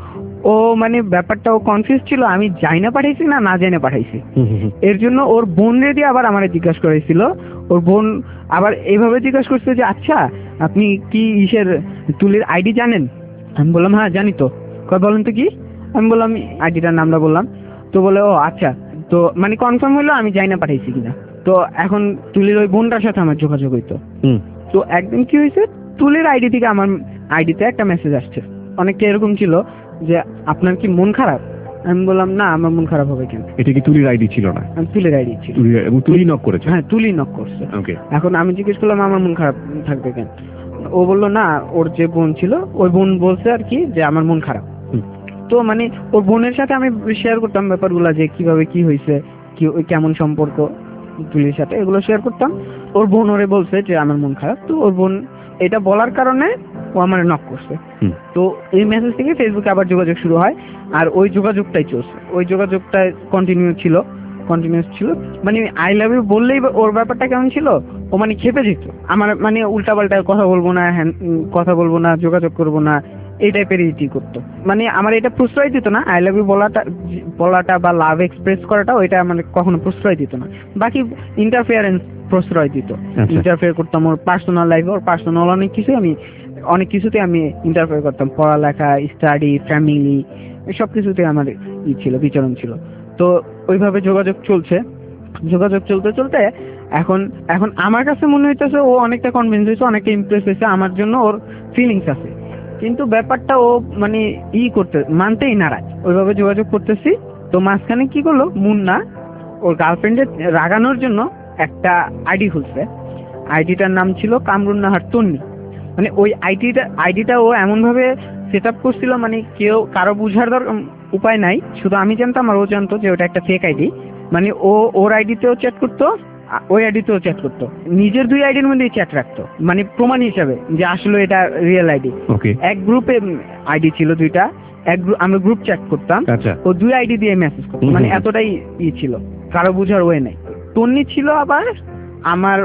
[SPEAKER 3] ও মানে ব্যাপারটা ও কনফিউজ ছিল আমি যাই না পাঠাইছি না না জেনে পাঠাইছি।
[SPEAKER 2] হুম, হুম, হুম।
[SPEAKER 3] এর জন্য ওর বোন রেডি আবার আমারে জিজ্ঞাসা করেছিল। ওর বোন আবার এইভাবে জিজ্ঞাসা করছে যে আচ্ছা আপনি কি ইসের তুলির আইডি জানেন? আমি বললাম হ্যাঁ জানি তো। কয় বলেন তো কি? আমি বললাম আইডিটার নামটা বললাম। তো বলে ও আচ্ছা, তো মানে কনফার্ম হলো আমি যাই না পাঠাইছি কিনা। তো এখন তুলির ওই বোনটার সাথে আমার যোগাযোগ হইতো।
[SPEAKER 2] হুম।
[SPEAKER 3] তো একদিন কি হয়েছে, তুলির আইডি থেকে আমার আইডিতে একটা মেসেজ আসছে। অনেকটা এরকম ছিল যে আপনার কি মন খারাপ? আমি বললাম না আমার মন খারাপ হবে কেন।
[SPEAKER 2] এটা কি তুলির আইডি ছিল না?
[SPEAKER 3] আমি তুলির আইডি ছিল।
[SPEAKER 2] তুলির- এবং তুলি নক করেছে?
[SPEAKER 3] হ্যাঁ তুলি নক করছে।
[SPEAKER 2] ওকে।
[SPEAKER 3] এখন আমি জিজ্ঞেস করলাম আমার মন খারাপ থাকবে কেন? ও বললো না ওর যে বোন ছিল ওই বোন বলছে আর কি যে আমার মন খারাপ।
[SPEAKER 2] হুম।
[SPEAKER 3] তো মানে ওর বোনের সাথে আমি শেয়ার করতাম ব্যাপারগুলো যে কিভাবে কি হয়েছে, কি কেমন সম্পর্ক তুলির সাথে, এগুলো শেয়ার করতাম। ওর বোন ওরে বলছে যে আমার মন খারাপ। তো ওর বোন এটা বলার কারণে ও আমার নক করছে।
[SPEAKER 2] হুম।
[SPEAKER 3] তো এই মেসেজ থেকে ফেসবুকে আবার যোগাযোগ শুরু হয়। আর ওই যোগাযোগটাই চলছে, ওই যোগাযোগটা কন্টিনিউ ছিল কন্টিনিউস ছিল মানে আই লাভ ইউ বললেই ওর ব্যাপারটা কেমন ছিল, ও মানে খেপে যেত আমার, মানে উল্টাপাল্টা কথা বলবো না, হ্যান কথা বলবো না, যোগাযোগ করবো না, এই টাইপের ইটি করতো। মানে আমার এটা প্রশ্রয় দিত না, আই লাভ ইউ বলাটা বলাটা বা লাভ এক্সপ্রেস করাটা ওইটা আমার কখনো প্রশ্রয় দিত না। বাকি ইন্টারফেয়ারেন্স প্রশ্রয় দিত।
[SPEAKER 2] আচ্ছা।
[SPEAKER 3] ইন্টারফেয়ার করতাম ওর পার্সোনাল লাইফে, ওর পার্সোনাল অনেক কিছু আমি অনেক কিছুতে আমি ইন্টারফেয়ার করতাম, পড়ালেখা, স্টাডি, ফ্যামিলি, সব কিছুতে আমার ই ছিল, বিচরণ ছিল। তো ওইভাবে যোগাযোগ চলছে, যোগাযোগ চলতে চলতে এখন এখন আমার কাছে মনে হইতেছে ও অনেকটা কনভিন্স হয়েছে, অনেকটা ইমপ্রেস হয়েছে, আমার জন্য ওর ফিলিংস আছে। কিন্তু ব্যাপারটা ও মানে ই করতে মানতেই নারাজ। ওইভাবে যোগাযোগ করতেছি, তো মাঝখানে কি করলো, মুন্না ওর গার্লফ্রেন্ডের রাগানোর জন্য একটা আইডি খুলছে। আইডিটার নাম ছিল কামরুন নাহার তন্নি। মানে ওই আইডিটা আইডিটা ও এমন ভাবে সেট আপ করছিল মানে কেউ কারো বুঝার দরকার উপায় নাই, শুধু আমি জানতাম আর ও জানতো যে ওটা একটা ফেক আইডি। মানে ও ওর আইডিতেও চ্যাট করতো, আ- ওই আইডিতেও চ্যাট করতো, নিজের দুই আইডির মধ্যেই চ্যাট রাখতো, মানে প্রমাণ হিসাবে যে আসলে এটা রিয়েল আইডি।
[SPEAKER 2] ওকে।
[SPEAKER 3] এক গ্রুপে আইডি ছিল দুইটা, এক গ্রুপ আমরা গ্রুপ চ্যাট করতাম,
[SPEAKER 2] আচ্ছা।
[SPEAKER 3] ও দুই আইডি দিয়ে মেসেজ করতো,
[SPEAKER 2] হুম,
[SPEAKER 3] মানে
[SPEAKER 2] হুম।
[SPEAKER 3] এতটাই ই ছিল, কারো বুঝার ওয়ে নাই। তন্নি ছিল আবার আমার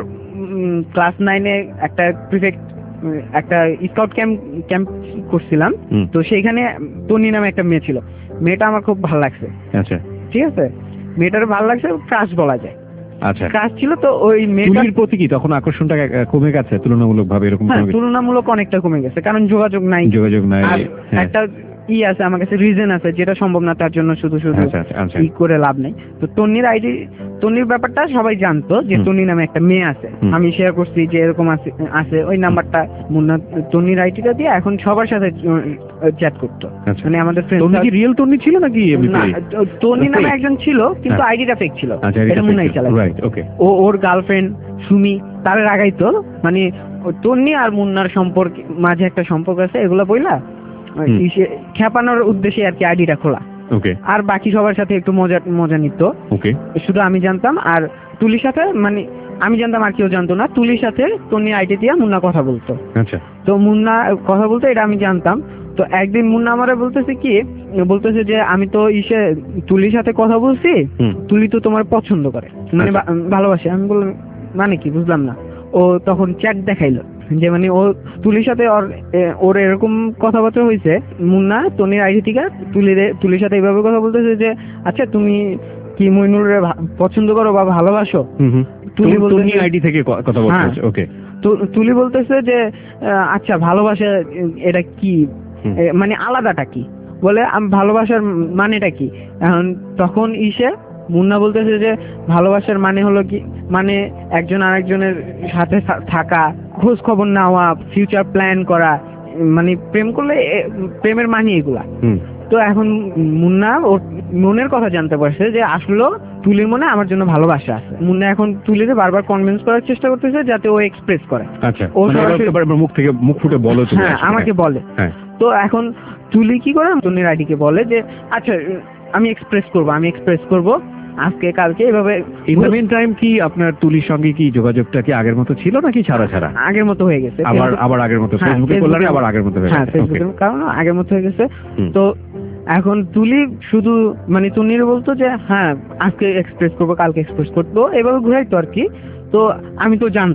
[SPEAKER 3] ক্লাস নাইনে একটা প্রিফেক্ট একটা স্কাউট ক্যাম্প ক্যাম্প করছিলাম,
[SPEAKER 2] হুম।
[SPEAKER 3] তো সেইখানে তন্নি নামে একটা মেয়ে ছিল। মেয়েটা আমার খুব ভালো লাগছে,
[SPEAKER 2] আচ্ছা।
[SPEAKER 3] ঠিক আছে, মেয়েটার ভালো লাগছে, ক্রাশ বলা যায়,
[SPEAKER 2] আচ্ছা।
[SPEAKER 3] ক্রাশ ছিল। তো ওই মেয়েটার
[SPEAKER 2] তুলির প্রতি কি তখন আকর্ষণটা আহ, কমে গেছে তুলনামূলক ভাবে? এরকম
[SPEAKER 3] হ্যাঁ
[SPEAKER 2] কোনো কিছু?
[SPEAKER 3] তুলনামূলক অনেকটা কমে গেছে, কারণ যোগাযোগ নাই,
[SPEAKER 2] যোগাযোগ নাই।
[SPEAKER 3] আর
[SPEAKER 2] হ্যাঁ।
[SPEAKER 3] একটা ই আছে আমার কাছে, রিজন আছে, যেটা সম্ভব না তার জন্য শুধু শুধু
[SPEAKER 2] আচ্ছা, আচ্ছা, আচ্ছা।
[SPEAKER 3] ই করে লাভ নেই। তো তন্নির আইডি, তন্নির ব্যাপারটা সবাই জানতো যে
[SPEAKER 2] হুম।
[SPEAKER 3] তন্নি নামে একটা মেয়ে আছে,
[SPEAKER 2] হুম।
[SPEAKER 3] আমি শেয়ার করছি যে এরকম আছে আছে ওই নাম্বারটা মুন্না তন্নির আইডিটা দিয়ে এখন সবার সাথে চ্যাট করতো।
[SPEAKER 2] আচ্ছা।
[SPEAKER 3] মানে আমাদের
[SPEAKER 2] তন্নি কি
[SPEAKER 3] ফ্রেন্ড
[SPEAKER 2] রিয়েল তন্নি ছিল নাকি এমনিতে?
[SPEAKER 3] তন্নি নামে
[SPEAKER 2] Fake?
[SPEAKER 3] একজন ছিল, কিন্তু
[SPEAKER 2] হ্যাঁ।
[SPEAKER 3] আইডিটা ফেক ছিল,
[SPEAKER 2] আচ্ছা,
[SPEAKER 3] এটা মুন্নাই চালায়।
[SPEAKER 2] রাইট। ওকে।
[SPEAKER 3] ও ওর গার্লফ্রেন্ড সুমি তারে রাগাইতো, মানে ও তন্নি আর মুন্নার সম্পর্ক মাঝে একটা সম্পর্ক আছে, এগুলা বইলা
[SPEAKER 2] হুম।
[SPEAKER 3] ইসে- খেপানোর উদ্দেশ্যে আর কি আইডিটা খোলা।
[SPEAKER 2] ওকে।
[SPEAKER 3] আর বাকি সবার সাথে একটু মজা মজা নিত,
[SPEAKER 2] ওকে।
[SPEAKER 3] শুধু আমি জানতাম। আর তুলির সাথে মানে আমি জানতাম আর কেউ জানতো না, তুলির সাথে তন্নি আইডি দিয়ে মুন্না কথা বলতো।
[SPEAKER 2] আচ্ছা।
[SPEAKER 3] তো মুন্না কথা বলতো, এটা আমি জানতাম। তো একদিন মুন্না আমারে বলতেছে কি, বলতেছে যে আমি তো ইসে তুলির সাথে কথা বলছি,
[SPEAKER 2] হুম।
[SPEAKER 3] তুলি তো তোমার পছন্দ করে, মানে
[SPEAKER 2] আচ্ছা।
[SPEAKER 3] বা- ভালোবাসে। আমি বললাম মানে কি বুঝলাম না। ও তখন চ্যাট দেখাইলো যে মানে ও তুলির সাথে ওর এ- ওর এরকম কথাবার্তা হয়েছে, মুন্না তনির আইডি থেকে তুলির তুলির সাথে এইভাবে কথা বলতেছে যে আচ্ছা তুমি কি মইনুরে পছন্দ করো বা ভালোবাসো।
[SPEAKER 2] হুম হুম।
[SPEAKER 3] তুলি
[SPEAKER 2] তুলি
[SPEAKER 3] বলতেছে-
[SPEAKER 2] তুলি আইডি থেকে ক- কথা বলতে
[SPEAKER 3] হ্যাঁ।
[SPEAKER 2] হচ্ছে। ওকে।
[SPEAKER 3] তো তুলি বলতেছে যে আহ, আচ্ছা ভালোবাসা এ- এটা কি,
[SPEAKER 2] হুম।
[SPEAKER 3] এ, মানে আলাদাটা কি, বলে আম- ভালোবাসার মানেটা কি। এখন তখন ইসে মুন্না বলতেছে যে ভালোবাসার মানে হলো কি, মানে একজন আরেকজনের সাথে থা- থাকা, খোঁজ খবর নেওয়া, ফিউচার প্ল্যান করা, মানে প্রেম করলে এ- প্রেমের মানে এগুলা।
[SPEAKER 2] হুম।
[SPEAKER 3] তো এখন মুন্না ওর মনের কথা জানতে পারছে যে আসলে তুলির মনে আমার জন্য ভালোবাসা আছে। মুন্না এখন তুলিকে বারবার কনভিন্স করার চেষ্টা করতেছে যাতে ও এক্সপ্রেস করে।
[SPEAKER 2] আচ্ছা।
[SPEAKER 3] ও
[SPEAKER 2] মানে এবার-
[SPEAKER 3] সরাসরি-
[SPEAKER 2] এবার এবার মুখ থেকে মুখ ফুটে বলো তুমি
[SPEAKER 3] হ্যাঁ
[SPEAKER 2] আসলে।
[SPEAKER 3] আমাকে বলে।
[SPEAKER 2] হ্যাঁ।
[SPEAKER 3] তো এখন তুলি কি করে তন্নির আইডিকে বলে যে আচ্ছা আমি এক্সপ্রেস করব আমি এক্সপ্রেস করব আজকে কালকে, এভাবে
[SPEAKER 2] ইন দ্য মিন টাইম কি আপনার তুলির সঙ্গে কি যোগাযোগটা কি আগের মতো ছিল নাকি ছাড়া ছাড়া?
[SPEAKER 3] আগের মতো হয়ে গেছে।
[SPEAKER 2] আবার
[SPEAKER 3] ফেসবুক-
[SPEAKER 2] আবার আগের মতো
[SPEAKER 3] হ্যাঁ,
[SPEAKER 2] ফেসবুকে
[SPEAKER 3] ফেসবুকে-
[SPEAKER 2] করলে আবার আগের মতো হয়ে
[SPEAKER 3] হ্যাঁ
[SPEAKER 2] গেছে। ওকে।
[SPEAKER 3] ফেসবুকের কারণে আগের মতো হয়ে গেছে।
[SPEAKER 2] হুম।
[SPEAKER 3] তো এখন তুলি শুধু মানে তন্নির বলতো যে হ্যাঁ আজকে এক্সপ্রেস করবো কালকে এক্সপ্রেস করবো, এভাবে ঘুরাইতো আর কি। তো আমি তো জানতাম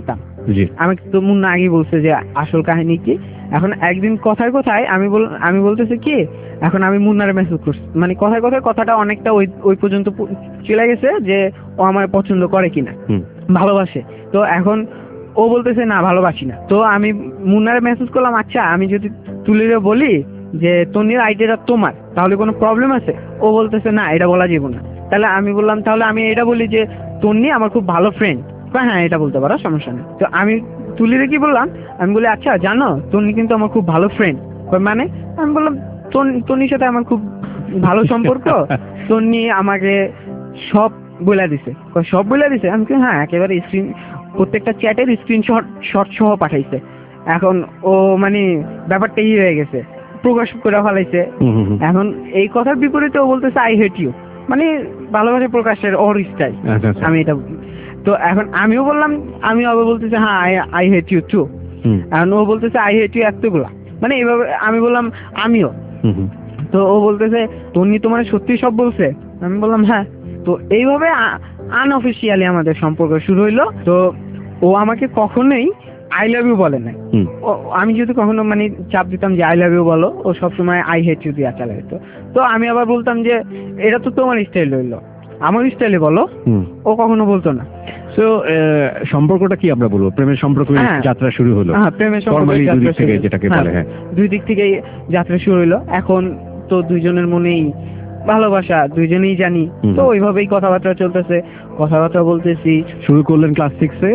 [SPEAKER 2] জি।
[SPEAKER 3] আমাকে তো মুন্না আগেই বলছে যে আসল কাহিনী কি। এখন একদিন কথায় কথায় আমি বল আমি বলতেছি কি, এখন আমি মুন্নারে মেসেজ করছি, মানে কথায় কথায় কথাটা অনেকটা ওই ওই পর্যন্ত প- চলে গেছে যে ও আমার পছন্দ করে কিনা,
[SPEAKER 2] হুম।
[SPEAKER 3] ভালোবাসে। তো এখন ও বলতেছে না ভালোবাসি না। তো আমি মুন্নারে মেসেজ করলাম, আচ্ছা আমি যদি তুলিরে বলি যে তন্নির আইডিটা তোমার, তাহলে কোনো প্রবলেম আছে? ও বলতেছে না, এটা বলা যাবে না। তাহলে আমি বললাম তাহলে আমি এটা বলি যে তন্নি আমার খুব ভালো ফ্রেন্ড। হ্যাঁ এটা বলতে পারো, সমস্যা নেই। তো আমি তুলিরে কি বললাম, আমি বলি আচ্ছা জানো তন্নি কিন্তু আমার খুব ভালো ফ্রেন্ড। মানে আমি বললাম তন্নি- তন্নির সাথে আমার খুব ভালো সম্পর্ক, তন্নি আমাকে সব বলে দিছে। কয়, সব বলে দিছে? আমি বলি, হ্যাঁ একেবারে স্ক্রিন, প্রত্যেকটা চ্যাটের স্ক্রিনশট শট সহ পাঠাইছে। এখন ও মানে ব্যাপারটা ই হয়ে গেছে, প্রকাশ করে ফেলাইছে।
[SPEAKER 2] হুম, হুম, হুম।
[SPEAKER 3] এখন এই কথার বিপরীতে ও বলতেছে আই হেট ইউ, মানে ভালোবাসা প্রকাশের ওর স্টাইল।
[SPEAKER 2] আচ্ছা, আচ্ছা।
[SPEAKER 3] আমি এটা, তো এখন আমিও বললাম, আমিও আবার বলতেছে হ্যাঁ আই হেট ইউ টু।
[SPEAKER 2] হুম,
[SPEAKER 3] এখন ও বলতেছে আই হেট ইউ এতগুলা, মানে এইভাবে আমি বললাম আমিও।
[SPEAKER 2] হুম, হুম।
[SPEAKER 3] তো ও বলতেছে তন্নি তোমার সত্যি সব বলছে? আমি বললাম হ্যাঁ। তো এইভাবে আনঅফিসিয়ালি আমাদের সম্পর্ক শুরু হইলো। তো ও আমাকে কখনোই আই লাভ ইউ বলে নাই।
[SPEAKER 2] হুম।
[SPEAKER 3] ও- আমি যদি কখনো মানে চাপ দিতাম যে আই লাভ ইউ বলো, ও সবসময় আই হেট ইউ দিয়ে চালাই দিত। তো আমি আবার বলতাম যে এটা তো তোমার স্টাইল হইলো, আমার স্টাইলে বলো।
[SPEAKER 2] হুম।
[SPEAKER 3] ও কখনো বলতো না।
[SPEAKER 2] তো সম্পর্কটা কি আমরা বলবো, প্রেমের সম্পর্ক
[SPEAKER 3] হ্যাঁ।
[SPEAKER 2] যাত্রা শুরু হলো
[SPEAKER 3] হ্যাঁ, প্রেমের সম্পর্ক
[SPEAKER 2] Formally দুই
[SPEAKER 3] যাত্রা
[SPEAKER 2] দিক থেকে
[SPEAKER 3] শুরু।
[SPEAKER 2] যেটাকে
[SPEAKER 3] হ্যাঁ,
[SPEAKER 2] বলে, হ্যাঁ।
[SPEAKER 3] দুই দিক থেকেই যাত্রা শুরু হইলো। এখন তো দুইজনের মনেই ভালোবাসা, দুইজনেই জানি।
[SPEAKER 2] হুম।
[SPEAKER 3] তো ওইভাবেই কথাবার্তা চলতেছে, কথাবার্তা বলতেছি।
[SPEAKER 2] শুরু করলেন ক্লাস সিক্সে।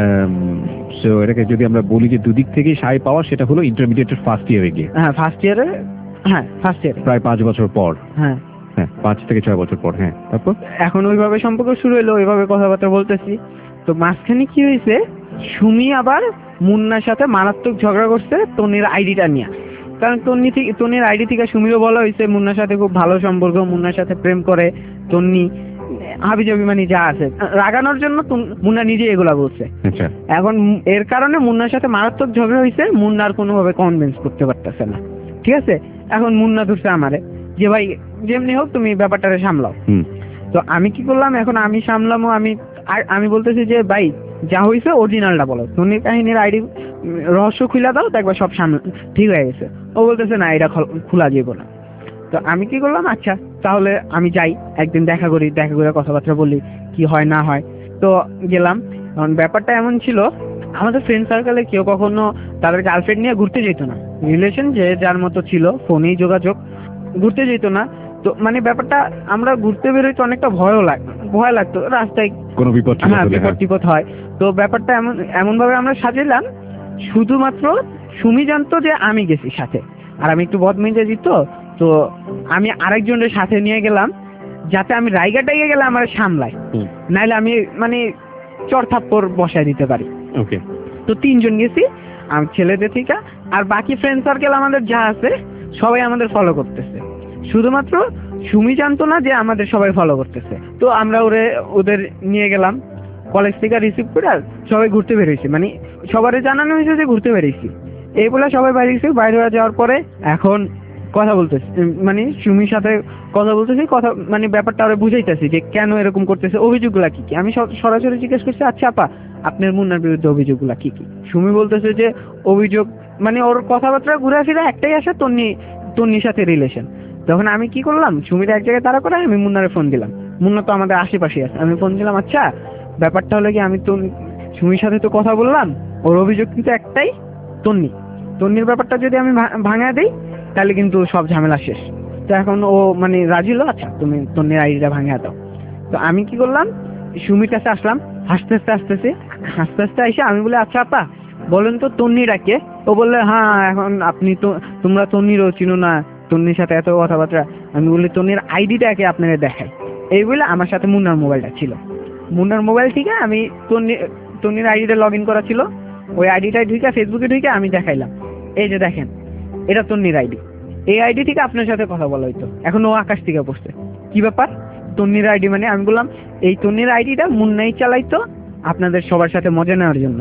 [SPEAKER 2] সো এটাকে যদি আমরা বলি যে দুদিক থেকেই সাই পাওয়া, সেটা হলো ইন্টারমিডিয়েটের ফার্স্ট ইয়ারে গিয়ে,
[SPEAKER 3] হ্যাঁ ফার্স্ট ইয়ারে, হ্যাঁ ফার্স্ট ইয়ারে,
[SPEAKER 2] প্রায় পাঁচ বছর পর।
[SPEAKER 3] হ্যাঁ।
[SPEAKER 2] হ্যাঁ, পাঁচ থেকে ছয় বছর পর। হ্যাঁ, তারপর
[SPEAKER 3] এখন ওইভাবে সম্পর্ক শুরু হলো, ওইভাবে কথাবার্তা বলতেছি। তো মাঝখানে কি হয়েছে, সুমি আবার মুন্নার সাথে মারাত্মক ঝগড়া করছে তন্নির আইডিটা নিয়ে। কারণ তন্নি থেকে, তন্নির আইডি থেকে সুমিরও বলা হয়েছে মুন্নার সাথে খুব ভালো সম্পর্ক, মুন্নার সাথে প্রেম করে তন্নি, হাবিজাবি মানে যা আছে রাগানোর জন্য তন- মুন্না নিজে এগুলা বলছে।
[SPEAKER 2] আচ্ছা।
[SPEAKER 3] এখন মু- এর কারণে মুন্নার সাথে মারাত্মক ঝগড়া হয়েছে, মুন্নার কোনোভাবে কনভিন্স করতে পারতেছে না। ঠিক আছে, এখন মুন্না ধরছে আমারে যে ভাই যেমনি হোক তুমি ব্যাপারটারে সামলাও।
[SPEAKER 2] হুম।
[SPEAKER 3] তো আমি কি করলাম, এখন আমি সামলামো, আমি আর আমি বলতেছি যে ভাই যা হয়েছে অরিজিনালটা বলো, তন্নির কাহিনীর আইডি রহস্য খুলে দাও, দেখবা সব সামনে ঠিক হয়ে গেছে। ও বলতেছে না এটা খোল- খোলা যাবে না। তো আমি কি করলাম, আচ্ছা তাহলে আমি যাই, একদিন দেখা করি, দেখা করে কথাবার্তা বলি কি হয় না হয়। তো গেলাম। কারণ ব্যাপারটা এমন ছিল, আমাদের ফ্রেন্ড সার্কেলে কেউ কখনো তাদের গার্লফ্রেন্ড নিয়ে ঘুরতে যেত না। রিলেশন যে যার মতো ছিল, ফোনেই যোগাযোগ, ঘুরতে যেত না। তো মানে ব্যাপারটা আমরা ঘুরতে বেরোইতে অনেকটা ভয়ও লাগ ভয় লাগতো রাস্তায়,
[SPEAKER 2] কোনো বিপদ টিপদ
[SPEAKER 3] হ্যাঁ
[SPEAKER 2] হলে,
[SPEAKER 3] বিপদ
[SPEAKER 2] হ্যাঁ।
[SPEAKER 3] টিপদ হয়। তো ব্যাপারটা এমন এমন ভাবে আমরা সাজাইলাম, শুধুমাত্র সুমি জানতো যে আমি গেছি সাথে, আর আমি একটু বদমেজাজি তো তো আমি আরেকজনের সাথে নিয়ে গেলাম, যাতে আমি রাইগা টাইগে গেলে আমার সামলায়,
[SPEAKER 2] হুম।
[SPEAKER 3] নাইলে আমি মানে চর থাপ্পড় বসায় দিতে পারি।
[SPEAKER 2] ওকে।
[SPEAKER 3] তো তিনজন গেছি, আমি ছেলেদের থেকে, আর বাকি ফ্রেন্ড সার্কেল আমাদের যা আছে সবাই আমাদের ফলো করতেছে। শুধুমাত্র সুমি জানতো না যে আমাদের সবাই ফলো করতেছে। তো আমরা ওরে ওদের নিয়ে গেলাম, কলেজ থেকে রিসিভ করে আর সবাই ঘুরতে বেরিয়েছি, মানে সবারই জানানো হয়েছে যে ঘুরতে বেরিয়েছি। এই বলে সবাই বাইরে গেছি। বাইরে হয়ে যাওয়ার পরে এখন কথা বলতেছি, উম, মানে সুমির সাথে কথা বলতেছি, কথা মানে ব্যাপারটা ওরা বুঝাইতেছি যে কেন এরকম করতেছে, অভিযোগগুলা কি কি। আমি স- সরাসরি জিজ্ঞেস করছি, আচ্ছা আপা আপনার মুন্নার বিরুদ্ধে অভিযোগগুলা কি কি। সুমি বলতেছে যে অভিযোগ মানে ওর কথাবার্তা ঘুরে ফিরে একটাই আসে, তন্নি তন্নির সাথে রিলেশন। তখন আমি কি করলাম, সুমির এক জায়গায় তাড়া করে আমি মুন্নারে ফোন দিলাম। মুন্না তো আমাদের আশেপাশে আছে, আমি ফোন দিলাম, আচ্ছা ব্যাপারটা হলো কি, আমি তো সুমির সাথে তো কথা বললাম, ওর অভিযোগ কিন্তু একটাই, তন্নি তন্নির ব্যাপারটা যদি আমি ভা- ভাঙা দিই তাহলে কিন্তু সব ঝামেলা শেষ। তো এখন ও মানে রাজি হলো, আচ্ছা তুমি তন্নির আইডিটা ভাঙা দাও। তো আমি কি করলাম, সুমির কাছে আসলাম, হাসতে হাসতে আসতেছে, হাসতে হাসতে এসে আমি বলে আচ্ছা আপা বলেন তো তন্নিরা কে। ও বললে হ্যাঁ এখন আপনি তো, তোমরা তন্নিরও চিনো না, তন্নির সাথে এত কথাবার্তা। আমি বলি তন্নির আইডিটাকে আপনারা দেখাই। এই বলে আমার সাথে মুন্নার মোবাইলটা ছিল, মুন্নার মোবাইল থেকে আমি তন্নি তন্নির আইডিটা লগ ইন করা ছিল, ওই আইডিটাই ঢুকে ফেসবুকে ঢুকে আমি দেখাইলাম, এই যে দেখেন এটা তন্নির আইডি, এই আইডি থেকে আপনার সাথে কথা বলা হইতো। এখন ও আকাশ থেকে বসছে, কি ব্যাপার তন্নির আইডি মানে? আমি বললাম এই তন্নির আইডিটা মুন্নাই চালাইতো আপনাদের সবার সাথে মজা নেওয়ার জন্য।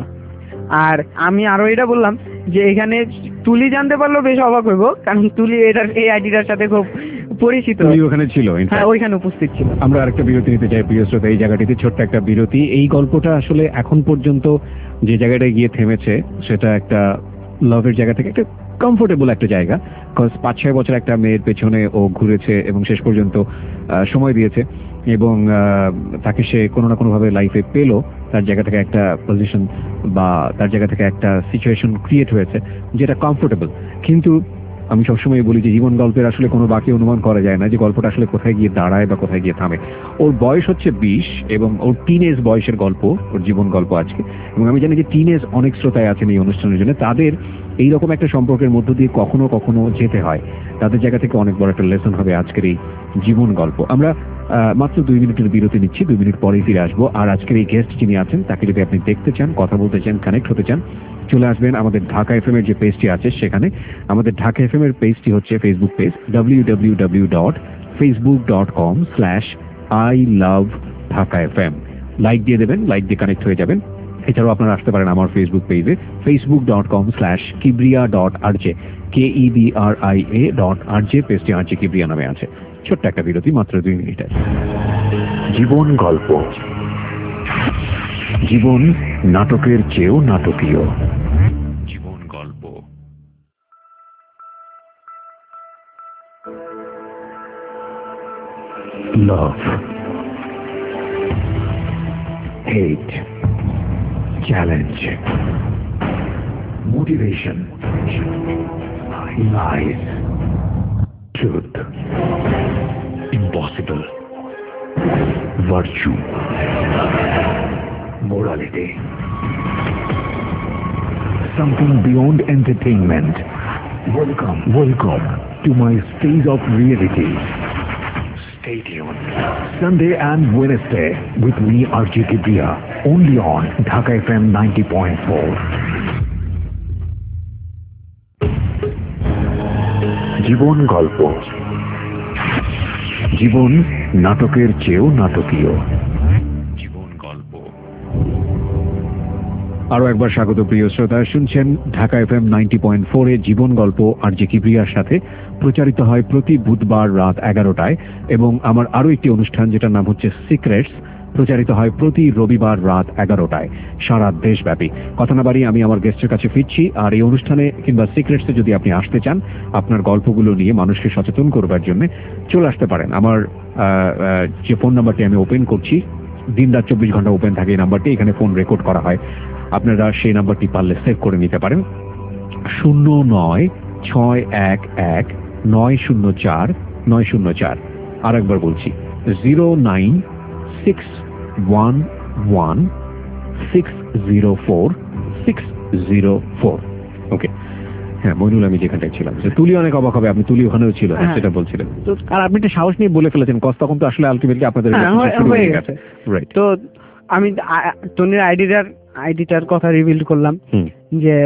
[SPEAKER 3] আর আমি আরো এটা বললাম যে এখানে তুলি জানতে পারলো বেশ অবাক হইব, কারণ তুলি এটার এই আইডিটার সাথে খুব পরিচিত।
[SPEAKER 2] তুলি ওখানে ছিল in
[SPEAKER 3] হ্যাঁ
[SPEAKER 2] fact।
[SPEAKER 3] ওইখানে উপস্থিত ছিল।
[SPEAKER 2] আমরা আরেকটা বিরতি নিতে চাই প্রিয় শ্রোতা, এই জায়গাটিতে ছোট্ট একটা বিরতি। এই গল্পটা আসলে এখন পর্যন্ত যে জায়গাটায় গিয়ে থেমেছে সেটা একটা লাভের জায়গা থেকে একটা কমফোর্টেবল একটা জায়গা, কজ পাঁচ ছয় বছর একটা মেয়ের পেছনে ও ঘুরেছে এবং শেষ পর্যন্ত আহ, সময় দিয়েছে এবং আহ, তাকে সে কোনো না কোনোভাবে লাইফে পেলো, তার জায়গা থেকে একটা পজিশন বা তার জায়গা থেকে একটা সিচুয়েশন ক্রিয়েট হয়েছে যেটা কমফোর্টেবল। কিন্তু আমি সবসময় বলি যে জীবন গল্পের আসলে কোনো বাকি অনুমান করা যায় না যে গল্পটা আসলে কোথায় গিয়ে দাঁড়ায় বা কোথায় গিয়ে থামে। ওর বয়স হচ্ছে বিশ এবং ওর টিনেজ বয়সের গল্প, ওর জীবন গল্প আজকে। এবং আমি জানি যে টিনেজ অনেক শ্রোতায় আছেন এই অনুষ্ঠানের জন্য, তাদের এইরকম একটা সম্পর্কের মধ্য দিয়ে কখনো কখনো যেতে হয়, তাদের জায়গা থেকে অনেক বড় একটা লেসন হবে আজকের এই জীবন গল্প। আমরা আহ, মাত্র দুই মিনিটের বিরতি নিচ্ছি, দুই মিনিট পরেই ফিরে আসবো। আর আজকের এই গেস্ট যিনি আছেন তাকে যদি আপনি দেখতে চান, কথা বলতে চান, কানেক্ট হতে চান, চলে আসবেন আমাদের ঢাকা এফএম এর যে পেজটি আছে সেখানে। আমাদের ঢাকা এফএম এর পেজটি হচ্ছে Facebook page W W W dot Facebook dot com slash I love Dhaka FM. Like দিয়ে দেবেন, লাইক দিয়ে কানেক্ট হয়ে যাবেন। এছাড়াও আপনারা আসতে পারেন আমার ফেসবুক পেজে Facebook dot com slash Kibria dot RJ, K E B R I A dot RJ, পেজটি আরজে কিবরিয়া নামে আছে। ছোট্ট একটা বিরতি, মাত্র দুই মিনিটের।
[SPEAKER 4] জীবন গল্প, জীবন নাটকের চেয়েও নাটকীয়।
[SPEAKER 2] জীবন গল্প।
[SPEAKER 4] Love, hate, challenge, motivation, lies, truth, impossible, virtue, morality, something beyond entertainment. Welcome, welcome to my space of reality. Stay tuned. Sunday and Wednesday with me, R J Kibriya, only on Dhaka F M ninety point four. জীবন গল্প, জীবন নাটকের চেয়েও নাটকীয়।
[SPEAKER 2] জীবন গল্প। আরো একবার স্বাগত প্রিয় শ্রোতা, শুনছেন Dhaka FM ninety point four এ জীবন গল্প আর জে কিবরিয়ার সাথে। প্রচারিত হয় প্রতি বুধবার রাত এগারোটায় এবং আমার আরো একটি অনুষ্ঠান যেটার নাম হচ্ছে সিক্রেটস, প্রচারিত হয় প্রতি রবিবার রাত এগারোটায় সারা দেশব্যাপী। কথা না বাড়িয়ে আমি আমার গেস্টের কাছে ফিরছি। আর এই অনুষ্ঠানে কিংবা সিক্রেটসে যদি আপনি আসতে চান, আপনার গল্পগুলো নিয়ে মানুষকে সচেতন করবার জন্য চলে আসতে পারেন। আমার যে ফোন নাম্বারটি আমি ওপেন করছি, দিন রাত চব্বিশ ঘন্টা ওপেন থাকে এই নাম্বারটি, এখানে ফোন রেকর্ড করা হয়, আপনারা সেই নাম্বারটি পারলে সেভ করে নিতে পারেন। শূন্য নয় ছয় এক এক নয় শূন্য চার নয় শূন্য চার। আর একবার বলছি, zero nine six one one six zero four six zero four. Okay, হ্যাঁ মইনুল, আমি যেখানটায় ছিলাম যে তুলি অনেক অবাক হবে, আপনি তুলি ওখানেও ছিল, হ্যাঁ সেটা বলছিলেন। তো আর আপনি একটা সাহস নিয়ে বলে ফেলেছেন, কষ্ট তখন তো আসলে আলটিমেটলি আপনাদের
[SPEAKER 3] হয়ে গেছে।
[SPEAKER 2] রাইট।
[SPEAKER 3] তো আমি টনির আইডিটার আইডিটার কথা রিভিল করলাম যে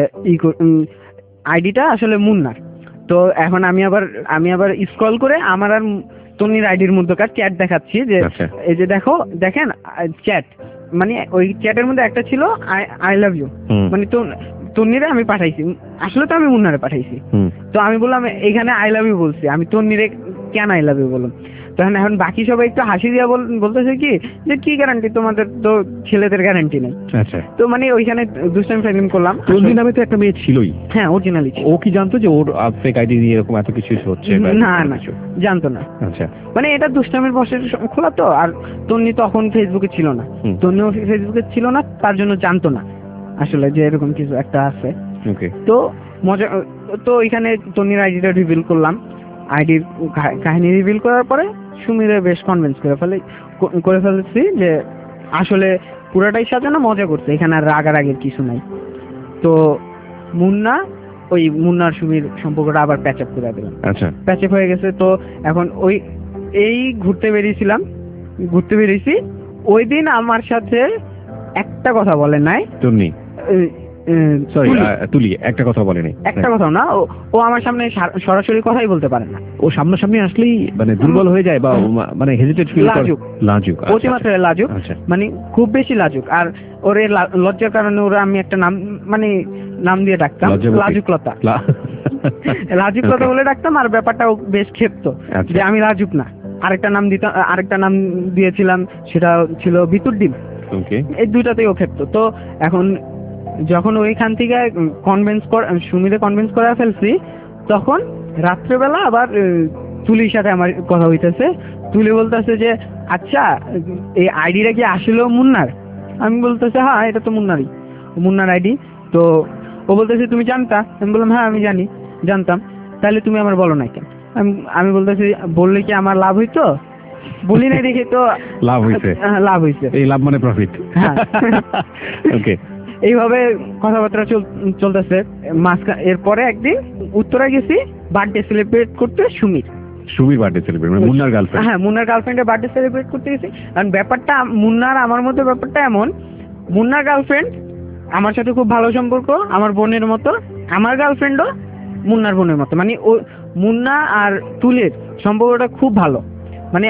[SPEAKER 3] আইডিটা আসলে মুন্নার। তো এখন আমি আবার আমি আবার স্ক্রল করে আমার আর টনির আইডির মধ্যকার চ্যাট দেখাচ্ছি যে এই যে দেখো, দেখেন চ্যাট, মানে ওই চ্যাটের মধ্যে একটা ছিল আই আই লাভ ইউ, মানে তো তন্নিরে আমি পাঠাইছি, আসলে তো আমি মুন্নারে পাঠাইছি। তো আমি বললাম এখানে আই লাভ ইউ বলছি, আমি তন্নিরে কেন আই লাভ ইউ বললাম। তখন এখন বাকি সবাই একটু হাসি দিয়া বলতেছে কি যে কি গ্যারান্টি, তোমাদের তো ছেলেদের গ্যারান্টি নেই।
[SPEAKER 2] আচ্ছা,
[SPEAKER 3] তো মানে ওইখানে দুষ্টামি ফাইলিং করলাম।
[SPEAKER 2] তন্নি নামে তো একটা মেয়ে ছিলই।
[SPEAKER 3] হ্যাঁ, অরিজিনালি।
[SPEAKER 2] ও কি জানতো যে ওর ফেক আইডি দিয়ে এরকম এত কিছু হচ্ছে?
[SPEAKER 3] না না, জানতো না।
[SPEAKER 2] আচ্ছা,
[SPEAKER 3] মানে এটা দুষ্টামির বসের খোলা তো। আর তন্নি তখন ফেসবুকে ছিল না, তন্নিও ফেসবুকে ছিল না, তার জন্য জানতো না আসলে যে এরকম কিছু একটা আছে।
[SPEAKER 2] ওকে,
[SPEAKER 3] তো মজা তো এখানে তন্নির আইডিটা রিভিল করলাম। আইডির কাহিনী রিভিল করার পরে সুমিরে বেশ কনভিন্স করে ফেলে করে ফেলেছি যে আসলে পুরাটাই সাজানো, মজা করছে, এখানে আর রাগারাগের কিছু নাই। তো মুন্না ওই মুন্নার সুমির সম্পর্কটা আবার প্যাচ আপ করে দিলাম।
[SPEAKER 2] আচ্ছা,
[SPEAKER 3] প্যাচ আপ হয়ে গেছে। তো এখন ওই এই ঘুরতে বেরিয়েছিলাম, ঘুরতে বেরিয়েছি, ওই দিন আমার সাথে একটা কথা বলে নাই তন্নি, সরি তুলি, একটা কথা বলেনি, একটা কথা না। ও আমার সামনে সরাসরি কথাই বলতে পারে না। ও সামনাসামনি আসলেই মানে দুর্বল হয়ে যায় বা মানে হেজিটেট ফিল করে, লাজুক লাজুক অতিমাত্রায় লাজুক, মানে খুব বেশি লাজুক। আর ওর লজ্জার কারণে ওরা আমি একটা নাম মানে নাম দিয়ে ডাকতাম লাজুকলতা। রাজীব কথা বলে ডাকতাম, আর ব্যাপারটা ও বেশ খেপতো
[SPEAKER 2] আচ্ছা।
[SPEAKER 3] যে আমি রাজীব না, আরেকটা নাম দিতাম, আরেকটা নাম দিয়েছিলাম, সেটা ছিল বিতুর ডিম।
[SPEAKER 2] ওকে।
[SPEAKER 3] এই দুইটাতেই ও খেপতো। তো এখন যখন ওইখান থেকে কনভিন্স কর সুমিরে কনভিন্স করা ফেলছি, তখন রাত্রেবেলা আবার আহ, তুলির সাথে আমার কথা হইতেছে। তুলি বলতেছে যে আচ্ছা এই আইডিটা কি আসলে মুন্নার? আমি বলতেছে হ্যাঁ এটা তো মুন্নারই, মুন্নার আইডি। তো ও বলতেছে তুমি জানতা? আমি বললাম হ্যাঁ আমি জানি, জানতাম। তাহলে তুমি আমার বলো না কেন? আমি আমি বলতেছি বললে কি আমার লাভ হইতো? বলি নাই দেখে তো
[SPEAKER 2] লাভ হইছে।
[SPEAKER 3] হ্যাঁ, লাভ হইছে।
[SPEAKER 2] এই লাভ মানে প্রফিট।
[SPEAKER 3] হ্যাঁ।
[SPEAKER 2] ওকে।
[SPEAKER 3] এইভাবে কথাবার্তা চল- চলতেছে। মাঝখানে এরপরে একদিন উত্তরায় গেছি বার্থডে সেলিব্রেট করতে সুমির।
[SPEAKER 2] সুমির বার্থডে সেলিব্রেট মানে মুন্নার গার্লফ্রেন্ড।
[SPEAKER 3] হ্যাঁ, মুন্নার গার্লফ্রেন্ডের বার্থডে সেলিব্রেট করতে গেছি। কারণ ব্যাপারটা মুন্নার আমার মধ্যে ব্যাপারটা এমন, মুন্নার গার্লফ্রেন্ড আমার সাথে খুব ভালো সম্পর্ক, আমার বোনের মতো। আমার গার্লফ্রেন্ডও মুন্নার বোনের মতো, মানে ও মুন্না আর তুলের সম্পর্কটা খুব ভালো, মানে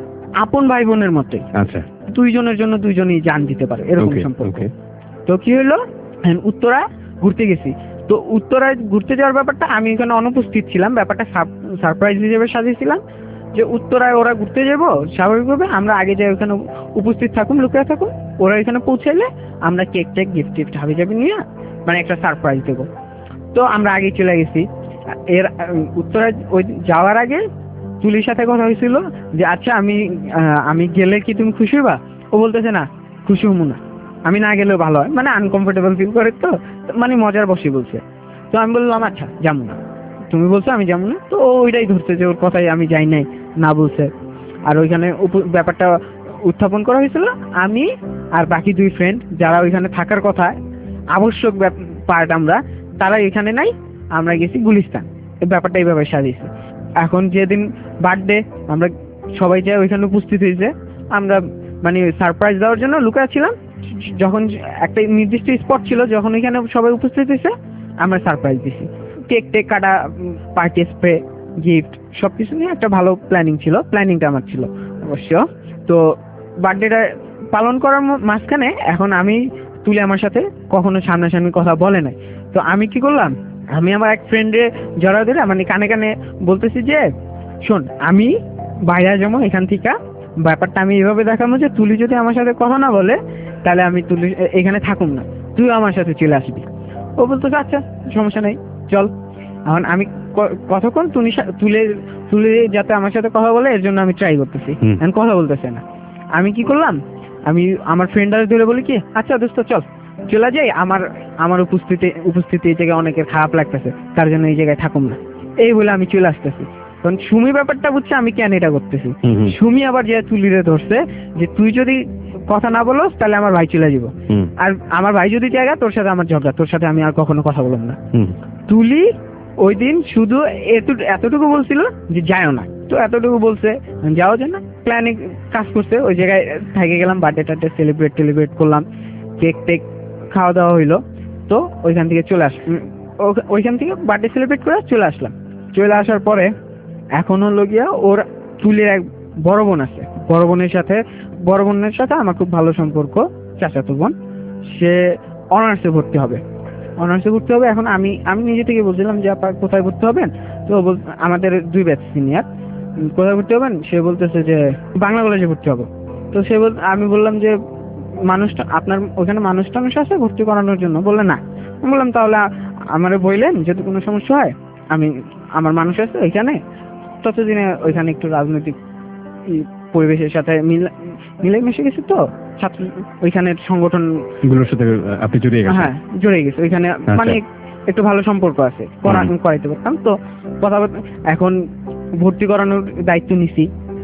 [SPEAKER 3] আপন ভাই বোনের মতোই।
[SPEAKER 2] আচ্ছা।
[SPEAKER 3] দুইজনের জন্য দুইজনই জান দিতে পারে এরকম
[SPEAKER 2] ওকে
[SPEAKER 3] সম্পর্ক।
[SPEAKER 2] ওকে।
[SPEAKER 3] তো কি হলো, উত্তরা ঘুরতে গেছি। তো উত্তরায় ঘুরতে যাওয়ার ব্যাপারটা আমি এখানে অনুপস্থিত ছিলাম, ব্যাপারটা সারপ্রাইজ হিসেবে সাজিয়েছিলাম যে উত্তরায় ওরা ঘুরতে যাবো, স্বাভাবিকভাবে আমরা আগে যাই ওখানে উপস্থিত থাকুন, লুকিয়ে থাকুন। ওরা এখানে পৌঁছাইলে আমরা কেক টেক গিফট টিফট হাবি যাবি নিয়ে মানে একটা সারপ্রাইজ দেবো। তো আমরা আগে চলে গেছি। এর আহ, উত্তরায় ওই যাওয়ার আগে তুলির সাথে কথা হয়েছিল যে আচ্ছা আমি আহ, আমি গেলে কি তুমি খুশি হবা? ও বলতেছে না খুশি হবো না, আমি না গেলেও ভালো হয়, মানে আনকমফোর্টেবল ফিল করে, তো মানে মজার বসে বলছে। তো আমি বললাম আচ্ছা যাবো না, তুমি বলছো আমি যাবো না। তো ও ওইটাই ধরছে যে ওর কথাই আমি যাই নাই, না বলছে। আর ওইখানে উপ- ব্যাপারটা উত্থাপন করা হয়েছিল আমি আর বাকি দুই ফ্রেন্ড যারা ওইখানে থাকার কথা আবশ্যক পার্ট আমরা, তারা এখানে নাই, আমরা গেছি গুলিস্তান। এই ব্যাপারটা এইভাবে সাজিয়েছে। এখন যেদিন বার্থডে আমরা সবাই যাই ওইখানে উপস্থিত হয়েছে, আমরা মানে সারপ্রাইজ দেওয়ার জন্য লুকায় ছিলাম। যখন একটা নির্দিষ্ট স্পট ছিল, যখন এখানে সবাই উপস্থিত হয়েছে আমরা সারপ্রাইজ দিছি, কেক টেক কাটা, পার্টি স্প্রে, গিফট সবকিছু নিয়ে একটা ভালো প্ল্যানিং ছিল। প্ল্যানিংটা আমার ছিল অবশ্য। তো বার্থডেটা পালন করার ম- মাঝখানে এখন আমি তুলে আমার সাথে কখনো সামনাসামনি কথা বলে নাই। তো আমি কি করলাম, আমি আমার এক ফ্রেন্ডে জড়া দিলে মানে কানে কানে বলতেছি যে শোন আমি বাইরে যাবো এখান থেকে, ব্যাপারটা আমি এইভাবে দেখাবো যে তুলি যদি আমার সাথে কথা না বলে তাহলে আমি তুলি এখানে থাকুম না, তুই আমার সাথে চলে আসবি। ও বলতো আচ্ছা সমস্যা নেই চল। এখন আমি ক- কতক্ষণ তুলি সা- তুলে তুলে যাতে আমার সাথে কথা বলে এর জন্য আমি ট্রাই করতেছি,
[SPEAKER 2] হুম।
[SPEAKER 3] এখন কথা বলতেছে না। আমি কি করলাম, আমি আমার ফ্রেন্ডারে ধরে বলি কি আচ্ছা দোস্ত চল চলে যাই, আমার আমার উপস্থিতি উপস্থিতি এই জায়গায় অনেকের খারাপ লাগতেছে, তার জন্য এই জায়গায় থাকুম না, এই বলে আমি চলে আসতেছি। কারণ সুমি ব্যাপারটা বুঝছে আমি কেন এটা করতেছি।
[SPEAKER 2] হুম হুম।
[SPEAKER 3] সুমি আবার যে তুলিরে ধরছে যে তুই যদি কথা না বলোস তাহলে আমার ভাই চলে যাব,
[SPEAKER 2] হুম
[SPEAKER 3] আর আমার ভাই যদি জায়গা তোর সাথে আমার ঝগড়া, তোর সাথে আমি আর কখনো কথা বললাম না।
[SPEAKER 2] হুম।
[SPEAKER 3] তুলি ওই দিন শুধু এতটু- এতটুকু বলছিল যে যাও না, তো এতটুকু বলছে যাও যে না, প্ল্যানিং কাজ করছে। ওই জায়গায় থেকে গেলাম, বার্থডে টার্থডে সেলিব্রেট টেলিব্রেট করলাম, কেক টেক খাওয়া দাওয়া হইলো। তো ওইখান থেকে চলে আস উম, ও- ওইখান থেকে বার্থডে সেলিব্রেট করে চলে আসলাম। চলে আসার পরে এখন হলো গিয়া ওর তুলির এক বড় বোন আছে, বড় বোনের সাথে বড় বোনের সাথে আমার খুব ভালো সম্পর্ক, চাচাতো বোন। সে অনার্সে ভর্তি হবে, অনার্সে ভর্তি হবে। এখন আমি আমি নিজে থেকে বলছিলাম যে আপা কোথায় ভর্তি হবেন? তো ও বল- আমাদের দুই ব্যাচ সিনিয়র, কোথায় ভর্তি হবেন? সে বলতেছে যে বাংলা কলেজে ভর্তি হবো। তো সে বল আমি বললাম যে মানুষটা আপনার ওখানে মানুষ টানুষ আছে ভর্তি করানোর জন্য? বললে না। আমি বললাম তাহলে আমারে বললেন যদি কোনো সমস্যা হয়, আমি আমার মানুষ আছে ওইখানে, ততদিনে ওইখানে একটু রাজনৈতিক ই পরিবেশের সাথে মিল- মিলে মিশে গেছি, তো ছাত্র ওইখানের সংগঠন
[SPEAKER 2] গুলোর সাথে আপনি জড়িয়ে গেছেন।
[SPEAKER 3] হ্যাঁ জড়ে গেছে ওইখানে, মানে একটু ভালো সম্পর্ক আছে, করা-
[SPEAKER 2] হুম।
[SPEAKER 3] করাইতে পারতাম। তো কথা বলতে- এখন ভর্তি করানোর দায়িত্ব নিছি।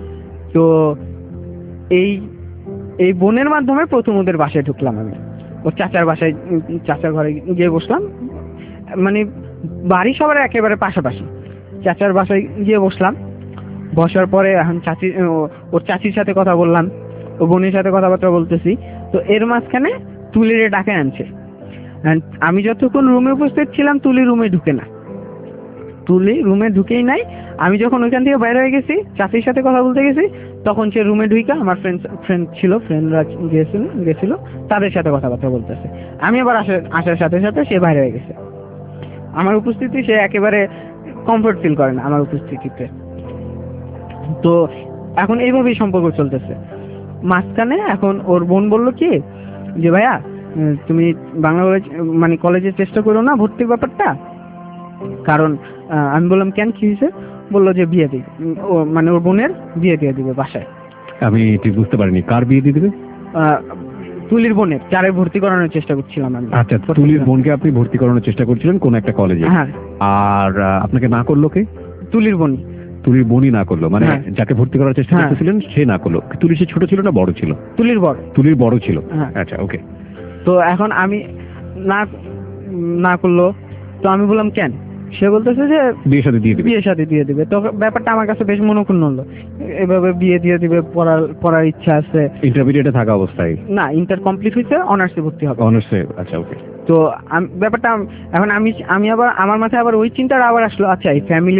[SPEAKER 3] তো এই এই বোনের মাধ্যমে প্রথম ওদের বাসায় ঢুকলাম আমি, ওর চাচার বাসায়, উম, চাচার ঘরে গিয়ে বসলাম। মানে বাড়ি সবার একেবারে পাশাপাশি, চাচার বাসায় গিয়ে বসলাম। বসার পরে এখন চাচি ও- ওর চাচির সাথে কথা বললাম, ও বোনের সাথে কথাবার্তা বলতেছি। তো এর মাঝখানে তুলিরে ডাকে আনছে। And আমি যতক্ষণ রুমে উপস্থিত ছিলাম তুলি রুমে ঢুকে না, তুলি রুমে ঢুকেই নাই। আমি যখন ওইখান থেকে বাইরে হয়ে গেছি, চাচির সাথে কথা বলতে গেছি, তখন সে রুমে ঢুইকা আমার ফ্রেন্ড ফ্রেন্ড ছিল, ফ্রেন্ডরা গিয়েছিল গেছিল তাদের সাথে কথাবার্তা বলতেছে। আমি আবার আসার আসার সাথে সাথে সে বাইরে হয়ে গেছে। আমার উপস্থিতি সে একেবারে কমফোর্ট ফিল করে না আমার উপস্থিতিতে। তো এখন এইভাবেই সম্পর্ক চলতেছে। মাঝখানে এখন ওর বোন বলল কি যে ভাইয়া তুমি বাংলা কলেজ মানে কলেজে চেষ্টা করো না ভর্তির ব্যাপারটা, কারণ আমি বললাম কেন কি হয়েছে, বললো যে বিয়ে দিবে, ও মানে ওর বোনের বিয়ে দিয়ে দিবে বাসায়।
[SPEAKER 2] আমি ঠিক বুঝতে পারিনি, কার বিয়ে দিয়ে দিবে?
[SPEAKER 3] তুলির বোনের, যারে ভর্তি করানোর চেষ্টা করছিলাম আমি।
[SPEAKER 2] আচ্ছা, তুলির বোনকে আপনি ভর্তি করানোর চেষ্টা করছিলেন কোন একটা কলেজে?
[SPEAKER 3] হ্যাঁ।
[SPEAKER 2] আর আপনাকে না করলো কে?
[SPEAKER 3] তুলির বোন।
[SPEAKER 2] তুলির বোনই না করলো, মানে যাকে ভর্তি করার চেষ্টা করতেছিলেন সে না করলো। তুলি সে ছোট ছিল না বড় ছিল?
[SPEAKER 3] তুলির বড়।
[SPEAKER 2] তুলির বড় ছিল। আচ্ছা, ওকে।
[SPEAKER 3] তো এখন আমি না না করলো, তো আমি বললাম কেন, সে বলতেছে যে
[SPEAKER 2] বিয়ে শাদী দিয়ে দিবে,
[SPEAKER 3] বিয়ে শাদী দিয়ে দিবে। তো ব্যাপারটা আমার কাছে বেশ মনোক্ষুণ্ণ হলো, এভাবে বিয়ে দিয়ে দিবে, পড়ার পড়ার ইচ্ছা আছে।
[SPEAKER 2] ইন্টারমিডিয়েটে থাকা অবস্থায়?
[SPEAKER 3] না, ইন্টার কমপ্লিট হয়েছে, অনার্সে ভর্তি হবে।
[SPEAKER 2] অনার্সে, আচ্ছা, ওকে।
[SPEAKER 3] তো ব্যাপারটা এখন আমি আমি আবার আমার মাথায় আবার ওই চিন্তাটা আবার আসলো, আচ্ছা এই ফ্যামিলি,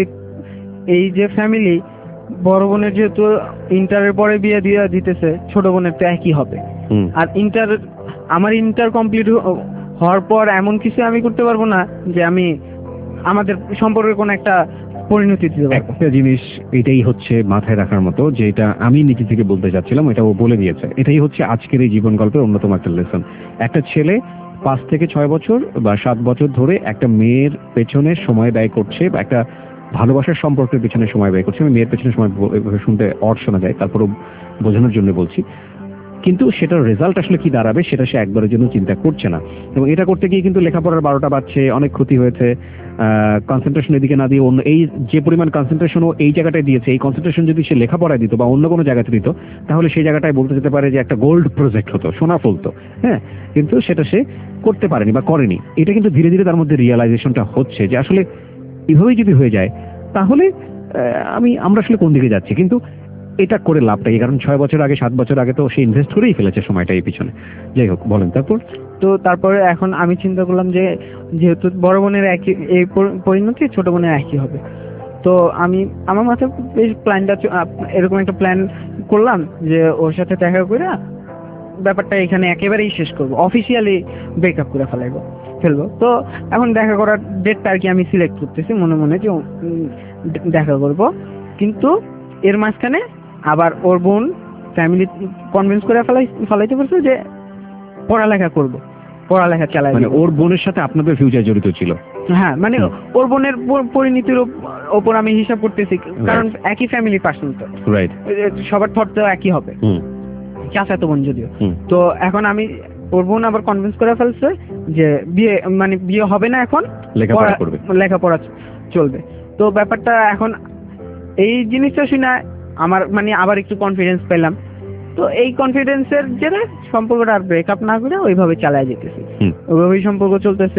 [SPEAKER 3] এই যে ফ্যামিলি বড় বোনের যেহেতু ইন্টারের পরে বিয়ে দিয়ে দিতেছে, ছোট বোনের তো একই হবে। আর ইন্টার আমার ইন্টার কমপ্লিট হওয়ার পর এমন কিছু আমি করতে পারবো না যে আমি আমাদের সম্পর্কে কোনো একটা পরিণতি দিতে পারবো।
[SPEAKER 2] একটা জিনিস এটাই হচ্ছে মাথায় রাখার মতো, যেটা আমি নিজে থেকে বলতে চাচ্ছিলাম, এটা ও বলে দিয়েছে। এটাই হচ্ছে আজকের এই জীবন গল্পের অন্যতম একটা লেসন। একটা ছেলে পাঁচ থেকে ছয় বছর বা সাত বছর ধরে একটা মেয়ের পেছনে সময় ব্যয় করছে, বা একটা ভালোবাসার সম্পর্কের পেছনে সময় ব্যয় করছে। আমি মেয়ের পেছনে সময় শুনতে অর্থ শোনা যায়, তারপরও বোঝানোর জন্য বলছি। কিন্তু সেটার রেজাল্ট আসলে কি দাঁড়াবে সেটা সে একবারের জন্য চিন্তা করছে না। এবং এটা করতে গিয়ে কিন্তু লেখাপড়ার বারোটা বাজছে, অনেক ক্ষতি হয়েছে। কনসেন্ট্রেশন এদিকে না দিয়ে অন্য, এই যে পরিমাণ কনসেন্ট্রেশনও এই জায়গাটায় দিয়েছে, এই কনসেন্ট্রেশন যদি সে লেখাপড়ায় দিত বা অন্য কোনো জায়গাতে দিত, তাহলে সেই জায়গাটায় বলতে যেতে পারে যে একটা গোল্ড প্রজেক্ট হতো, সোনা ফলতো। হ্যাঁ, কিন্তু সেটা সে করতে পারেনি বা করেনি। এটা কিন্তু ধীরে ধীরে তার মধ্যে রিয়েলাইজেশনটা হচ্ছে যে আসলে এভাবেই যদি হয়ে যায় তাহলে আমি আমরা আসলে কোন দিকে যাচ্ছি। কিন্তু এটা করে লাভটা কি? কারণ ছয় বছর আগে সাত বছর আগে তো সে ইনভেস্ট করেই ফেলেছে সময়টা এই পিছনে। যাই হোক, বলেন তারপর।
[SPEAKER 3] তো তারপরে এখন আমি চিন্তা করলাম যে যেহেতু বড় বোনের একই এই পরিণতি, ছোট বোনের একই হবে। তো আমি আমার মাথায় বেশ প্ল্যানটা এরকম একটা প্ল্যান করলাম যে ওর সাথে দেখা করে ব্যাপারটা এখানে একেবারেই শেষ করবো, অফিসিয়ালি ব্রেকআপ করে ফেলাইবো ফেলবো। তো এখন দেখা করার ডেটটা আর কি আমি সিলেক্ট করতেছি মনে মনে যে দেখা করব। কিন্তু এর মাঝখানে আবার ওর বোন ফ্যামিলি কনভিন্স করে ফেলাই ফেলাইতে পারছে যে পড়ালেখা করব, পড়ালেখা চালাই।
[SPEAKER 2] মানে ওর বোনের সাথে আপনাদের ফিউচার জড়িত ছিল?
[SPEAKER 3] হ্যাঁ, মানে ওর বোনের পরিণতির ওপর আমি হিসাব করতেছি, কারণ একই ফ্যামিলি পার্সন তো, রাইট, সবার থট তো একই হবে, চাচাতো বোন যদিও। তো এখন আমি ওর বোন আবার কনভিন্স করে ফেলছে যে বিয়ে মানে বিয়ে হবে না, এখন
[SPEAKER 2] লেখাপড়া করবে,
[SPEAKER 3] লেখাপড়া চলবে। তো ব্যাপারটা এখন এই জিনিসটা শুনে আমার মানে আবার একটু কনফিডেন্স পেলাম। তো এই কনফিডেন্সের জেরে সম্পর্কটা আর ব্রেকআপ না করে ওইভাবে চালায় যেতেছি, ওইভাবেই সম্পর্ক চলতেছে।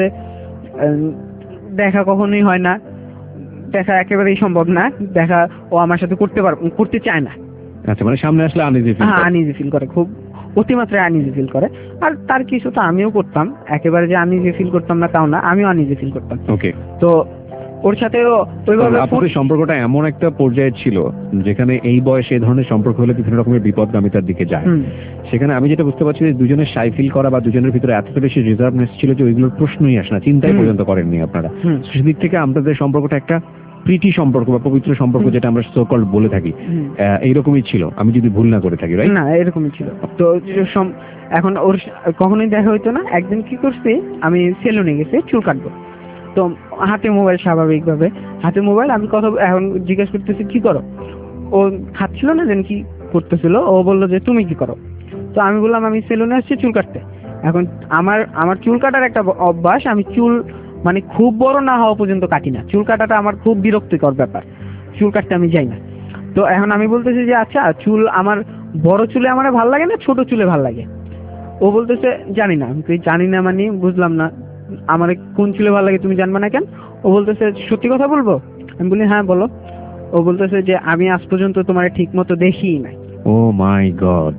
[SPEAKER 3] দেখা কখনোই হয় না, দেখা একেবারেই সম্ভব না। দেখা ও আমার সাথে করতে পার করতে চায় না।
[SPEAKER 2] আচ্ছা, মানে সামনে আসলে আনইজি ফিল করে? আনইজি
[SPEAKER 3] ফিল করে, খুব অতিমাত্রায় আনইজি ফিল করে। আর তার কিছু তো আমিও করতাম, একেবারে যে আনইজি ফিল করতাম না তাও না, আমিও আনইজি ফিল করতাম।
[SPEAKER 2] ওকে।
[SPEAKER 3] তো ওর সাথে ওইভাবে
[SPEAKER 2] আপনাদের সম্পর্কটা এমন একটা পর্যায়ে ছিল যেখানে এই বয়সে এই ধরনের সম্পর্ক হলে বিভিন্ন রকমের বিপদগামিতার দিকে যায়। সেখানে আমি যেটা বুঝতে পারছি যে দুজনের শাই ফিল করা বা দুজনের ভিতরে এতটা বেশি রিজার্ভনেস ছিল যে ওইগুলোর প্রশ্নই আসে না, চিন্তাই পর্যন্ত করেননি আপনারা। সেদিক থেকে আমাদের সম্পর্কটা একটা প্রীতি সম্পর্ক বা পবিত্র সম্পর্ক, যেটা আমরা সো কল্ড বলে থাকি, এইরকমই ছিল, আমি যদি ভুল না করে থাকি, রাইট?
[SPEAKER 3] না, এরকমই ছিল। তো এখন ওর কখনোই দেখা হইতো না। একদিন কি করছি, আমি সেলুনে গেছি চুল কাটবো, তো হাতে মোবাইল, স্বাভাবিকভাবে হাতে মোবাইল, আমি কথা এখন জিজ্ঞেস করতেছি কি করো, ও খাচ্ছিল না, যেন কি করতেছিল, ও বললো যে তুমি কি করো। তো আমি বললাম আমি সেলুনে আসছি চুল কাটতে। এখন আমার আমার চুল কাটার একটা অভ্যাস, আমি চুল মানে খুব বড় না হওয়া পর্যন্ত কাটি না। চুল কাটাটা আমার খুব বিরক্তিকর ব্যাপার, চুল কাটতে আমি যাই না। তো এখন আমি বলতেছি যে আচ্ছা, চুল আমার বড় চুলে আমার ভাল লাগে না ছোট চুলে ভাল লাগে। ও বলতেছে জানি না। তুই জানি না মানে বুঝলাম না, আমার কোন চুলে ভালো লাগে তুমি জানবে না কেন? ও বলতেছে সত্যি কথা বলবো? আমি বলি হ্যাঁ বলো। ও বলতেছে যে আমি আজ পর্যন্ত তোমার ঠিক মতো দেখিই নাই।
[SPEAKER 2] Oh my God,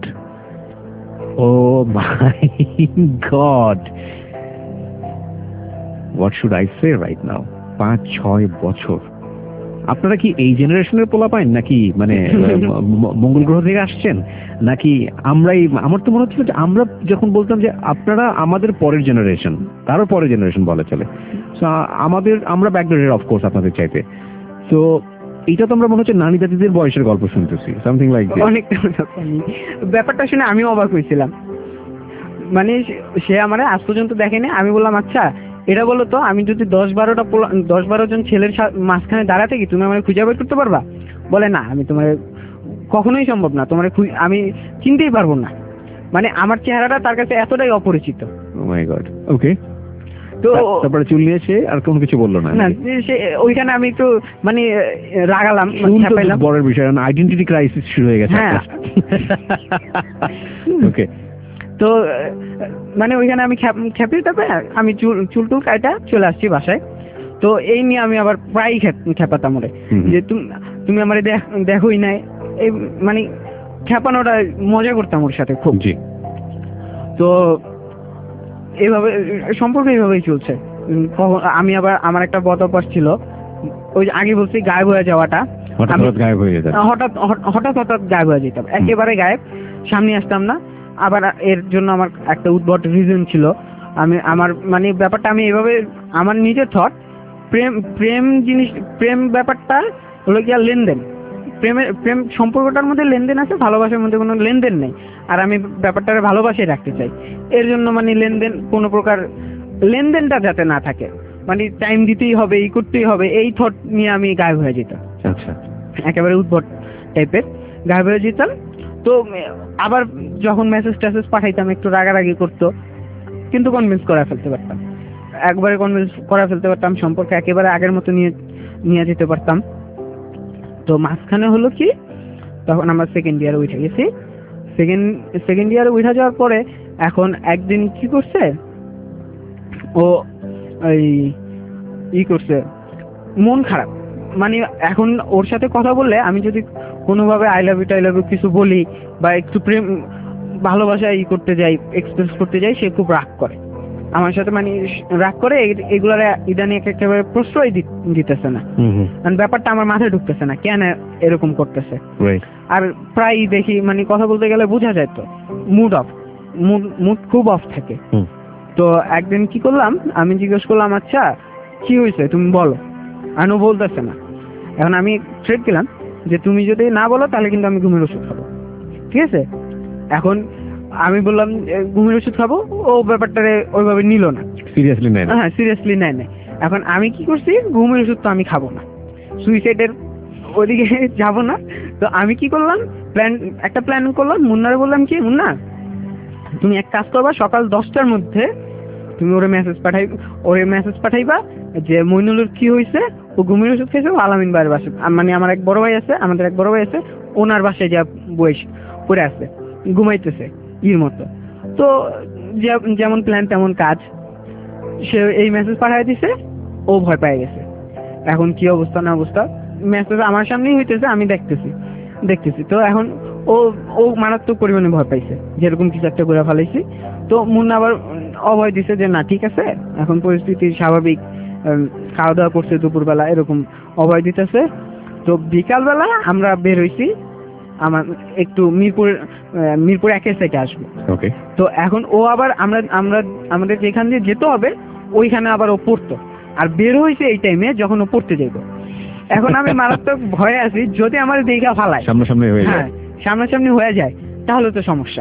[SPEAKER 2] oh my God, what should I say right now? পাঁচ ছয় বছর আপনারা কি এই জেনারেশনের পোলা পাইন নাকি মানে ম- মঙ্গল গ্রহ থেকে আসছেন নাকি আমরাই? আমার তো মনে হচ্ছিল যে আমরা যখন বলতাম যে আপনারা আমাদের পরের জেনারেশন, তারও পরের জেনারেশন বলা চলে, So, আমাদের আমরা ব্যাকডোরের অফকোর্স আপনাদের চাইতে। তো এটা তো আমরা মনে হচ্ছে নানি দাদিদের বয়সের গল্প শুনতেছি, সামথিং লাইক দিস।
[SPEAKER 3] অনেকটা funny। ব্যাপারটা শুনে আমি অবাক হয়েছিলাম, মানে সে- সে আমার আজ পর্যন্ত দেখেনি। আমি বললাম আচ্ছা এটা বলো তো, আমি যদি দশ বারোটা পোলা- দশ বারো জন ছেলের সা- মাঝখানে দাঁড়াতে কি তুমি আমার খুঁজে বের করতে পারবা? বলে না, আমি তোমার কখনোই সম্ভব না, তোমার আমি চিনতেই পারবো না। মানে আমার চেহারাটা তার কাছে এতটাই অপরিচিত।
[SPEAKER 2] Oh my God, okay.
[SPEAKER 3] তো
[SPEAKER 2] তারপরে চুল নিয়ে এসে আর কোনো কিছু বললো না?
[SPEAKER 3] না, যে- সে ওইখানে আমি একটু মানে রাগালাম, মানে
[SPEAKER 2] শুনতে তো
[SPEAKER 3] খেপাইলাম।
[SPEAKER 2] বড় বিষয়, আইডেন্টিটি ক্রাইসিস শুরু হয়ে গেছে।
[SPEAKER 3] হ্যাঁ।
[SPEAKER 2] ওকে।
[SPEAKER 3] তো আহ, মানে ওইখানে আমি খ্যাপ- খেপিয়ে টাপে আমি চুল চুল টুল কাটা চলে আসছি বাসায়। তো এই নিয়ে আমি আবার প্রায় খেপাতাম ওরে,
[SPEAKER 2] হুম।
[SPEAKER 3] যে তুমি তুমি আমার দেখোই নাই, এই মানে খেপানোটা মজা করতাম ওর সাথে খুব।
[SPEAKER 2] জি।
[SPEAKER 3] তো এইভাবে সম্পর্ক এইভাবেই চলছে। উম, কখন- আমি আবার আমার একটা বদ অভ্যাস ছিল, ওই যে আগে বলছি গায়েব হয়ে যাওয়াটা।
[SPEAKER 2] হঠাৎ
[SPEAKER 3] আমি-
[SPEAKER 2] হঠাৎ গায়েব হয়ে যেতেন?
[SPEAKER 3] হঠাৎ হঠাৎ হঠাৎ হঠাৎ গায়েব হয়ে যেতাম, একেবারে গায়েব, সামনে আসতাম না। আবার এর জন্য আমার একটা উদ্ভট রিজন ছিল। আমি আমার মানে ব্যাপারটা আমি এভাবে, আমার নিজের থট, প্রেম প্রেম জিনিস, প্রেম ব্যাপারটা হলো গিয়া লেনদেন। প্রেমের প্রেম সম্পর্কটার মধ্যে লেনদেন আছে, ভালোবাসার মধ্যে কোনো লেনদেন নেই। আর আমি ব্যাপারটাকে ভালোবাসায় রাখতে চাই, এর জন্য মানে লেনদেন, কোনো প্রকার লেনদেনটা যাতে না থাকে, মানে টাইম দিতেই হবে, এই করতেই হবে, এই থট নিয়ে আমি গায়েব হয়ে যেতাম।
[SPEAKER 2] আচ্ছা।
[SPEAKER 3] একেবারে উদ্ভট টাইপের গায়েব হয়ে যেতাম। তো উম, আবার যখন মেসেজ টেসেজ পাঠাইতাম একটু রাগারাগি করতো, কিন্তু কনভিন্স করা ফেলতে পারতাম, একবারে কনভিন্স করা ফেলতে পারতাম, সম্পর্কে একেবারে আগের মতো নিয়ে নিয়ে যেতে পারতাম। তো মাঝখানে হলো কি, তখন আমরা সেকেন্ড ইয়ারে উঠে গেছি। সেকেন্ড সেকেন্ড ইয়ারে উঠে যাওয়ার পরে এখন একদিন কি করছে, ও এই ই করছে, মন খারাপ, মানে এখন ওর সাথে কথা বললে আমি যদি কোনোভাবে আই লাভ ইউ টাই লাভ ইউ কিছু বলি বা একটু প্রেম ভালোবাসা ই করতে যাই, এক্সপ্রেস করতে যাই, সে খুব রাগ করে আমার সাথে, মানে রাগ করে এগুলার ইদানি একেবারে প্রশ্রয় দি- দিতেছে না।
[SPEAKER 2] হুম হুম।
[SPEAKER 3] মানে ব্যাপারটা আমার মাথায় ঢুকতেছে না, কেন এরকম করতেছে।
[SPEAKER 2] রাইট।
[SPEAKER 3] আর প্রায় দেখি মানে কথা বলতে গেলে বোঝা যায় তো মুড অফ, মুড মুড খুব অফ থাকে।
[SPEAKER 2] হুম।
[SPEAKER 3] তো একদিন কি করলাম, আমি জিজ্ঞেস করলাম আচ্ছা কি হয়েছে তুমি বলো, আর ও বলতেছে না। এখন আমি থ্রেট দিলাম যে তুমি যদি না বলো তাহলে কিন্তু আমি ঘুমের ওষুধ খাবো, ঠিক আছে? এখন আমি বললাম এ, ঘুমের ওষুধ খাবো, ও ব্যাপারটারে ওইভাবে নিল না,
[SPEAKER 2] সিরিয়াসলি নেন?
[SPEAKER 3] হ্যাঁ সিরিয়াসলি নেয় নাই। এখন আমি কি করছি, ঘুমের ওষুধ তো আমি খাবো না, সুইসাইডের ওইদিকে যাবো না। তো আমি কি করলাম, প্ল্যান একটা প্ল্যান করলাম, মুন্নারে বললাম কি, মুন্না তুমি এক কাজ করবা, সকাল দশটার মধ্যে তুমি ওরে মেসেজ পাঠাই ওরে মেসেজ পাঠাইবা যে মইনুলের কি হয়েছে, ও ঘুমের ওষুধ খেয়েছে, ও আলামিন ভাইয়ের বাসায়, মানে আমার এক বড় ভাই আছে, আমাদের এক বড় ভাই আছে, ওনার বাসায় যা বয়স পড়ে আছে, ঘুমাইতেছে ইর মতো। তো যে- যেমন প্ল্যান তেমন কাজ, সে এই মেসেজ পাঠাই দিছে, ও ভয় পেয়ে গেছে। এখন কি অবস্থা না অবস্থা, মেসেজ আমার সামনেই হইতেছে, আমি দেখতেছি দেখতেছি তো এখন ও ও মারাত্মক পরিমাণে ভয় পাইছে, যেরকম কিছু একটা করে ফেলাইছি। তো মুন্না আবার অভয় দিছে যে না ঠিক আছে, এখন পরিস্থিতি স্বাভাবিক, উম, খাওয়া দাওয়া করছে দুপুরবেলা, এরকম অভয় দিতেছে। তো বিকালবেলা আমরা বের হইছি, আমার একটু মিরপুর আহ, মিরপুর একের থেকে আসবো।
[SPEAKER 2] ওকে।
[SPEAKER 3] তো এখন ও আবার আমরা আমরা আমাদের যেখান দিয়ে যেতে হবে ওইখানে আবার ও পড়তো, আর বের হয়েছে এই টাইমে যখন ও পড়তে যাইব। এখন আমি মারাত্মক ভয়ে আছি, যদি আমার দেখা ফালায়,
[SPEAKER 2] সামনাসামনি হয়ে
[SPEAKER 3] হ্যাঁ
[SPEAKER 2] যায়?
[SPEAKER 3] সামনাসামনি হয়ে যায় তাহলে তো সমস্যা,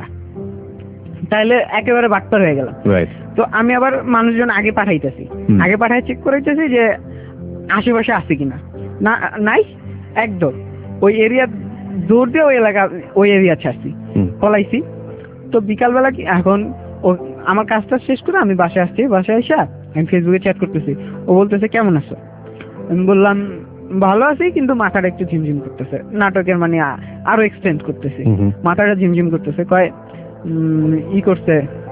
[SPEAKER 3] তাহলে একেবারে বাটপার হয়ে গেলাম।
[SPEAKER 2] রাইট।
[SPEAKER 3] তো আমি আবার মানুষজন আগে পাঠাইতেছি,
[SPEAKER 2] হুম।
[SPEAKER 3] আগে পাঠাই চেক করাইতেছি যে আশেপাশে আছে কিনা, না নাই, একদম ওই এরিয়া দৌড় দিয়ে ওই এলাকা ওই এরিয়া ছাড়ছি,
[SPEAKER 2] হুম।
[SPEAKER 3] পলাইছি। তো বিকালবেলা কি এখন ও আমার কাজটা শেষ করে আমি বাসায় আসছি, বাসায় এসে আমি ফেসবুকে চ্যাট করতেছি, ও বলতেছে কেমন আছো, আমি বললাম ভালো আছি কিন্তু মাথাটা একটু ঝিমঝিম করতেছে, নাটকের মানে আ- আরো এক্সটেন্ড করতেছি,
[SPEAKER 2] হুম হুম।
[SPEAKER 3] মাথাটা ঝিমঝিম করতেছে, কয় উম, ই করছে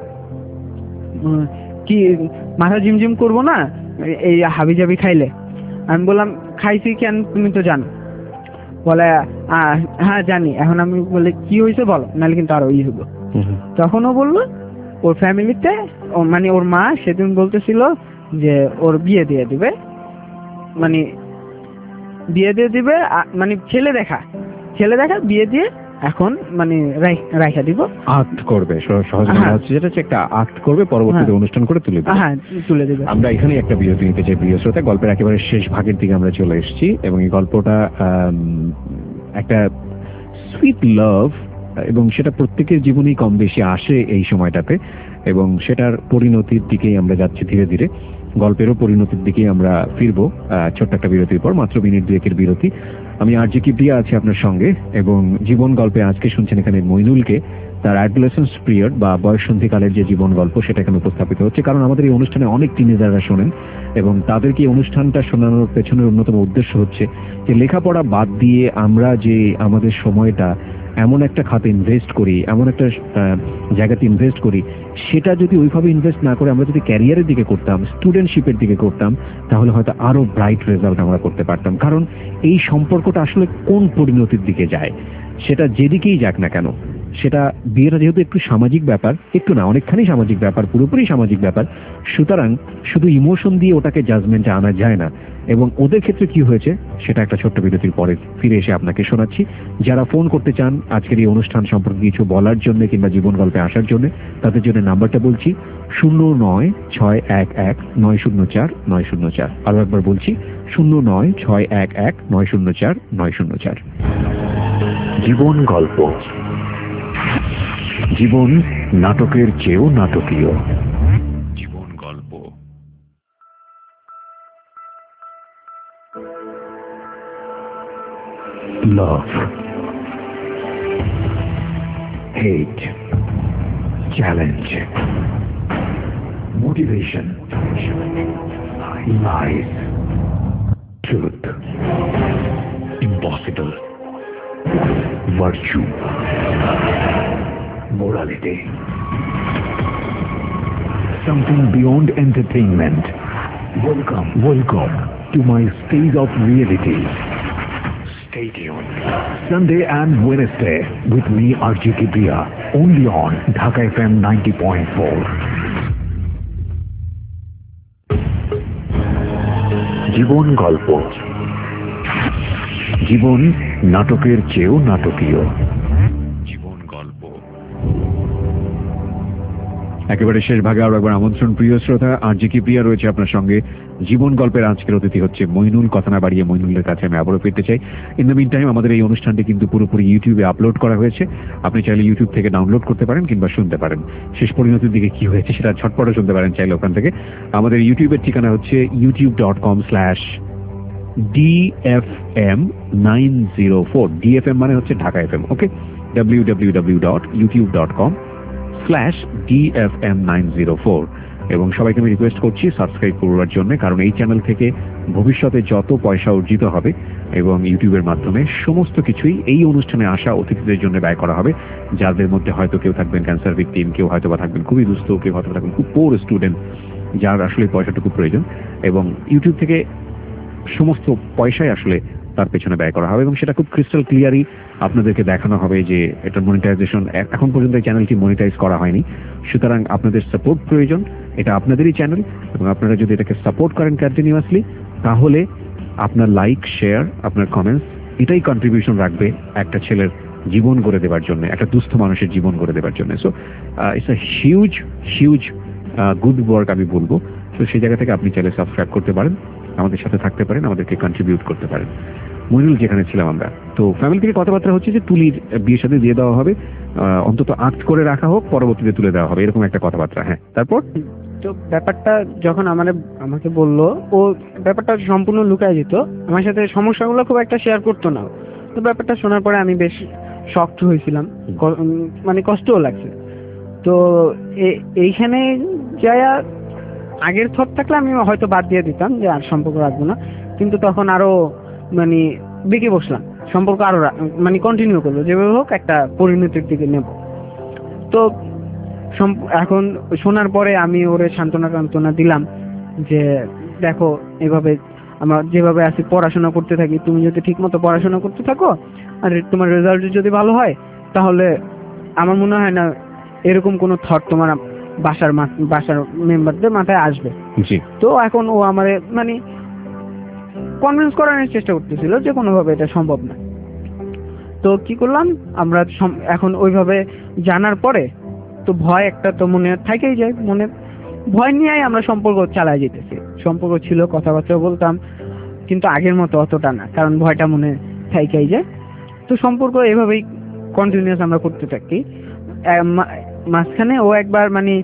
[SPEAKER 3] উম, কি মাথা ঝিমঝিম করবো না এই হাবি জাবি খাইলে? আমি বললাম খাইছি কেন তুমি তো জানো? বলে আহ, হ্যাঁ জানি। এখন আমি বলে কি হয়েছে বলো, নাহলে কিন্তু আরো ই হবো।
[SPEAKER 2] হুম হুম।
[SPEAKER 3] তখন ও বললো ওর ফ্যামিলিতে, মানে ওর মা সেদিন বলতেছিল যে ওর বিয়ে দিয়ে দিবে, মানে বিয়ে দিয়ে দিবে, আ- মানে ছেলে দেখা ছেলে দেখা বিয়ে দিয়ে এখন মানে রাই- রাইখা দিব।
[SPEAKER 2] আক্ট করবে, সহ- সহজ বাংলা
[SPEAKER 3] হ্যাঁ।
[SPEAKER 2] হচ্ছে যেটা হচ্ছে একটা আক্ট করবে, পরবর্তীতে
[SPEAKER 3] হ্যাঁ।
[SPEAKER 2] অনুষ্ঠান করে তুলে দেবে।
[SPEAKER 3] হ্যাঁ, তুলে দিবে।
[SPEAKER 2] আমরা এখানে একটা বিরতি নিতে চাই প্রিয় শ্রোতা। গল্পের একেবারে শেষ ভাগের দিকে আমরা চলে এসেছি এবং এই গল্পটা আম, একটা সুইট লাভ, এবং সেটা প্রত্যেকের জীবনেই কম বেশি আসে এই সময়টাতে, এবং সেটার পরিণতির দিকেই আমরা যাচ্ছি ধীরে ধীরে। গল্পেরও পরিণতির দিকেই আমরা ফিরবো আহ, ছোট্ট একটা বিরতির পর, মাত্র মিনিট দুয়েকের বিরতি। আমি আরজি কিবরিয়া আছি আপনার সঙ্গে, এবং জীবন গল্পে আজকে শুনছেন এখানে মইনুলকে। তার অ্যাডোলেসেন্স পিরিয়ড বা বয়ঃসন্ধিকালের যে জীবন গল্প সেটা এখানে উপস্থাপিত হচ্ছে, কারণ আমাদের এই অনুষ্ঠানে অনেক টিনেজাররা শোনেন, এবং তাদেরকে এই অনুষ্ঠানটা শোনানোর পেছনের অন্যতম উদ্দেশ্য হচ্ছে যে লেখাপড়া বাদ দিয়ে আমরা যে আমাদের সময়টা এমন একটা খাতে ইনভেস্ট করি, এমন একটা আহ, জায়গাতে ইনভেস্ট করি, সেটা যদি ওইভাবে ইনভেস্ট না করে আমরা যদি ক্যারিয়ারের দিকে করতাম, স্টুডেন্টশিপের দিকে করতাম, তাহলে হয়তো আরো ব্রাইট রেজাল্ট আমরা করতে পারতাম। কারণ এই সম্পর্কটা আসলে কোন পরিণতির দিকে যায়, সেটা যেদিকেই যাক না কেন, সেটা বিয়েটা যেহেতু একটু সামাজিক ব্যাপার, একটু না অনেকখানি সামাজিক ব্যাপার, পুরোপুরি সামাজিক ব্যাপার, সুতরাং শুধু ইমোশন দিয়ে ওটাকে জাজমেন্টে আনা যায় না। এবং ওদের ক্ষেত্রে কি হয়েছে সেটা একটা ছোট্ট বিরতির পরে ফিরে এসে আপনাকে শোনাচ্ছি। যারা ফোন করতে চান আজকের এই অনুষ্ঠান সম্পর্কে কিছু বলার জন্য কিংবা জীবন গল্পে আসার জন্য, তাদের জন্য নাম্বারটা বলছি শূন্য নয় ছয় এক এক নয় শূন্য চার নয় শূন্য চার। আরো একবার বলছি শূন্য নয় ছয় এক এক নয় শূন্য চার নয় শূন্য চার।
[SPEAKER 4] জীবন গল্প, জীবন নাটকের চেয়েও নাটকীয়।
[SPEAKER 2] জীবন গল্প।
[SPEAKER 4] Love, hate, challenge, motivation, lies, truth, impossible, virtue, morality, something beyond entertainment. Welcome, welcome to my stage of reality. Stay tuned. Sunday and Wednesday with me, Arji Kibriya, only on Dhaka F M ninety point four. জীবন গল্প, জীবন নাটকের চেয়েও নাটকীয়।
[SPEAKER 2] জীবন গল্প। একেবারে শেষ ভাগে আরো একবার আমন্ত্রণ প্রিয় শ্রোতা, আরজি কিবরিয়া রয়েছে আপনার সঙ্গে। জীবন গল্পের আজকের অতিথি হচ্ছে মইনুল। কথা না বাড়িয়ে মইনুলের কাছে আমি আবারও ফিরতে চাই। ইন দ্য মিন টাইম আমাদের এই অনুষ্ঠানটি কিন্তু পুরোপুরি ইউটিউবে আপলোড করা হয়েছে। আপনি চাইলে ইউটিউব থেকে ডাউনলোড করতে পারেন কিংবা শুনতে পারেন। শেষ পরিণতির দিকে কি হয়েছে সেটা ঝটপটে শুনতে পারেন চাইলে ওখান থেকে। আমাদের ইউটিউবের ঠিকানা হচ্ছে YouTube dot com slash DFM nine zero four. DFM মানে হচ্ছে Dhaka FM. Okay, W W W dot YouTube dot com slash DFM nine zero four. এবং সবাইকে আমি রিকোয়েস্ট করছি সাবস্ক্রাইব করবার জন্য, কারণ এই চ্যানেল থেকে ভবিষ্যতে যত পয়সা অর্জিত হবে এবং ইউটিউবের মাধ্যমে সমস্ত কিছুই এই অনুষ্ঠানে আসা অতিথিদের জন্য ব্যয় করা হবে, যাদের মধ্যে হয়তো কেউ থাকবেন ক্যান্সার ভিকটিম, কেউ হয়তো বা থাকবেন খুবই দুস্থ, কেউ হয়তো থাকবেন খুব পোর স্টুডেন্ট, যার আসলে পয়সাটুকু প্রয়োজন। এবং ইউটিউব থেকে সমস্ত পয়সাই আসলে তার পেছনে ব্যয় করা হবে, এবং সেটা খুব ক্রিস্টাল ক্লিয়ারই আপনাদেরকে দেখানো হবে যে এটা মনিটাইজেশন, এখন পর্যন্ত এই চ্যানেলটি মনিটাইজ করা হয়নি। সুতরাং আপনাদের সাপোর্ট প্রয়োজন, এটা আপনাদেরই চ্যানেল, এবং আপনারা যদি এটাকে সাপোর্ট করেন কন্টিনিউয়াসলি, তাহলে আপনার লাইক, শেয়ার, আপনার কমেন্টস এটাই কন্ট্রিবিউশন রাখবে একটা ছেলের জীবন গড়ে দেওয়ার জন্য, একটা দুস্থ মানুষের জীবন গড়ে দেওয়ার জন্য। So it's a huge huge good work আমি বলবো। তো সেই জায়গা থেকে আপনি চাইলে সাবস্ক্রাইব করতে পারেন, আমাদের সাথে থাকতে পারেন, আমাদেরকে কন্ট্রিবিউট করতে পারেন। মইনুল যেখানে ছিলাম আমরা, তো ফ্যামিলি থেকে কথাবার্তা হচ্ছে যে তুলির বিয়ের সাথে দিয়ে দেওয়া হবে, অন্তত আক্ট করে রাখা হোক, পরবর্তীতে তুলে দেওয়া হবে, এরকম একটা কথাবার্তা। হ্যাঁ, তারপর
[SPEAKER 3] তো ব্যাপারটা যখন আমার আমাকে বললো, ও ব্যাপারটা সম্পূর্ণ লুকায় যেত, আমার সাথে সমস্যাগুলো খুব একটা শেয়ার করতো না। তো ব্যাপারটা শোনার পরে আমি বেশ শকড হয়েছিলাম, ক- উম, মানে কষ্টও লাগছে। তো এ- এইখানে যায়া আগের থট থাকলে আমি হয়তো বাদ দিয়ে দিতাম যে আর সম্পর্ক রাখবো না, কিন্তু তখন আরো মানে বেঁকে বসলাম, সম্পর্ক আরো রা- মানে কন্টিনিউ করবো, যেভাবে হোক একটা পরিণতির দিকে নেব। তো সম- এখন শোনার পরে আমি ওরে সান্ত্বনা সান্ত্বনা দিলাম যে দেখো, এভাবে আমরা যেভাবে আছি পড়াশোনা করতে থাকি, তুমি যদি ঠিক মতো পড়াশোনা করতে থাকো আর তোমার রেজাল্ট যদি ভালো হয়, তাহলে আমার মনে হয় না এরকম কোনো থট তোমার বাসার মা- বাসার মেম্বারদের মাথায় আসবে।
[SPEAKER 2] জি,
[SPEAKER 3] তো এখন ও আমার মানে ও কনভিন্স করানোর চেষ্টা করতেছিল যে কোনোভাবে এটা সম্ভব না। তো কি করলাম আমরা এখন ওইভাবে জানার পরে তো ভয় একটা তো মনে থাকেই যায়, মনে ভয় নিয়েই আমরা সম্পর্ক চালায় যেতেছি। সম্পর্ক ছিল, কথাবার্তা বলতাম, কিন্তু আগের মতো অতটা না, কারণ ভয়টা মনে থাকেই যায়। তো সম্পর্ক এভাবেই কন্টিনিউয়াস আমরা করতে থাকি। মাঝখানে ও একবার মানে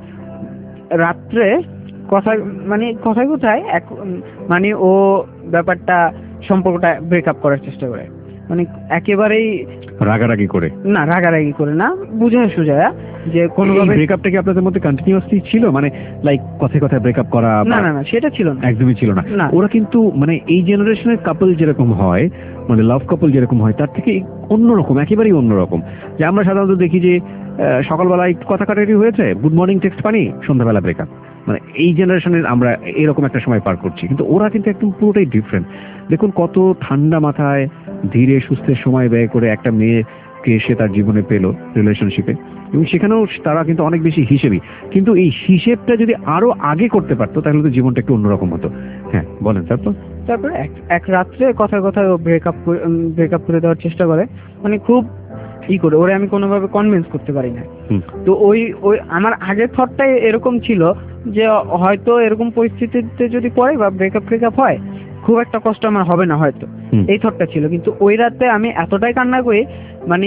[SPEAKER 3] রাত্রে কথা মানে কথায় কোথায় এক মানে ও ব্যাপারটা সম্পর্কটা ব্রেকআপ করার চেষ্টা করে, মানে একেবারেই
[SPEAKER 2] রাগারাগি করে
[SPEAKER 3] না, রাগারাগি করে না, বুঝায় সুঝায়া যে কোনোভাবে
[SPEAKER 2] ব্রেকআপটা কি আপনাদের মধ্যে কন্টিনিউয়াসলি ছিল, মানে লাইক কথায় কথায় ব্রেকআপ করা?
[SPEAKER 3] না না না সেটা ছিল না,
[SPEAKER 2] একদমই ছিল না। ওরা কিন্তু মানে এই জেনারেশনের কাপল যেরকম হয়, মানে লাভ কাপল যেরকম হয়, তার থেকে অন্যরকম, একেবারেই অন্যরকম। যে আমরা সাধারণত দেখি যে সকালবেলায় কথা কাটাকাটি হয়েছে, গুড মর্নিং টেক্সট পানি, সন্ধ্যাবেলা ব্রেকআপ। মানে এই জেনারেশনের আমরা এরকম একটা সময় পার করছি, কিন্তু ওরা কিন্তু একদম পুরোটাই ডিফারেন্ট। দেখুন কত ঠান্ডা মাথায় ধীরে সুস্থে সময় ব্যয় করে একটা মেয়েকে সে তার জীবনে পেল রিলেশনশিপে, এবং সেখানেও তারা কিন্তু অনেক বেশি হিসেবি। কিন্তু এই হিসেবটা যদি আরো আগে করতে পারতো তাহলে তো জীবনটা একটু অন্যরকম হতো। হ্যাঁ বলেন। তারপর
[SPEAKER 3] তারপরে এক এক রাত্রে কথায় কথায় ও ব্রেকআপ ব্রেকআপ করে দেওয়ার চেষ্টা করে, মানে খুব ই করে, ওরে আমি কোনোভাবে কনভিন্স করতে পারি না। তো ওই ওই আমার আগের থটটাই এরকম ছিল যে হয়তো এরকম পরিস্থিতিতে যদি পড়ে বা ব্রেকআপ ব্রেকআপ হয় খুব একটা কষ্ট আমার হবে না হয়তো, এই থটটা ছিল। কিন্তু ওই রাতে আমি এতটাই কান্না করি, মানে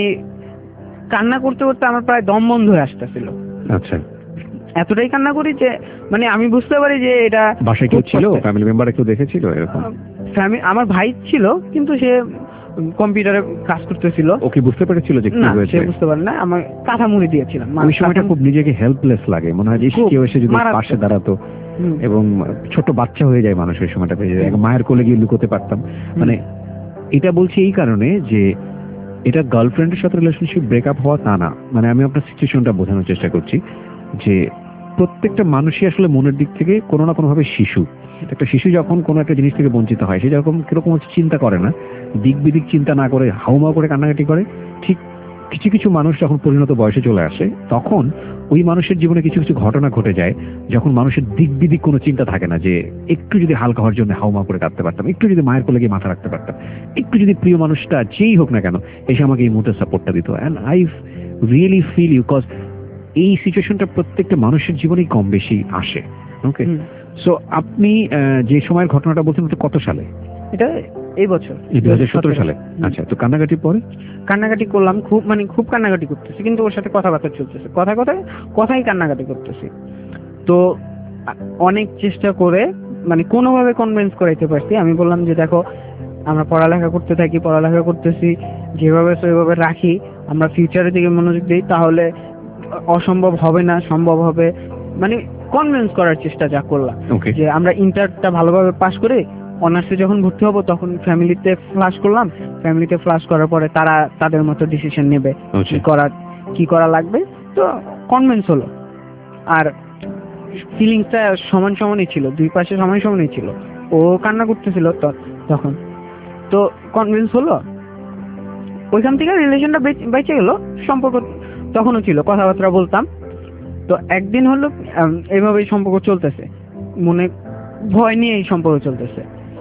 [SPEAKER 3] কান্না করতে করতে আমার প্রায় দম বন্ধ হয়ে আসতেছিল।
[SPEAKER 2] আচ্ছা,
[SPEAKER 3] এতটাই কান্না করি যে মানে আমি বুঝতে পারি যে এটা
[SPEAKER 2] বাসায় কেউ ছিল, ফ্যামিলি মেম্বার কেউ দেখেছিল এরকম?
[SPEAKER 3] ফ্যামিলি আমার ভাই ছিল, কিন্তু সে কম্পিউটারে কাজ করতেছিল।
[SPEAKER 2] ওকে বুঝতে পেরেছিল যে কি হয়েছে?
[SPEAKER 3] সে বুঝতে পারে না, আমার কাঁথা মুড়ি দিয়েছিলাম।
[SPEAKER 2] ওই সময়টা খুব নিজেকে হেল্পলেস লাগে, মনে হয় যে কেউ এসে যদি পাশে দাঁড়াতো, এবং ছোট বাচ্চা হয়ে যায় মানুষ ওই সময়টাতে, মায়ের কোলে গিয়ে লুকোতে পারতাম। মানে এটা বলছি এই কারণে যে এটা গার্লফ্রেন্ডের সাথে রিলেশনশিপ ব্রেকআপ হওয়া তা না, মানে আমি আপনার সিচুয়েশনটা বোঝানোর চেষ্টা করছি যে প্রত্যেকটা মানুষই আসলে মনের দিক থেকে কোনো না কোনো ভাবে শিশু। একটা শিশু যখন কোনো একটা জিনিস থেকে বঞ্চিত হয়, সে যখন কিরকম চিন্তা করে না, দিক বিদিক চিন্তা না করে হাউমাউ করে কান্নাকাটি করে, ঠিক কিছু কিছু মানুষ যখন পরিণত বয়সে চলে আসে তখন ওই মানুষের জীবনে কিছু কিছু ঘটনা ঘটে যায় যখন মানুষের দিক বিদিক কোনো চিন্তা থাকে না, যে একটু যদি হালকা হওয়ার জন্য হাউমাউ করে কাঁদতে পারতাম, একটু যদি মায়ের কোলে গিয়ে মাথা রাখতে পারতাম, একটু যদি প্রিয় মানুষটা যেই হোক না কেন এসে আমাকে এই মুহূর্তে সাপোর্টটা দিত। And I really feel you, cause এই সিচুয়েশনটা প্রত্যেকটা মানুষের জীবনেই কম বেশি আসে। ওকে, সো আপনি যে সময়ের ঘটনাটা বলছেন ওটা কত সালে?
[SPEAKER 3] এটা এই বছর,
[SPEAKER 2] দুই হাজার সতেরো সালে। আচ্ছা, তো কান্নাকাটি পরে?
[SPEAKER 3] কান্নাকাটি করলাম খুব, মানে খুব কান্নাকাটি করতেছি, কিন্তু ওর সাথে কথাবার্তা চলতেছে, কথা কথায় কথাই কান্নাকাটি করতেছি। তো অনেক চেষ্টা করে মানে কোনোভাবে কনভিন্স করাইতে পারছি। আমি বললাম যে দেখো আমরা পড়ালেখা করতে থাকি, পড়ালেখা করতেছি, যেভাবে সেভাবে রাখি, আমরা ফিউচারের দিকে মনোযোগ দিই, তাহলে অসম্ভব হবে না, সম্ভব হবে। মানে কনভিন্স করার চেষ্টা যা করলাম যে আমরা ইন্টারটা ভালোভাবে পাস করে অনার্সে যখন ভর্তি হব তখন ফ্যামিলিতে ফ্লাশ করলাম, ফ্যামিলিতে ফ্লাশ করার পরে তারা তাদের মতো ডিসিশন নেবে কি করা কি করা লাগবে। তো কনভিন্স হলো, আর ফিলিংসটা সমান সমানই ছিল, দুই পাশে সমান সমানই ছিল। ও কান্না করতেছিল তখন, তো কনভিন্স হলো, ওইখান থেকে রিলেশনটা বেঁচে গেল। সম্পর্ক তখনও ছিল, কথাবার্তা বলতাম। তো একদিন হলো এইভাবেই সম্পর্ক চলতেছে, মনে ভয় নিয়ে এই সম্পর্ক চলতেছে,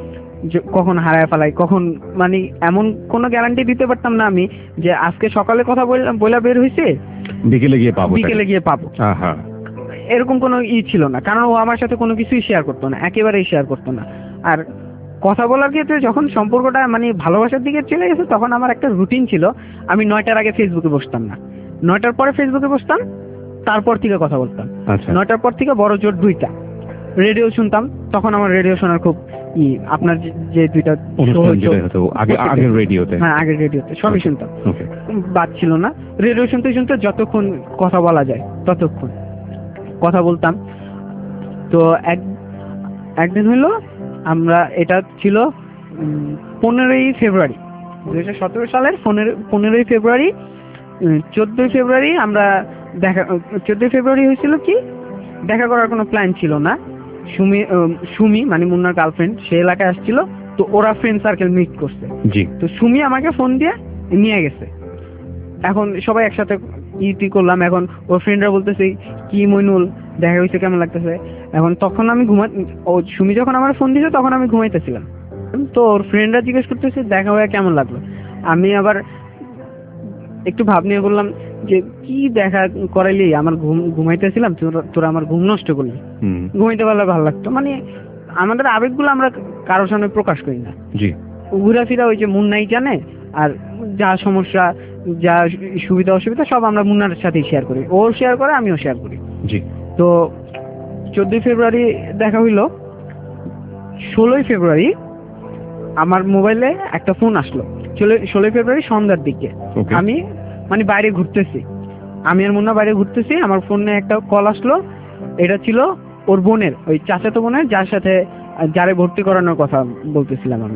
[SPEAKER 3] কখন হারায় ফেলাই, কখন মানে এমন কোনো গ্যারান্টি দিতে পারতাম না আমি যে আজকে সকালে কথা বললাম বলে বের হয়েছে
[SPEAKER 2] বিকেলে গিয়ে পাবো,
[SPEAKER 3] বিকেলে গিয়ে পাবো, এরকম কোনো ই ছিল না। কারণ ও আমার সাথে কোনো কিছুই শেয়ার করতো না, একেবারেই শেয়ার করতো না। আর কথা বলার ক্ষেত্রে যখন সম্পর্কটা মানে ভালোবাসার দিকে চলে গেছে তখন আমার একটা রুটিন ছিল, আমি নয়টার আগে ফেসবুকে বসতাম না, নয়টার পরে ফেসবুকে বসতাম, তারপর থেকে কথা বলতাম। নয়টার পর থেকে বড় জোর দুইটা রেডিও শুনতাম, তখন আমার রেডিও শোনার খুব ই, আপনার যে দুইটা আগের রেডিওতে, হ্যাঁ আগের রেডিওতে সবই শুনতাম, বাদ ছিল না। রেডিও শুনতে শুনতে যতক্ষণ কথা বলা যায় ততক্ষণ কথা বলতাম। তো এক একদিন হইলো আমরা, এটা ছিল পনেরোই ফেব্রুয়ারি দুই হাজার সতেরো সালের পনেরোই ফেব্রুয়ারি চোদ্দই ফেব্রুয়ারি আমরা দেখা, চোদ্দই ফেব্রুয়ারি হয়েছিল কি দেখা করার কোনো প্ল্যান ছিল না। সুমি সুমি মানে মুন্নার গার্লফ্রেন্ড সে এলাকায় আসছিল, তো ওরা ফ্রেন্ড সার্কেল মিট করছে। তো সুমি আমাকে ফোন দিয়ে নিয়ে গেছে, এখন সবাই একসাথে ইটি করলাম। এখন ওর ফ্রেন্ডরা বলতেছে কি মইনুল দেখা হয়েছে, কেমন লাগতেছে। এখন তখন আমি ঘুমা, ও সুমি যখন আমার ফোন দিয়েছে তখন আমি ঘুমাইতেছিলাম, তো ওর ফ্রেন্ডরা জিজ্ঞেস করতেছে দেখা হয়ে কেমন লাগলো। আমি আবার একটু ভাব নিয়ে বললাম যে কি দেখা করাইলি, আমার ঘুম ঘুমাইতেছিলাম তোরা তোরা আমার ঘুম নষ্ট করলি,
[SPEAKER 2] হুম,
[SPEAKER 3] ঘুমাইতে পারলে ভালো লাগতো। মানে আমাদের আবেগগুলো আমরা কারোর সামনে প্রকাশ করি না।
[SPEAKER 2] জি,
[SPEAKER 3] ঘোরাফেরা ওই যে মুন্নাই জানে, আর যা সমস্যা যা সুবিধা অসুবিধা সব আমরা মুন্নার সাথেই শেয়ার করি, ও শেয়ার করে আমিও শেয়ার করি।
[SPEAKER 2] জি,
[SPEAKER 3] তো চোদ্দই ফেব্রুয়ারি দেখা হইলো। ষোলোই ফেব্রুয়ারি আমার মোবাইলে একটা ফোন আসলো। ষোলোই ফেব্রুয়ারি সন্ধ্যার দিকে
[SPEAKER 2] Okay.
[SPEAKER 3] আমি মানে বাইরে ঘুরতেছি, আমি আর মুন্না বাইরে ঘুরতেছি, আমার ফোনে একটা কল আসলো। এটা ছিল ওর বোনের, ওই চাচাতো বোনের, যার সাথে যারে ভর্তি করানোর কথা বলতেছিলাম আমি।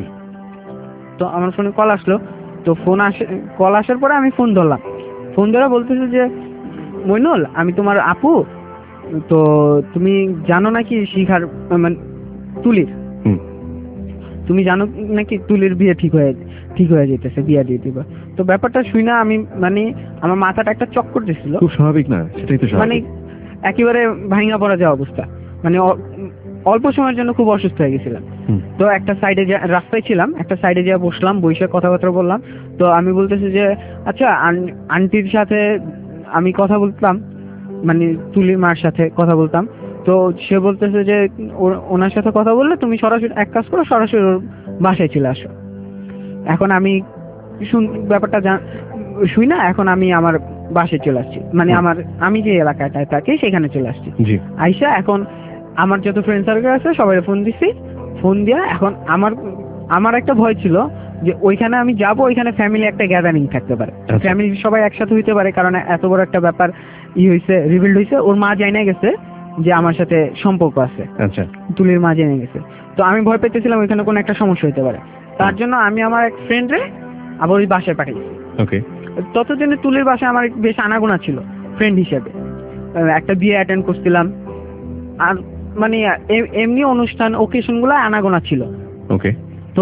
[SPEAKER 3] তো আমার ফোনে কল আসলো। তো ফোন আসে, কল আসার পরে আমি ফোন ধরলাম। ফোন ধরে বলতেছে যে মইনুল, আমি তোমার আপু, তো তুমি জানো নাকি শিখার মানে তুলির,
[SPEAKER 2] হুম,
[SPEAKER 3] তুমি জানো নাকি তুলির বিয়ে ঠিক হয়ে ঠিক হয়ে যেতেছে, বিয়ে দিয়ে দিবা। তো ব্যাপারটা শুই না আমি মানে আমার মাথাটা একটা চক্কর দিছিল,
[SPEAKER 2] খুব স্বাভাবিক না? সেটাই তো
[SPEAKER 3] মানে
[SPEAKER 2] স্বাভাবিক।
[SPEAKER 3] একেবারে ভাঙা পড়া যাওয়া অবস্থা, মানে অ- অল্প সময়ের জন্য খুব অসুস্থ হয়ে গেছিলাম।
[SPEAKER 2] হুম,
[SPEAKER 3] তো একটা সাইডে রাস্তায় ছিলাম, একটা সাইডে যেয়ে বসলাম, বসে কথাবার্তা বললাম। তো আমি বলতেছি যে আচ্ছা আন- আন্টির সাথে আমি কথা বলতাম, মানে তুলির মার সাথে কথা বলতাম। তো সে বলতেছে যে ও- ওনার সাথে কথা বললে তুমি সরাসরি এক কাজ করো, সরাসরি ওর বাসায় চলে আসো। এখন আমি শুন ব্যাপারটা জান শুই না, এখন আমি আমার বাসায় চলে আসছি, মানে
[SPEAKER 2] হুম।
[SPEAKER 3] আমার আমি যে এলাকাটায় থাকি সেখানে চলে আসছি।
[SPEAKER 2] জি,
[SPEAKER 3] আইসা এখন আমার যত ফ্রেন্ড সার্কেল আছে সবাই ফোন দিছি। ফোন দিয়া এখন আমার আমার একটা ভয় ছিল যে ওইখানে আমি যাব, ওইখানে ফ্যামিলি একটা গ্যাদারিং থাকতে পারে,
[SPEAKER 2] আচ্ছা।
[SPEAKER 3] ফ্যামিলি সবাই একসাথে হইতে পারে, কারণ এত বড় একটা ব্যাপার ই হয়েছে, রিভিল্ড হয়েছে। ওর মা জানা গেছে যে আমার সাথে সম্পর্ক আছে,
[SPEAKER 2] আচ্ছা,
[SPEAKER 3] তুলির মা জেনে গেছে। তো আমি ভয় পেতেছিলাম ওইখানে কোনো একটা সমস্যা হতে পারে, তার জন্য আমি আমার এক ফ্রেন্ডরে আবার ওই বাসায় পাঠাইছি।
[SPEAKER 2] ওকে,
[SPEAKER 3] ততদিনে তুলির বাসায় আমার বেশ আনাগোনা ছিল ফ্রেন্ড হিসেবে, আহ, একটা বিয়ে অ্যাটেন্ড করছিলাম, আর মানে এ- এমনি অনুষ্ঠান ওকেশন গুলো আনাগোনা ছিল।
[SPEAKER 2] ওকে,
[SPEAKER 3] তো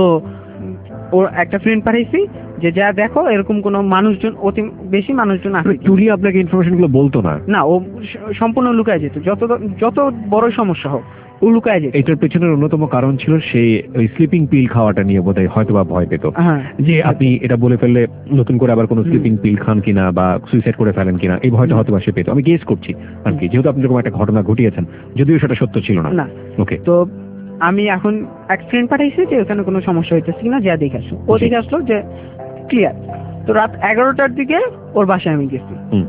[SPEAKER 3] ওর একটা ফ্রেন্ড পাঠাইছি যে যা দেখো এরকম কোনো মানুষজন, অতি বেশি মানুষজন আছে কি।
[SPEAKER 2] তুলি আপনাকে ইনফরমেশন গুলো বলতো না?
[SPEAKER 3] না, ও স- সম্পূর্ণ লুকায় যেত, যত যত বড় সমস্যা হোক ও লুকায় যেত।
[SPEAKER 2] এটার পেছনের অন্যতম কারণ ছিল সেই ওই স্লিপিং পিল খাওয়াটা নিয়ে বোধহয় হয়তো বা ভয় পেত,
[SPEAKER 3] হ্যাঁ,
[SPEAKER 2] যে আপনি এটা বলে ফেললে নতুন করে আবার কোনো
[SPEAKER 3] হুম।
[SPEAKER 2] স্লিপিং পিল খান কিনা বা সুইসাইড করে ফেলেন কিনা, এই ভয়টা
[SPEAKER 3] হুম।
[SPEAKER 2] হয়তো বা সে পেত। আমি গেস করছি আর কি, যেহেতু আপনি এরকম একটা ঘটনা ঘটিয়েছেন, যদিও সেটা সত্য ছিল না।
[SPEAKER 3] না।
[SPEAKER 2] ওকে,
[SPEAKER 3] তো আমি এখন এক ফ্রেন্ড পাঠাইছি যে ওখানে কোনো সমস্যা হইতেছে কিনা, যা দেখে আসো। ও
[SPEAKER 2] জি।
[SPEAKER 3] দেখে আসলো যে ক্লিয়ার। তো রাত এগারোটার দিকে ওর বাসায় আমি গেছি।
[SPEAKER 2] হুম,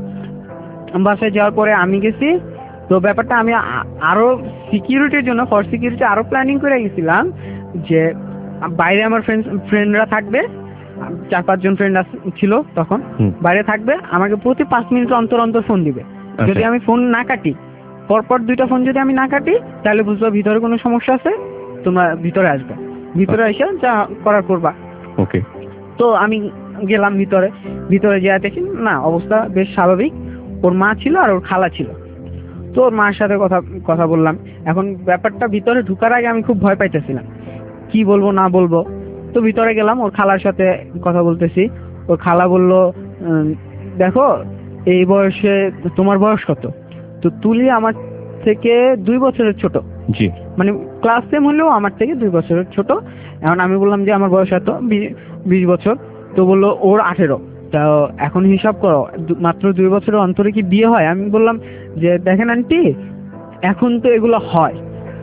[SPEAKER 3] বাসায় যাওয়ার পরে আমি গেছি। তো ব্যাপারটা আমি আ- আরো সিকিউরিটির জন্য, ফর সিকিউরিটি আরো প্ল্যানিং করে গেছিলাম যে বাইরে আমার ফ্রেন্ড ফ্রেন্ডরা থাকবে, চার পাঁচজন ফ্রেন্ড ছিল তখন,
[SPEAKER 2] হুম।
[SPEAKER 3] বাইরে থাকবে, আমাকে প্রতি পাঁচ মিনিট অন্তর অন্তর ফোন দিবে।
[SPEAKER 2] আচ্ছা।
[SPEAKER 3] যদি আমি ফোন না কাটি, পরপর দুইটা ফোন যদি আমি না কাটি, তাহলে বুঝবো ভিতরে কোনো সমস্যা আছে, তোমরা ভিতরে আসবে, ভিতরে এসে যা করার করবা।
[SPEAKER 2] ওকে,
[SPEAKER 3] তো আমি গেলাম ভিতরে, ভিতরে যেয়ে দেখি না অবস্থা বেশ স্বাভাবিক। ওর মা ছিল আর ওর খালা ছিল। তো ওর মার সাথে কথা কথা বললাম। এখন ব্যাপারটা ভিতরে ঢুকার আগে আমি খুব ভয় পাইতেছিলাম কি বলবো না বলবো। তো ভিতরে গেলাম, ওর খালার সাথে কথা বলতেছি। ওর খালা বলল উম, দেখো এই বয়সে তোমার বয়স কত? তো তুলি আমার থেকে দুই বছরের ছোট,
[SPEAKER 2] জি,
[SPEAKER 3] মানে ক্লাস সেম হলেও আমার থেকে দুই বছরের ছোট। এখন আমি বললাম যে আমার বয়স এত, বি- বিশ বছর। তো বললো ওর আঠেরো। তা এখন হিসাব করো, দু- মাত্র দুই বছরের অন্তরে কি বিয়ে হয়? আমি বললাম যে দেখেন আন্টি, এখন তো এগুলো হয়।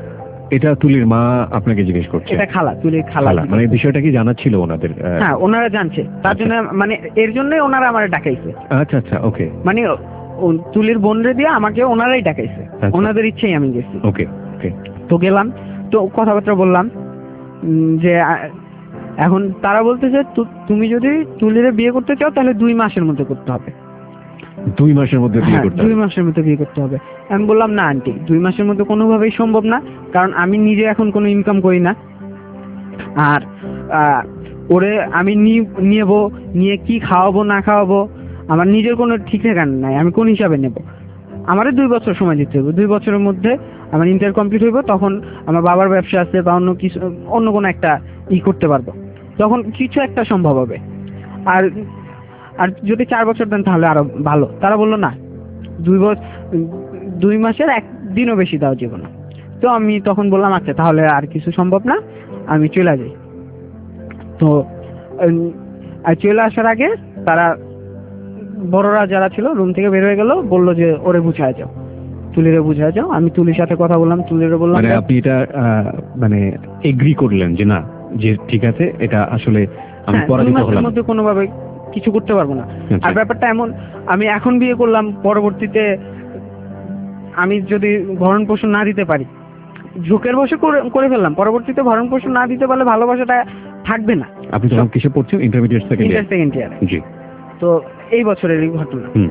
[SPEAKER 2] এটা তুলির মা আপনাকে জিজ্ঞেস করছে?
[SPEAKER 3] এটা খালা, তুলির খালা।
[SPEAKER 2] খালা, মানে এই বিষয়টা কি জানা ছিল ওনাদের? আহ,
[SPEAKER 3] হ্যাঁ, ওনারা জানছে, তার
[SPEAKER 2] আচ্ছা।
[SPEAKER 3] জন্য মানে এর জন্যই ওনারা আমার ডাকাইছে।
[SPEAKER 2] আচ্ছা, আচ্ছা, ওকে,
[SPEAKER 3] মানে ও- তুলির বোনরে দিয়ে আমাকে ওনারাই ডাকাইছে,
[SPEAKER 2] আচ্ছা।
[SPEAKER 3] ওনাদের ইচ্ছেই আমি গেছি।
[SPEAKER 2] ওকে, ওকে,
[SPEAKER 3] তো গেলাম, তো কথাবার্তা বললাম উম, যে আ, এখন তারা বলতেছে তু- তুমি যদি তুলিরে বিয়ে করতে চাও তাহলে দুই মাসের মধ্যে করতে হবে।
[SPEAKER 2] দুই মাসের মধ্যে বিয়ে
[SPEAKER 3] হ্যাঁ,
[SPEAKER 2] করতে
[SPEAKER 3] দুই
[SPEAKER 2] হবে?
[SPEAKER 3] মাসের মধ্যে বিয়ে করতে হবে। আমি বললাম না আন্টি, দুই মাসের মধ্যে কোনোভাবেই সম্ভব না, কারণ আমি নিজে এখন কোনো ইনকাম করি না। আর আহ, ওরে আমি নিব, নিয়ে কি খাওয়াবো না খাওয়াবো আমার নিজের কোনো ঠিক ঠিকানা নাই, আমি কোন হিসাবে নেব? আমারও দুই বছর সময় দিতে হবে। দুই বছরের মধ্যে আমার ইন্টার কমপ্লিট হইব, তখন আমার বাবার ব্যবসা আছে বা অন্য কিছু, অন্য কোনো একটা ই করতে পারবো, তখন কিছু একটা সম্ভব হবে। আর আর যদি চার বছর দেন তাহলে আরো ভালো। তারা বললো না, দুই বছর দুই মাসের একদিনও বেশি দাও জীবনে। তো আমি তখন বললাম আচ্ছা তাহলে আর কিছু সম্ভব না, আমি চলে যাই। তো উম, আর চলে আসার আগে তারা বড়রা যারা ছিল রুম থেকে বের হয়ে গেল, বললো যে ওরে বুঝায় যাও, তুলিরে বুঝায় যাও। আমি তুলির সাথে কথা বললাম, তুলিরে বললাম
[SPEAKER 2] মানে আপনি এটা আহ, মানে এগ্রি করলেন যে না, যে ঠিক আছে, এটা আসলে আমি
[SPEAKER 3] হ্যাঁ, দুই
[SPEAKER 2] পরাজিত
[SPEAKER 3] মাসের
[SPEAKER 2] হলাম।
[SPEAKER 3] মধ্যে কোনোভাবে কিছু করতে পারবো না।
[SPEAKER 2] আচ্ছা।
[SPEAKER 3] আর ব্যাপারটা এমন, আমি এখন বিয়ে করলাম, পরবর্তীতে আমি যদি ভরণ পোষণ না দিতে পারি, ঝোঁকের বসে করে করে ফেললাম, পরবর্তীতে ভরণ পোষণ না দিতে পারলে ভালোবাসাটা থাকবে না।
[SPEAKER 2] আপনি তখন কিসে পড়ছেন? Intermediate second
[SPEAKER 3] inter
[SPEAKER 2] year?
[SPEAKER 3] Second ইয়ারে।
[SPEAKER 2] জি।
[SPEAKER 3] তো এই বছরেরই ঘটনা।
[SPEAKER 2] হুম।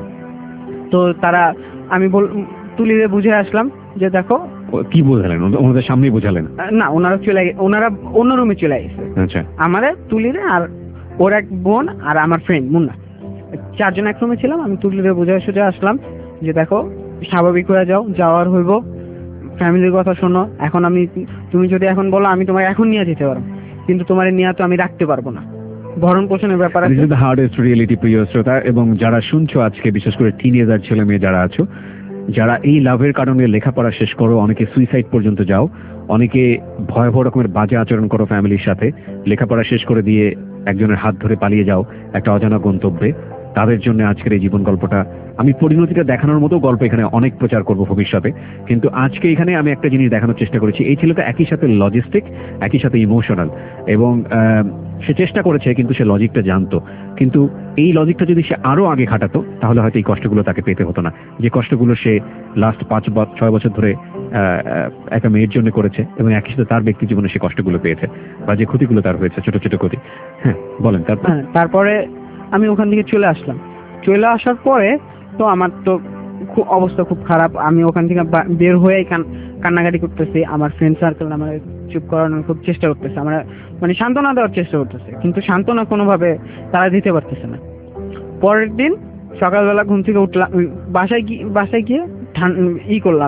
[SPEAKER 3] তো তারা, আমি বল তুলিরে বুঝে আসলাম যে দেখো,
[SPEAKER 2] ও, কি বোঝালেন? ওনা- ওনাদের সামনেই বোঝালেন?
[SPEAKER 3] আহ, না ওনারা চলে গে- ওনারা অন্য রুমে চলে গেছে,
[SPEAKER 2] আচ্ছা।
[SPEAKER 3] আমারে তুলিরে আর ওর এক বোন আর আমার ফ্রেন্ড মুন্না, চারজন এক রুমে ছিলাম। আমি তুলিরে বুঝে সুঝে আসলাম যে দেখো, স্বাভাবিক হয়ে যাও, যাওয়ার হইব, ফ্যামিলির কথা শোনো। এখন আমি, তুমি যদি এখন বলো আমি তোমার এখন নিয়ে যেতে পারবো, কিন্তু তোমার নিয়ে তো আমি রাখতে পারবো না, ভরণ পোষণের ব্যাপার
[SPEAKER 2] দিস
[SPEAKER 3] আছে।
[SPEAKER 2] ইজ দ্য হার্ডেস্ট রিয়েলিটি, প্রিয় শ্রোতা, এবং যারা শুনছো আজকে, বিশেষ করে টিনেজার ছেলে মেয়ে যারা আছো, যারা এই লাভের কারণে লেখাপড়া শেষ করো, অনেকে সুইসাইড পর্যন্ত যাও, অনেকে ভয়াবহ রকমের বাজে আচরণ করো ফ্যামিলির সাথে, লেখাপড়া শেষ করে দিয়ে একজনের হাত ধরে পালিয়ে যাও একটা অজানা গন্তব্যে, তাদের জন্য আজকের এই জীবন গল্পটা। আমি পরিণতিটা দেখানোর মতো গল্প এখানে অনেক প্রচার করব ভবিষ্যতে, কিন্তু আজকে এখানে আমি একটা জিনিস দেখানোর চেষ্টা করেছি। এই ছেলেটা একই সাথে লজিস্টিক, একই সাথে ইমোশনাল, এবং আহ, সে চেষ্টা করেছে, কিন্তু সে লজিকটা জানতো। কিন্তু এই লজিকটা যদি সে আরো আগে খাটাতো, তাহলে হয়তো এই কষ্টগুলো তাকে পেতে হতো না, যে কষ্টগুলো সে লাস্ট পাঁচ বা ছয় বছর ধরে আহ, একটা মেয়ের জন্য করেছে, এবং একই সাথে তার ব্যক্তি জীবনে সে কষ্টগুলো পেয়েছে, বা যে ক্ষতিগুলো তার হয়েছে, ছোট ছোট ক্ষতি। হ্যাঁ, বলেন তারপর।
[SPEAKER 3] হ্যাঁ, তারপরে আমি ওখান থেকে চলে আসলাম। চলে আসার পরে তো আমার তো খুব অবস্থা খুব খারাপ। আমি ওখান থেকে বা- বের হয়ে কান- কান্নাকাটি করতেছি। আমার ফ্রেন্ড সার্কেল আমার চুপ করানোর খুব চেষ্টা করতেছে, আমার মানে সান্ত্বনা দেওয়ার চেষ্টা করতেছে, কিন্তু সান্ত্বনা কোনোভাবে তারা দিতে পারতেছে না। পরের দিন সকালবেলা ঘুম থেকে উঠলাম, উম, বাসায় গিয়ে বাসায় গিয়ে ঠান- ই করলাম,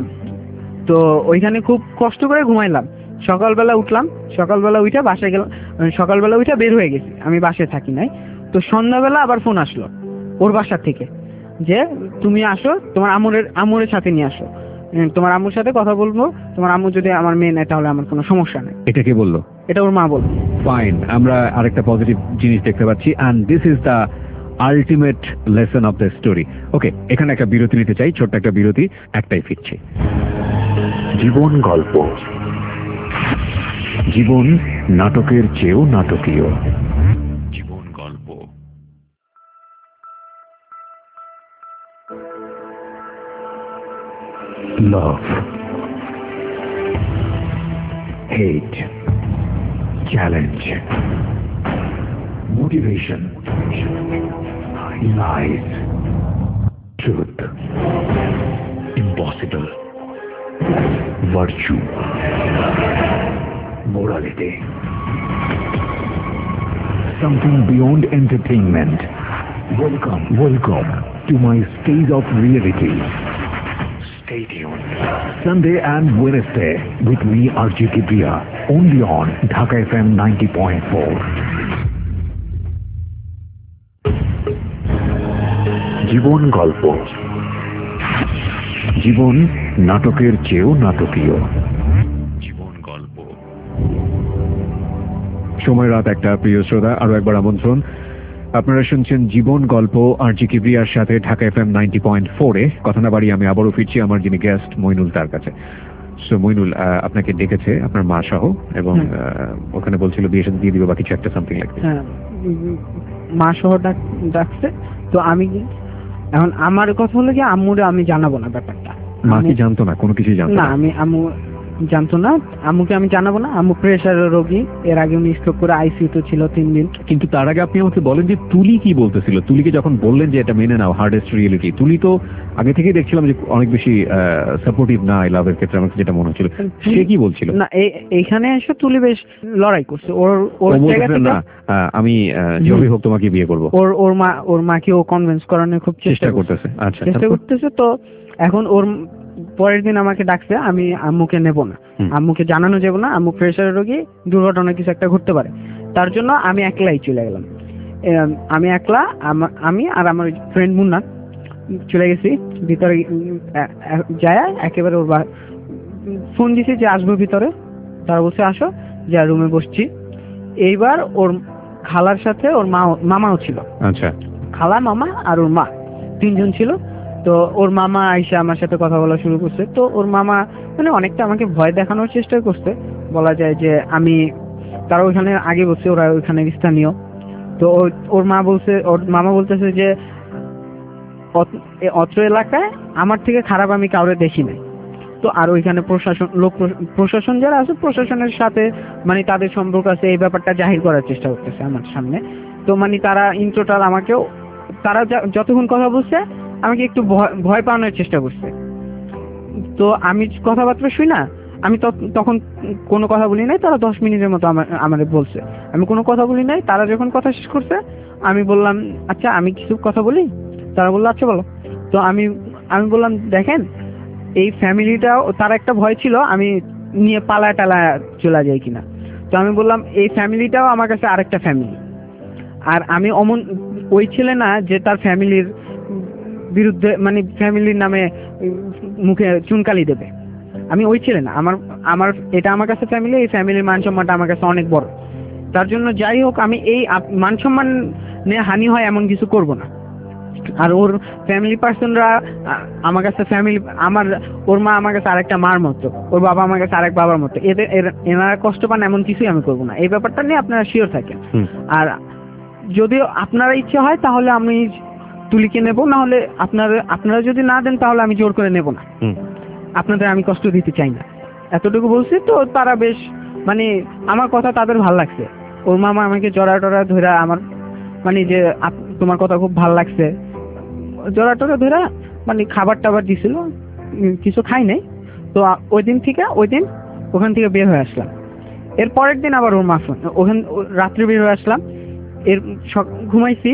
[SPEAKER 3] তো ওইখানে খুব কষ্ট করে ঘুমাইলাম। সকালবেলা উঠলাম, সকালবেলা উঠে বাসায় গেলাম, আহ, সকালবেলা উঠে বের হয়ে গেছি, আমি বাসায় থাকি নাই। তো সন্ধ্যাবেলা আবার ফোন আসলো ওর বাসা থেকে, যে তুমি আসো, তোমার আমুরের আমুরের সাথে নিয়ে আসো, উম, তোমার আম্মুর সাথে কথা বলবো, তোমার আম্মু যদি আমার মেয়ে নেয় তাহলে আমার কোনো সমস্যা নেই।
[SPEAKER 2] এটা কে বললো?
[SPEAKER 3] এটা ওর মা বলল।
[SPEAKER 2] ফাইন, আমরা আরেকটা পজিটিভ জিনিস দেখতে পাচ্ছি, and this is the ultimate lesson of the story. Okay, এখানে একটা বিরতি নিতে চাই, ছোট্ট একটা বিরতি, একটাই ফিরছি।
[SPEAKER 4] জীবন গল্প, জীবন নাটকের চেয়েও নাটকীয়।
[SPEAKER 2] জীবন গল্প।
[SPEAKER 4] Love, hate, challenge, motivation, lies, truth, impossible, virtue, morality, something beyond entertainment. Welcome, welcome to my stage of reality. Stay tuned. Sunday and Wednesday with me, R J Kibriya, only on Dhaka F M ninety point four. জীবন গল্প, জীবন নাটকের চেয়েও নাটকীয়।
[SPEAKER 2] জীবন গল্প। সময় রাত একটা, প্রিয় শ্রোতা, আরো একবার আমন্ত্রণ। আপনারা শুনছেন জীবন গল্প আর জি কিবরিয়ার সাথে Dhaka F M ninety point ফোরে। কথা না বাড়ি আমি আবারও ফিরছি আমার যিনি গেস্ট মইনুল তার কাছে। সো মইনুল, আহ, আপনাকে ডেকেছে আপনার মা সহ, এবং
[SPEAKER 3] হুম।
[SPEAKER 2] আহ, ওখানে বলছিল বিয়ে সাথে দিয়ে দিবে বা কিছু একটা সামথিং লাগবে।
[SPEAKER 3] হ্যাঁ, উম, মা সহ ডাক ডাকছে। তো আমি কি- এখন আমার কথা হলো কি, আম্মুরে আমি জানাবো না ব্যাপারটা।
[SPEAKER 2] মা কি
[SPEAKER 3] আমি-
[SPEAKER 2] জানতো না? কোনো কিছুই জানতো
[SPEAKER 3] না,
[SPEAKER 2] না?
[SPEAKER 3] আমি আম্মু জানতো না, আম্মুকে আমি জানাবো না। আম্মু প্রেশারের রোগী, এর আগে উনি স্ট্রোক করে আইসিইউতে ছিল তিন দিন।
[SPEAKER 2] কিন্তু তার আগে আপনি আমাকে বলেন যে তুলি কি বলতেছিল। তুলিকে যখন বললেন যে এটা মেনে নাও, হার্ডেস্ট রিয়েলিটি, তুলি তো আগে থেকেই দেখছিলাম যে অনেক বেশি সাপোর্টিভ না এই লাভের ক্ষেত্রে, আমাকে যেটা মনে হচ্ছিল। সে কি বলছিল?
[SPEAKER 3] না, এই এইখানে এসে তুলি বেশ লড়াই করছে। ওর ওর
[SPEAKER 2] ও
[SPEAKER 3] জায়গা
[SPEAKER 2] বলতেছে
[SPEAKER 3] থেকে
[SPEAKER 2] না, আহ, আমি আহ, যেভাবেই হোক তোমাকে বিয়ে করবো,
[SPEAKER 3] ওর ওর মা ওর মাকে ও কনভিন্স করানোর খুব
[SPEAKER 2] চেষ্টা
[SPEAKER 3] চেষ্টা করছে
[SPEAKER 2] করতেছে। আচ্ছা,
[SPEAKER 3] চেষ্টা
[SPEAKER 2] তারপর?
[SPEAKER 3] করতেছে। তো এখন ওর পরের দিন আমাকে ডাকছে, আমি আম্মুকে নেব না,
[SPEAKER 2] হুম।
[SPEAKER 3] আম্মুকে জানানো যাবে না, আম্মু প্রেশারের রোগী, দুর্ঘটনা কিছু একটা ঘটতে পারে। তার জন্য আমি একলাই চলে গেলাম। এম, আমি একলা, আমা- আমি আর আমার ফ্রেন্ড মুন্না চলে গেছি ভিতরে। উম, এ- এ- যায় একেবারে ওর বা- ফোন দিছি যে আসবো ভিতরে, তারা বলছে আসো, যা রুমে বসছি। এইবার ওর খালার সাথে ওর মা মামাও ছিল।
[SPEAKER 2] আচ্ছা।
[SPEAKER 3] খালা, মামা আর ওর মা তিনজন ছিল। তো ওর মামা আইসা আমার সাথে কথা বলা শুরু করছে। তো ওর মামা মানে অনেকটা আমাকে ভয় দেখানোর চেষ্টা করছে, বলা যায় যে আমি, তারা ওইখানে আগে বলছে ওরা ওইখানে স্থানীয়। তো ওর মা বলছে, ওর মামা বলতেছে যে অত্র এলাকায় আমার থেকে খারাপ আমি কাউরে দেখি নাই। তো আর ওইখানে প্রশাসন লোক প্রশাসন যারা আছে প্রশাসনের সাথে মানে তাদের সম্পর্ক আছে, এই ব্যাপারটা জাহির করার চেষ্টা করতেছে আমার সামনে। তো মানে তারা ইন টোটাল আমাকেও, তারা যতক্ষণ কথা বলছে আমাকে একটু ভয় ভয় পাওয়ানোর চেষ্টা করছে। তো আমি কথাবার্তা শুই না, আমি তখন কোনো কথা বলি নাই। তারা দশ মিনিটের মতো আমার আমাদের বলছে, আমি কোনো কথা বলি নাই। তারা যখন কথা শেষ করছে আমি বললাম আচ্ছা আমি কিছু কথা বলি। তারা বললো আচ্ছা বলো। তো আমি আমি বললাম দেখেন এই ফ্যামিলিটাও, তার একটা ভয় ছিল আমি নিয়ে পালায় টালায় চলে যাই কিনা। তো আমি বললাম এই ফ্যামিলিটাও আমার কাছে আরেকটা ফ্যামিলি, আর আমি অমন ওই ছেলে না যে তার ফ্যামিলির বিরুদ্ধে মানে ফ্যামিলির নামে মুখে চুনকালি দেবে। আমি ওই ছেলে না, আমার আমার এটা আমার কাছে ফ্যামিলি, এই ফ্যামিলির মান সম্মানটা আমার কাছে অনেক বড়। তার জন্য যাই হোক আমি এই মান সম্মান নিয়ে হানি হয় এমন কিছু করব না। আর ওর ফ্যামিলি পার্সনরা আমার কাছে ফ্যামিলি, আমার ওর মা আমার কাছে আরেকটা মার মতো, ওর বাবা আমার কাছে আরেক বাবার মতো, এদের এনারা কষ্ট পান এমন কিছুই আমি করব না। এই ব্যাপারটা নিয়ে আপনারা শিওর থাকেন। আর যদি আপনারা ইচ্ছে হয় তাহলে আমি তুলিকে নেব, না হলে আপনারা আপনারা যদি না দেন তাহলে আমি জোর করে নেব না। আপনাদের আমি কষ্ট দিতে চাই না, এতটুকু বলছি। তো তারা বেশ মানে আমার কথা তাদের ভাল লাগছে। ওর মামা আমাকে জড়া টড়া ধরা আমার মানে যে তোমার কথা খুব ভাল লাগছে জড়া টড়া ধরা মানে খাবার টাবার দিছিল, কিছু খাই নাই। তো ওই দিন থেকে ওই দিন ওখান থেকে বের হয়ে আসলাম। এর পরের দিন আবার ওর মা ফোন, ওখান রাত্রে বের হয়ে আসলাম। এর ঘুমাইছি,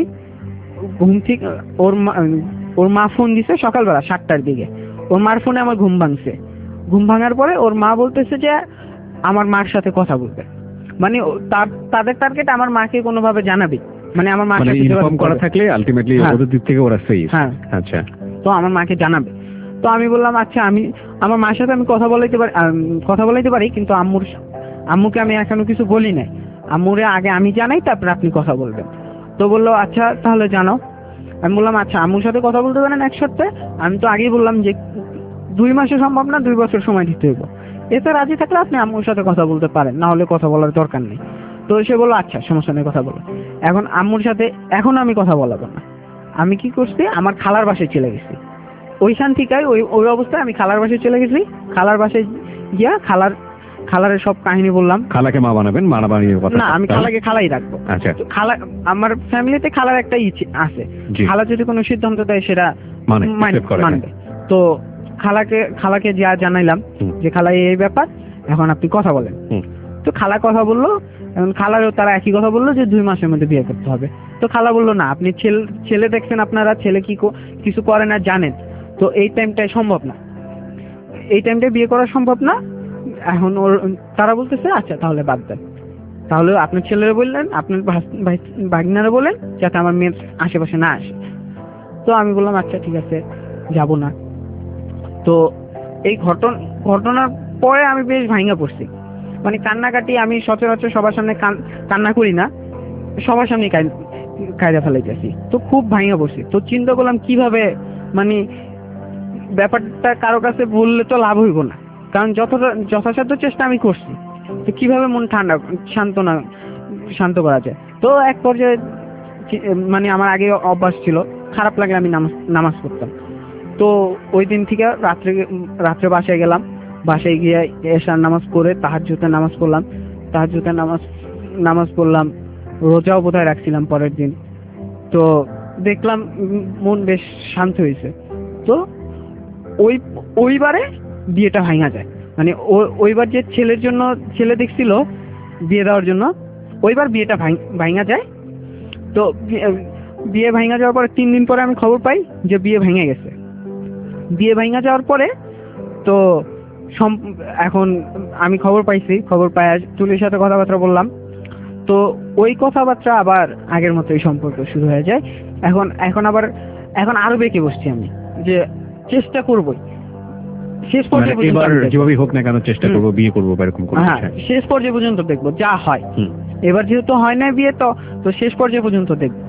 [SPEAKER 3] ঘুম থেকে ওর মা ওর মা ফোন দিছে সকালবেলা সাতটার দিকে। ওর মার ফোনে আমার ঘুম ভাঙছে। ঘুম ভাঙার পরে ওর মা বলতেছে যে আমার মার সাথে কথা বলবে, মানে তাদের টার্গেট আমার মাকে কোনোভাবে জানাবে, মানে আমার মার সাথে ইনফর্ম করা থাকলে আলটিমেটলি ওদের দিক থেকে ওরা সেফ। হ্যাঁ আচ্ছা। তো আমার মাকে জানাবে। তো আমি বললাম আচ্ছা আমি আমার মার সাথে আমি কথা বলাইতে পারি কথা বলাইতে পারি কিন্তু আম্মুর আম্মুকে আমি এখনো কিছু বলি নাই। আম্মুরে আগে আমি জানাই তারপর আপনি কথা বলবেন। তো বললো আচ্ছা তাহলে জানাও। আমি বললাম আচ্ছা আম্মুর সাথে কথা বলতে পারেন এক সপ্তাহে। আমি তো আগেই বললাম যে দুই মাসে সম্ভব না, দুই বছর সময় দিতে হইব। এতে রাজি থাকলে আপনি আম্মুর সাথে কথা বলতে পারেন, না হলে কথা বলার দরকার নেই। তো সে বললো আচ্ছা সমস্যা নেই কথা বলো। এখন আম্মুর সাথে এখন আমি কথা বলাবো না। আমি কি করছি আমার খালার বাসায় চলে গেছি। ওইখান থেকে ওই ওই অবস্থায় আমি খালার বাসায় চলে গেছি। খালার বাসায় গিয়া খালার খালারের সব কাহিনী বললাম।
[SPEAKER 2] খালাকে মা বানাবেন, মা বানিয়ে কথা
[SPEAKER 3] না আমি খালাকে খালাই রাখবো। আচ্ছা খালা আমার ফ্যামিলিতে খালার একটা ইচ্ছে আছে, খালা যদি কোনো সিদ্ধান্ত দেয় সেটা মানবে। তো খালাকে খালাকে যা জানাইলাম যে খালা এই ব্যাপার, এখন আপনি কথা বলেন। তো খালা কথা বললো, এখন খালারও তারা একই কথা বললো যে দুই মাসের মধ্যে বিয়ে করতে হবে। তো খালা বললো না আপনি ছেলে ছেলে দেখছেন, আপনারা ছেলে কি কিছু করে না জানেন, তো এই টাইমটাই সম্ভব না, এই টাইমটাই বিয়ে করা সম্ভব না। এখন ওর তারা বলতেছে আচ্ছা তাহলে বাদ দেন, তাহলে আপনার ছেলেরা বললেন আপনার ভাগিনারা বলেন যাতে আমার মেয়ের আশেপাশে না আসে। তো আমি বললাম আচ্ছা ঠিক আছে যাব না। তো এই ঘটনা ঘটনার পরে আমি বেশ ভাঙা পড়ছি, মানে কান্নাকাটি। আমি সচরাচর সবার সামনে কান্না করি না, সবার সামনে কায়দা ফেলাইতেছি। তো খুব ভাঙা পড়ছি। তো চিন্তা করলাম কিভাবে মানে ব্যাপারটা কারো কাছে বললে তো লাভ হইব না, কারণ যতটা যথাসাধ্য চেষ্টা আমি করছি। তো কিভাবে মন ঠান্ডা শান্ত না শান্ত করা যায়। তো এক পর্যায়ে মানে আমার আগে অভ্যাস ছিল, খারাপ লাগলে আমি নামাজ নামাজ পড়তাম। তো ওই দিন থেকে রাত্রে রাত্রে বাসায় গেলাম, বাসায় গিয়ে এশার নামাজ পড়ে তাহাজ্জুদের নামাজ পড়লাম, তাহাজ্জুদের নামাজ নামাজ পড়লাম, রোজাও বোধহয় রাখছিলাম পরের দিন। তো দেখলাম মন বেশ শান্ত হয়েছে। তো ওই ওইবারে বিয়েটা ভাঙা যায়, মানে ওইবার যে ছেলের জন্য ছেলে দেখছিল বিয়ে দেওয়ার জন্য, ওইবার বিয়েটা ভাঙা যায়। তো বিয়ে ভাঙা যাওয়ার পরে তিন দিন পরে আমি খবর পাই যে বিয়ে ভেঙে গেছে। বিয়ে ভাঙা যাওয়ার পরে তো এখন আমি খবর পাইছি, খবর পাই তুলির সাথে কথাবার্তা বললাম। তো ওই কথাবার্তা আবার আগের মতোই সম্পর্ক শুরু হয়ে যায়। এখন এখন আবার এখন আরো বেঁকে বসছি আমি যে চেষ্টা করবই, শেষ পর্যায়ে যেভাবেই হোক না কেন চেষ্টা করবো, বিয়ে করবো, এরকম করে শেষ পর্যায়ে পর্যন্ত দেখবো যা হয়। এবার যেহেতু হয় না বিয়ে, তো তো শেষ পর্যায়ে পর্যন্ত দেখবো।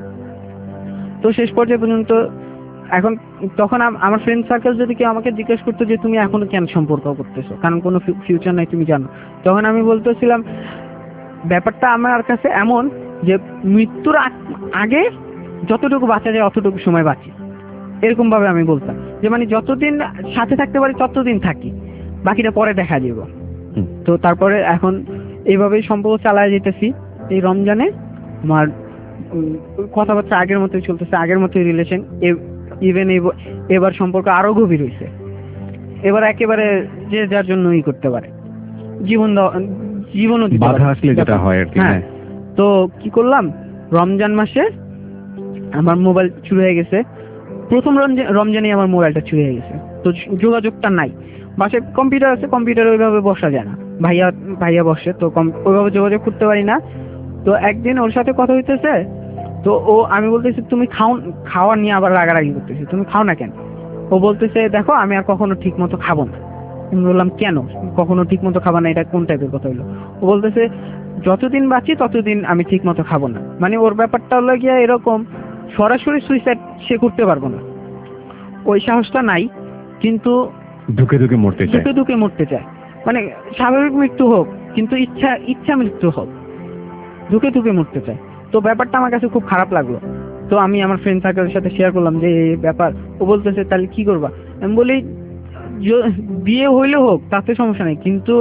[SPEAKER 3] তো শেষ পর্যায়ে পর্যন্ত এখন তখন আম- আমার ফ্রেন্ড সার্কেল যদি কেউ আমাকে জিজ্ঞেস করতো যে তুমি এখনো কেন সম্পর্ক করতেছো, কারণ কোনো ফিউচার নাই তুমি জানো, তখন আমি বলতেছিলাম ব্যাপারটা আমার কাছে এমন যে মৃত্যুর আগ- আগে যতটুকু বাঁচা যায় অতটুকু সময় বাঁচি, এরকম ভাবে আমি বলতাম যে মানে যতদিন সাথে থাকতে পারি ততদিন থাকি, বাকিটা পরে দেখা যাব।
[SPEAKER 2] হুম।
[SPEAKER 3] তো তারপরে এখন এইভাবেই সম্পর্ক চালায় যেতেছি। এই রমজানে আমার উম, কথাবার্তা আগের মতোই চলতেছে, আগের মতোই রিলেশন। ইভেন এবার সম্পর্ক আরো গভীর হয়েছে। এবার একেবারে যে যার জন্য ই করতে পারে, জীবন দেওয়া- জীবনও দিতে পারে।
[SPEAKER 2] বাধা আসলে যেটা হয় আর কি।
[SPEAKER 3] হ্যাঁ।
[SPEAKER 2] হ্যাঁ।
[SPEAKER 3] তো কি করলাম, রমজান মাসে আমার মোবাইল চুরি হয়ে গেছে। প্রথম রমজান রমজানে আমার মোবাইলটা চুরি হয়ে গেছে। তো যোগাযোগটা নাই, বাসায় কম্পিউটার আছে, কম্পিউটার ওইভাবে বসা যায় না, ভাইয়া ভাইয়া বসে, তো কম- ওইভাবে যোগাযোগ করতে পারি না। তো একদিন ওর সাথে কথা হইতেছে, তো ও আমি বলতেছি তুমি খাও, খাওয়া নিয়ে আবার রাগারাগি করতেছি, তুমি খাও না কেন? ও বলতেছে দেখো আমি আর কখনো ঠিক মতো খাবো না। আমি বললাম কেন কখনো ঠিক মতো খাবো না, এটা কোন টাইপের কথা হইলো? ও বলতেছে যতদিন বাঁচি ততদিন আমি ঠিক মতো খাবো না। মানে ওর ব্যাপারটা হলো গিয়া এরকম, সরাসরি সুইসাইড সে করতে পারবো না, ওই সাহসটা নাই, কিন্তু
[SPEAKER 2] ধুকে ধুকে মরতে চায়।
[SPEAKER 3] দুকে দুকে মরতে চায়। মানে স্বাভাবিক মৃত্যু হোক, কিন্তু ইচ্ছা ইচ্ছা মৃত্যু হোক, ধুকে ধুকে মরতে চায়। তো ব্যাপারটা আমার কাছে খুব খারাপ লাগলো। তো আমি আমার ফ্রেন্ড সার্কেলের সাথে শেয়ার করলাম যে এই ব্যাপার। ও বলতেছে তাহলে কি করবা? আমি বলি য- বিয়ে হইলে হোক তাতে সমস্যা নেই, কিন্তু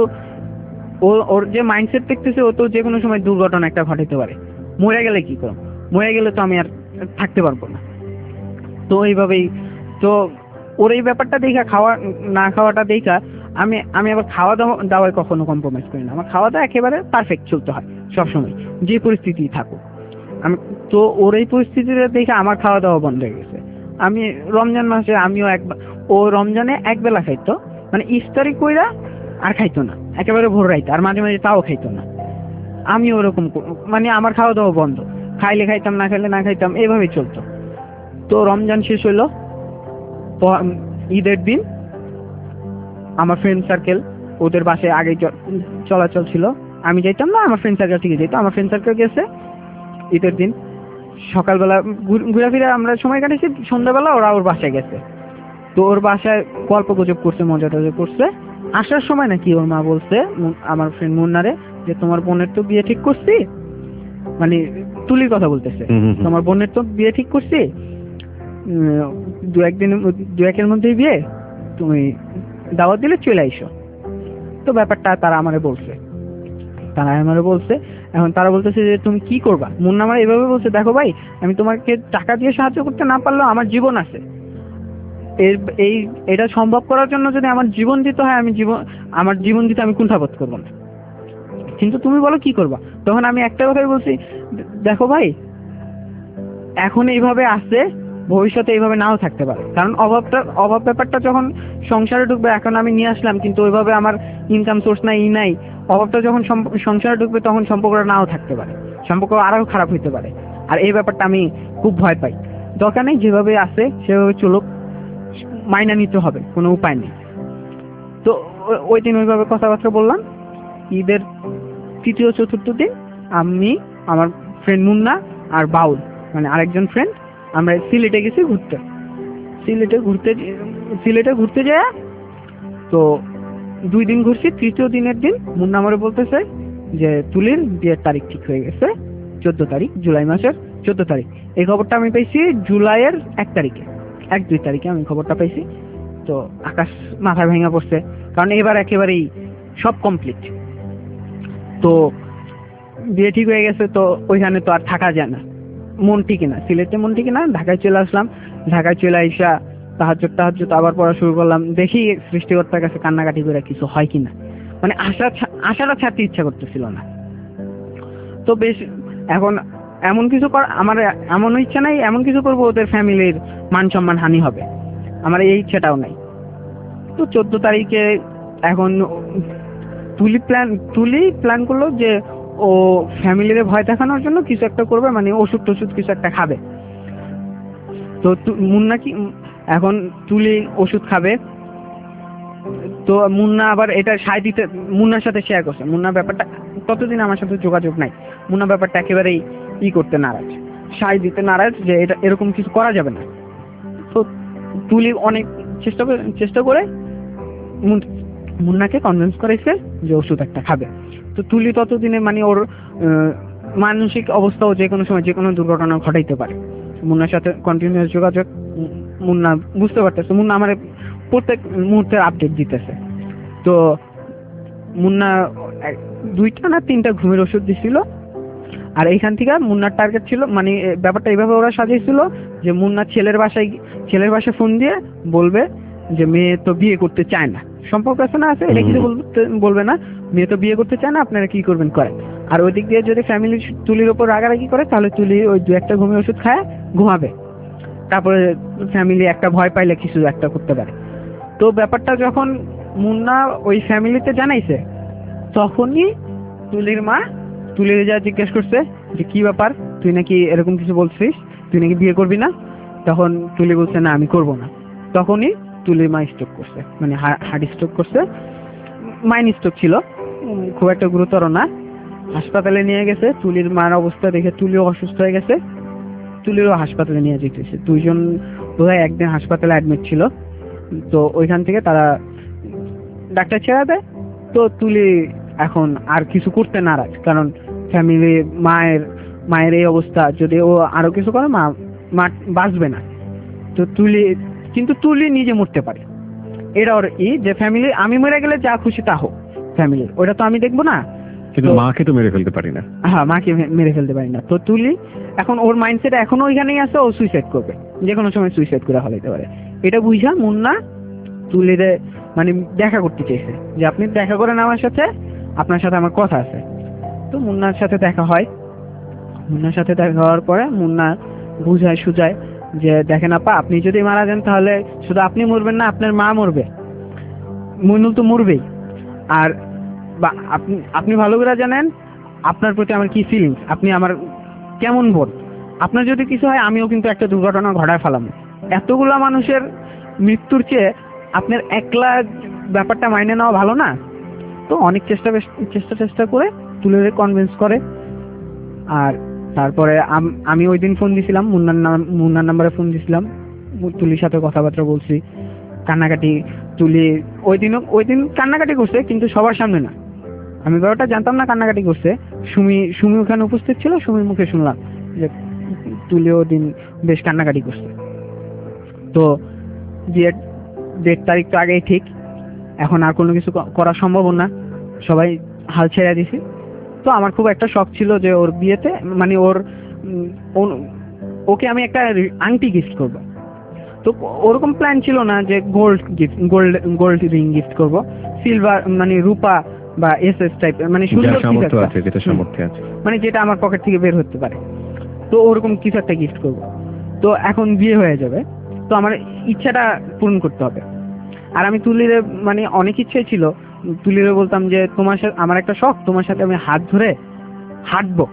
[SPEAKER 3] ও ওর যে মাইন্ডসেট দেখতেছে ও তো যে কোনো সময় দুর্ঘটনা একটা ঘটাতে পারে, মরে গেলে কি করব? মরে গেলে তো আমি আর থাকতে পারবো না। তো এইভাবেই তো ওর এই ব্যাপারটা দেখা, খাওয়া না খাওয়াটা দেখা আমি আমি আবার খাওয়া দাওয়া দাওয়ায় কখনো কম্প্রোমাইজ করি না। আমার খাওয়া দাওয়া একেবারে পারফেক্ট চলতে হয় সবসময়, যে পরিস্থিতি থাকুক। আমি তো ওর এই পরিস্থিতিটা দেখে আমার খাওয়া দাওয়া বন্ধ হয়ে গেছে। আমি রমজান মাসে আমিও এক ও রমজানে এক বেলা খাইতো, মানে ইফতারি কইরা আর খাইতো না, একেবারে ভোর রাইতে, আর মাঝে মাঝে তাও খাইতো না। আমি ওরকম ক- মানে আমার খাওয়া দাওয়া বন্ধ, খাইলে খাইতাম না খাইলে না খাইতাম, এভাবেই চলতো। তো রমজান শেষ হইলো, প- ঈদের দিন আমার ফ্রেন্ড সার্কেল ওদের বাসায় আগে চলাচল ছিল, আমি যাইতাম না, আমার ফ্রেন্ড সার্কেল থেকে যেত। আমার ফ্রেন্ড সার্কেল গেছে ঈদের দিন সকালবেলা ঘুর- ঘুরাফিরা আমরা সময় কাটাইছি, সন্ধ্যাবেলা ওরা ওর বাসায় গেছে। তো ওর বাসায় গল্প গুজব করছে, মজা টজা করছে। আসার সময় নাকি ওর মা বলছে মু- আমার ফ্রেন্ড মুন্নারে যে তোমার বোনের তো বিয়ে ঠিক করছি, মানে তুলির কথা বলতেছে,
[SPEAKER 2] হুম, হুম, হুম।
[SPEAKER 3] তোমার বোনের তো বিয়ে ঠিক করছি, উম, দু একদিন দু একের মধ্যেই বিয়ে, তুমি দাওয়াত দিলে চলে আইসো। তো ব্যাপারটা তারা আমারে বলছে, তারা আমারে বলছে। এখন তারা বলতেছে যে তুমি কি করবা? মুন্না আমার এভাবে বলছে, দেখো ভাই আমি তোমাকে টাকা দিয়ে সাহায্য করতে না পারলেও আমার জীবন আছে, এর এই এটা সম্ভব করার জন্য যদি আমার জীবন দিতে হয়, আমি জীবন আমার জীবন দিতে আমি কুণ্ঠাবোধ করবো না, কিন্তু তুমি বলো কি করবা? তখন আমি একটা কথাই বলছি, দে- দেখো ভাই এখন এইভাবে আছে, ভবিষ্যতে এইভাবে নাও থাকতে পারে, কারণ অভাবটা অভাব ব্যাপারটা যখন সংসারে ঢুকবে, এখন আমি নিয়ে আসলাম কিন্তু ওইভাবে আমার ইনকাম সোর্স নাই, ই নাই, অভাবটা যখন সম- সংসারে ঢুকবে তখন সম্পর্কটা নাও থাকতে পারে, সম্পর্ক আরো খারাপ হইতে পারে। আর এই ব্যাপারটা আমি খুব ভয় পাই। দরকার নেই, যেভাবে আছে সেভাবে চলুক, মাইনা নিতে হবে, কোনো উপায় নেই। তো ও- ওই দিন ওইভাবে কথাবার্তা বললাম। ঈদের তৃতীয় চতুর্থ দিন আমি, আমার ফ্রেন্ড মুন্না আর বাউল মানে আরেকজন ফ্রেন্ড, আমরা সিলেটে গেছি ঘুরতে। সিলেটে ঘুরতে যে- সিলেটে ঘুরতে যায়, তো দুই দিন ঘুরছি। তৃতীয় দিনের দিন মুন্না আমারে বলতেছে যে তুলির বিয়ের তারিখ ঠিক হয়ে গেছে, চোদ্দ তারিখ, জুলাই মাসের চোদ্দ তারিখ। এই খবরটা আমি পাইছি জুলাইয়ের এক তারিখে, এক দুই তারিখে আমি খবরটা পাইছি। তো আকাশ মাথা ভেঙে পড়ছে, কারণ এবার একেবারেই সব কমপ্লিট। তো বিয়ে ঠিক হয়ে গেছে, তো ওইখানে তো আর থাকা যায় না, মন টিকে না, সিলেটে মন টিকে না। ঢাকায় চলে আসলাম। ঢাকায় চলে আইসা তাহাজ্জুদ তাহাজ্জুদ আবার পড়া শুরু করলাম, দেখি সৃষ্টিকর্তার কাছে কান্নাকাটি করে কিছু হয় কিনা, মানে আশা ছা- আশাটা ছাড়তে ইচ্ছা করতেছিল না। তো বেশ এখন এমন কিছু কর, আমার এমন ইচ্ছা নাই এমন কিছু করবো ওদের ফ্যামিলির মান সম্মান হানি হবে, আমার এই ইচ্ছাটাও নাই। তো চোদ্দ তারিখে এখন তুলি প্ল্যান তুলি প্ল্যান করলো যে ও ফ্যামিলির ভয় দেখানোর জন্য কিছু একটা করবে, মানে ওষুধ টষুধ কিছু একটা খাবে। তো তু- মুন্না কি এখন তুলি ওষুধ খাবে, তো মুন্না আবার এটা সায় দিতে মুন্নার সাথে শেয়ার করছে। মুন্না ব্যাপারটা ততদিন আমার সাথে যোগাযোগ নাই, মুন্না ব্যাপারটা একেবারেই ই করতে নারাজ, সায় দিতে নারাজ যে এটা এরকম কিছু করা যাবে না। তো তুলি অনেক চেষ্টা করে চেষ্টা করে মুন- মুন্নাকে কনভিন্স করেছে যে ওষুধ একটা খাবে। তো তুলি ততদিনে মানে ওর আহ, মানসিক অবস্থাও যে কোনো সময় যে কোনো দুর্ঘটনা ঘটাইতে পারে। মুন্নার সাথে কন্টিনিউয়াস যোগাযোগ, উম, মুন্না বুঝতে পারতেছে, মুন্না আমার প্রত্যেক মুহূর্তে আপডেট দিতেছে। তো মুন্না এক- দুইটা না তিনটা ঘুমের ওষুধ দিছিল। আর এইখান থেকে মুন্নার টার্গেট ছিল মানে এ, ব্যাপারটা এইভাবে ওরা সাজিয়েছিল যে মুন্না ছেলের বাসায় ছেলের বাসায় ফোন দিয়ে বলবে যে মেয়ে তো বিয়ে করতে চায় না, সম্পর্ক আছে না আছে এটা কিছু বলতে বলবে না, মেয়ে তো বিয়ে করতে চায় না, আপনারা কি করবেন করেন। আর ওই দিক দিয়ে যদি ফ্যামিলি তুলির ওপর রাগারাগি করে তাহলে তুলি ওই দু একটা ঘুমের ওষুধ খায় ঘুমাবে, তারপরে ফ্যামিলি একটা ভয় পাইলে কিছু একটা করতে পারে। তো ব্যাপারটা যখন মুন্না ওই ফ্যামিলিতে জানাইছে তখনই তুলির মা তুলির যা জিজ্ঞেস করছে যে কি ব্যাপার, তুই নাকি এরকম কিছু বলছিস, তুই নাকি বিয়ে করবি না। তখন তুলি বলছে না আমি করব না। তখনই তুলির মা স্ট্রোক করছে, মানে হার্ট স্ট্রোক করছে, মাইন স্ট্রোক ছিল, উম, খুব একটা গুরুতর না। হাসপাতালে নিয়ে গেছে, তুলির মার অবস্থা দেখে তুলিও অসুস্থ হয়ে গেছে, তুলিরও হাসপাতালে নিয়ে যেতেছে। দুইজন বোধহয় একদিন হাসপাতালে অ্যাডমিট ছিল। তো ওইখান থেকে তারা ডাক্তার ছেড়ে দেয়। তো তুলি এখন আর কিছু করতে নারাজ, কারণ ফ্যামিলি মায়ের মায়ের এই অবস্থা, যদি ও আরো কিছু করে মা মা বাঁচবে না। তো তুলি কিন্তু তুলি নিজে মরতে পারে, এটা ওর ই যে ফ্যামিলি আমি মরে গেলে যা খুশি তা হোক, ফ্যামিলির ওটা তো আমি দেখবো না,
[SPEAKER 2] কিন্তু
[SPEAKER 3] তো-
[SPEAKER 2] মাকে তো মেরে ফেলতে পারি না।
[SPEAKER 3] হ্যাঁ মাকে মে- মেরে ফেলতে পারি না। তো তুলি এখন ওর মাইন্ডসেট এখনো ওইখানেই আছে, ও সুইসাইড করবে, যে কোনো সময় সুইসাইড করে ফেলাইতে পারে। এটা বুঝা মুন্না তুলিরে মানে দেখা করতে চাইছে যে আপনি দেখা করেন আমার সাথে, আপনার সাথে আমার কথা আছে। তো মুন্নার সাথে দেখা হয়, মুন্নার সাথে দেখা হওয়ার পরে মুন্না বুঝায় সুজায় যে দেখেন আপা, আপনি যদি মারা যান তাহলে শুধু আপনি মরবেন না, আপনার মা মরবে, মইনুল তো মরবেই। আর বা আপনি আপনি ভালো করে জানেন আপনার প্রতি আমার কি ফিলিংস, আপনি আমার কেমন বোধ, আপনার যদি কিছু হয় আমিও কিন্তু একটা দুর্ঘটনা ঘটায় ফেলাম। এতগুলা মানুষের মৃত্যুর চেয়ে আপনার একলা ব্যাপারটা মাইনে নেওয়া ভালো না। তো অনেক চেষ্টা বেশ- চেষ্টা চেষ্টা করে তুলে কনভিন্স করে। আর তারপরে আম- আমি ওই দিন ফোন দিছিলাম, মুন্নার নাম মুন্নার নাম্বারে ফোন দিছিলাম, মু- তুলির সাথে কথাবার্তা বলছি, কান্নাকাটি। তুলি ওই দিনও ওই দিন কান্নাকাটি করছে, কিন্তু সবার সামনে না, আমি ব্যাপারটা জানতাম না কান্নাকাটি করছে। সুমি সুমি ওখানে উপস্থিত ছিল, সুমির মুখে শুনলাম যে তুলি ওই দিন বেশ কান্নাকাটি করছে। তো বিয়ের ডেট তারিখ তো আগেই ঠিক, এখন আর কোনো কিছু ক- করা সম্ভব না, সবাই হাল ছেড়ে দিছি। তো আমার খুব একটা শখ ছিল যে ওর বিয়েতে মানে ওর উম, ওন- ওকে আমি একটা রি- আংটি গিফট করব। তো ওরকম প্ল্যান ছিল না যে gold gift gold gold ring gift করব, সিলভার মানে রূপা বা এস এস টাইপ, মানে
[SPEAKER 2] যার
[SPEAKER 3] সুন্দর কিছু
[SPEAKER 2] সামর্থ্য
[SPEAKER 3] একটা।
[SPEAKER 2] আছে, যেটা
[SPEAKER 3] হুম।
[SPEAKER 2] সামর্থ্য আছে।
[SPEAKER 3] মানে যেটা আমার পকেট থেকে বের হতে পারে, তো ওরকম কিছু একটা গিফট করব। তো এখন বিয়ে হয়ে যাবে, তো আমার ইচ্ছাটা পূরণ করতে হবে। আর আমি তুলিরে মানে অনেক ইচ্ছে ছিল, তুলিরে বলতাম যে তোমার সাথে আমার একটা শখ, তোমার সাথে আমি হাত ধরে হাঁটবো,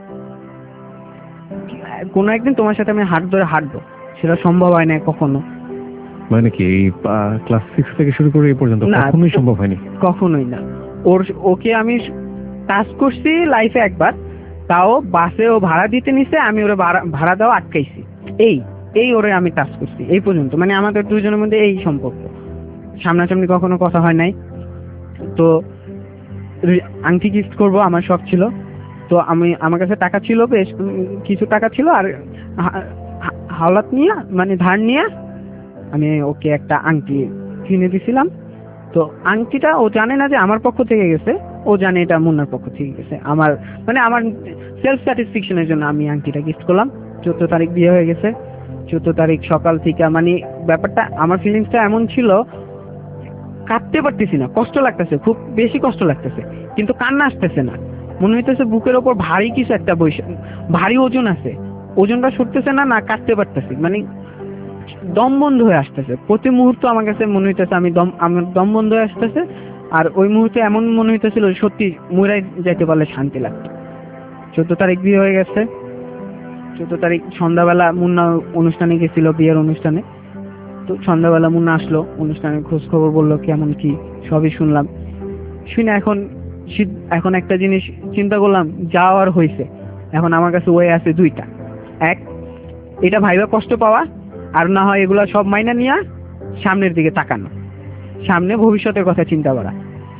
[SPEAKER 3] কোনো একদিন তোমার সাথে আমি হাত ধরে হাঁটবো। সেটা সম্ভব হয় না কখনো,
[SPEAKER 2] মানে কি এই ক্লাস সিক্স থেকে শুরু করে এই পর্যন্ত
[SPEAKER 3] না,
[SPEAKER 2] কখনোই সম্ভব হয়নি?
[SPEAKER 3] কখনোই না। ওর ওকে আমি টাচ করছি লাইফে একবার, তাও বাসে ও ভাড়া দিতে নিছে, আমি ওরে ভাড়া ভাড়া দেওয়া আটকাইছি। এই এই ওরে আমি টাচ করছি এই পর্যন্ত, মানে আমাদের দুজনের মধ্যে এই সম্পর্ক, সামনাসামনি কখনো কথা হয় নাই। তো রি- আংটি গিফট করব আমার শখ ছিল। তো আমি আমার কাছে টাকা ছিল, বেশ উম, কিছু টাকা ছিল, আর হা- হা- হাওলাত নিয়ে মানে ধার নিয়ে আমি ওকে একটা আংটি কিনে দিছিলাম। তো আংটিটা ও জানে না যে আমার পক্ষ থেকে গেছে, ও জানে এটা মুন্নার পক্ষ থেকে গেছে। আমার মানে আমার সেলফ স্যাটিসফ্যাকশনের জন্য আমি আংটিটা গিফট করলাম। চোদ্দ তারিখ বিয়ে হয়ে গেছে, চোদ্দ তারিখ সকাল থেকে মানে ব্যাপারটা আমার ফিলিংসটা এমন ছিল, কাঁদতে পারতেছি না, কষ্ট লাগতেছে, খুব বেশি কষ্ট লাগতেছে, কিন্তু কান্না আসতেছে না। মনে হইতেছে বুকের ওপর ভারী কিছু একটা বৈশা ভারী ওজন আছে, ওজনটা সরতেছে না, না কাটতে পারতেছি, মানে দম বন্ধ হয়ে আসতেছে প্রতি মুহূর্ত। আমার কাছে মনে হইতেছে আমি দম আমার দম বন্ধ হয়ে আসতেছে। আর ওই মুহূর্তে এমন মনে হইতেছিল সত্যি মরাই যাইতে পারলে শান্তি লাগতো। চোদ্দ তারিখ বিয়ে হয়ে গেছে, চোদ্দ তারিখ সন্ধ্যাবেলা মুন্না অনুষ্ঠানে গেছিল, বিয়ের অনুষ্ঠানে। তো সন্ধ্যাবেলা মুন্না আসলো, অনুষ্ঠানের খোঁজ খবর বললো কেমন কি, সবই শুনলাম। শুনে এখন সিদ- এখন একটা জিনিস চিন্তা করলাম, যাওয়ার হয়েছে, এখন আমার কাছে ওয়ে আছে দুইটা। এক, এটা ভাইবা কষ্ট পাওয়া, আর না হয় এগুলা সব মাইনা নিয়ে সামনের দিকে তাকানো, সামনে ভবিষ্যতের কথা চিন্তা করা।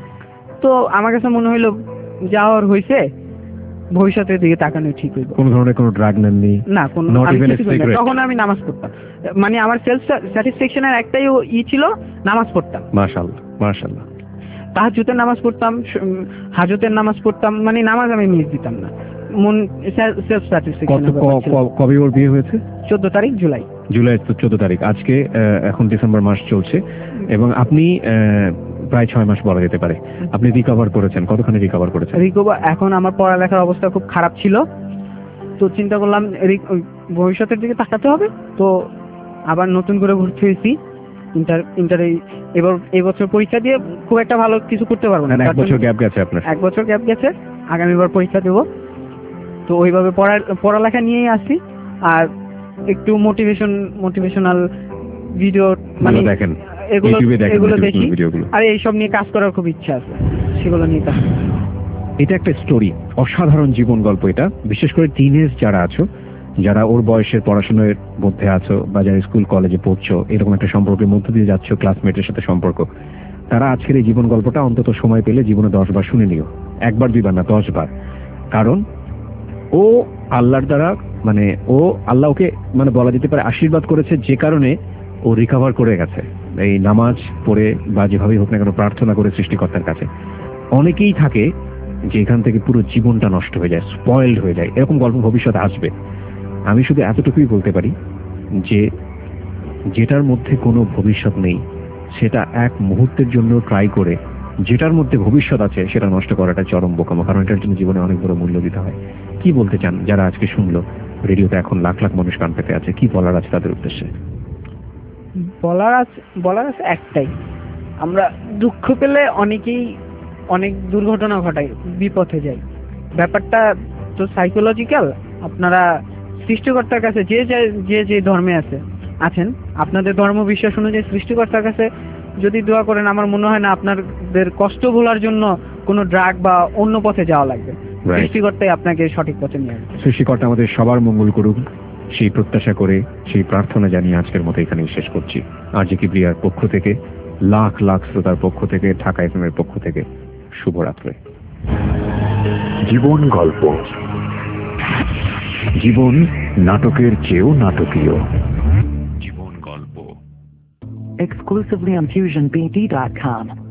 [SPEAKER 3] তো আমার কাছে মনে হইলো যাওয়ার হয়েছে, ভবিষ্যতের দিকে তাকানো ঠিক হইব।
[SPEAKER 2] কোনো ধরনের কোনো ড্রাগ নেননি?
[SPEAKER 3] না কোনো,
[SPEAKER 2] Not
[SPEAKER 3] আমি
[SPEAKER 2] even a
[SPEAKER 3] কিছু করি না।
[SPEAKER 2] cigarette?
[SPEAKER 3] তখন আমি নামাজ পড়তাম, মানে আমার সেলফ স্যাটিসফ্যাকশনের একটাই ও- ই ছিল, নামাজ পড়তাম।
[SPEAKER 2] মাশাআল্লাহ, মাশাআল্লাহ।
[SPEAKER 3] তাহাজ্জুদের নামাজ পড়তাম, স- উম, হাজতের নামাজ পড়তাম, মানে নামাজ আমি মিস দিতাম না। মন সেলফ
[SPEAKER 2] কত
[SPEAKER 3] স্যাটিসফ্যাকশন।
[SPEAKER 2] ক- ক- কবে ওর বিয়ে হয়েছে?
[SPEAKER 3] চোদ্দ তারিখ জুলাই।
[SPEAKER 2] জুলাই চোদ্দ তারিখ। আজকে আহ, এখন ডিসেম্বর মাস চলছে এবং আপনি আহ, প্রায় ছয় মাস বলা যেতে পারে আপনি রিকভার করেছেন। কতখানি রিকভার করেছেন?
[SPEAKER 3] রিকভার, এখন আমার পড়ালেখার অবস্থা খুব খারাপ ছিল, তো চিন্তা করলাম রি- ওই ভবিষ্যতের দিকে তাকাতে হবে, তো আবার নতুন করে ভর্তি হয়েছি ইন্টার ইন্টার এবার এই বছর পরীক্ষা দিয়ে খুব একটা ভালো কিছু করতে পারবো না,
[SPEAKER 2] এক
[SPEAKER 3] তার
[SPEAKER 2] বছর
[SPEAKER 3] জন্য-
[SPEAKER 2] গ্যাপ গেছে আপনার।
[SPEAKER 3] এক বছর গ্যাপ গেছে, আগামীবার পরীক্ষা দেবো। তো ওইভাবে পড়া পড়ালেখা নিয়েই আসি, আর একটু মোটিভেশন মোটিভেশনাল ভিডিও মানে
[SPEAKER 2] এগুলো দেখেন,
[SPEAKER 3] এগুলো
[SPEAKER 2] ইউটিউবে দেখেন
[SPEAKER 3] এগুলো
[SPEAKER 2] motivational
[SPEAKER 3] দেখি,
[SPEAKER 2] ভিডিওগুলো।
[SPEAKER 3] আর এইসব নিয়ে কাজ করার খুব ইচ্ছা আছে, সেগুলো নিয়ে কাজ করি।
[SPEAKER 2] এটা একটা স্টোরি, অসাধারণ জীবন গল্প এটা। বিশেষ করে টিনেজ যারা আছো, যারা ওর বয়সের পড়াশোনার মধ্যে আছো বা যারা স্কুল কলেজে পড়ছো, এরকম একটা সম্পর্কের মধ্যে দিয়ে যাচ্ছ, ক্লাসমেটের সাথে সম্পর্ক, তারা আজকের এই জীবন গল্পটা অন্তত সময় পেলে জীবনে দশ বার শুনে নিও। একবার দুইবার না, দশ বার। কারণ ও আল্লাহর দ্বারা, মানে ও আল্লাহ ওকে মানে বলা যেতে পারে আশীর্বাদ করেছে, যে কারণে ও রিকভার করে গেছে এই নামাজ পড়ে বা যেভাবেই হোক না কেন প্রার্থনা করে সৃষ্টিকর্তার কাছে। অনেকেই থাকে যে এখান থেকে পুরো জীবনটা নষ্ট হয়ে যায়, স্পয়েলড হয়ে যায়, এরকম গল্প ভবিষ্যতে আসবে। আমি শুধু এতটুকুই বলতে পারি যে যেটার মধ্যে কোনো ভবিষ্যৎ নেই সেটা এক মুহূর্তের জন্য ট্রাই করে যেটার মধ্যে ভবিষ্যৎ আছে সেটা নষ্ট করাটা চরম বোকামো, কারণ এটার জন্য জীবনে অনেক বড় মূল্য দিতে হয়। কি বলতে চান যারা আজকে শুনলো, রেডিওতে এখন লাখ লাখ মানুষ কান পেতে আছে, কি বলার আছে তাদের উদ্দেশ্যে?
[SPEAKER 3] বলার আছে বলার আছে একটাই, আমরা দুঃখ পেলে অনেকেই অনেক দুর্ঘটনা ঘটাই, বিপথে যাই। ব্যাপারটা তো সাইকোলজিক্যাল। আপনারা সৃষ্টিকর্তার কাছে যে যে- যে যে ধর্মে আছে আছেন, আপনাদের ধর্ম বিশ্বাস অনুযায়ী সৃষ্টিকর্তার কাছে যদি দোয়া করেন, আমার মনে হয় না আপনাদের কষ্ট ভোলার জন্য কোনো ড্রাগ বা অন্য পথে যাওয়া লাগবে।
[SPEAKER 2] Right.
[SPEAKER 3] সৃষ্টিকর্তাই আপনাকে সঠিক পথে নিয়ে আসবে।
[SPEAKER 2] সৃষ্টিকর্তা আমাদের সবার মঙ্গল করুক, সেই প্রত্যাশা করে, সেই প্রার্থনা জানিয়ে আজকের মতো এখানেই শেষ করছি। আর জি কিবরিয়ার পক্ষ থেকে, লাখ লাখ শ্রোতার পক্ষ থেকে, ঢাকা এফএম এর পক্ষ থেকে শুভরাত্রি।
[SPEAKER 4] জীবন গল্প, জীবন নাটকের চেয়েও নাটকীয়।
[SPEAKER 2] জীবন গল্প
[SPEAKER 1] Exclusively on fusion b d dot com.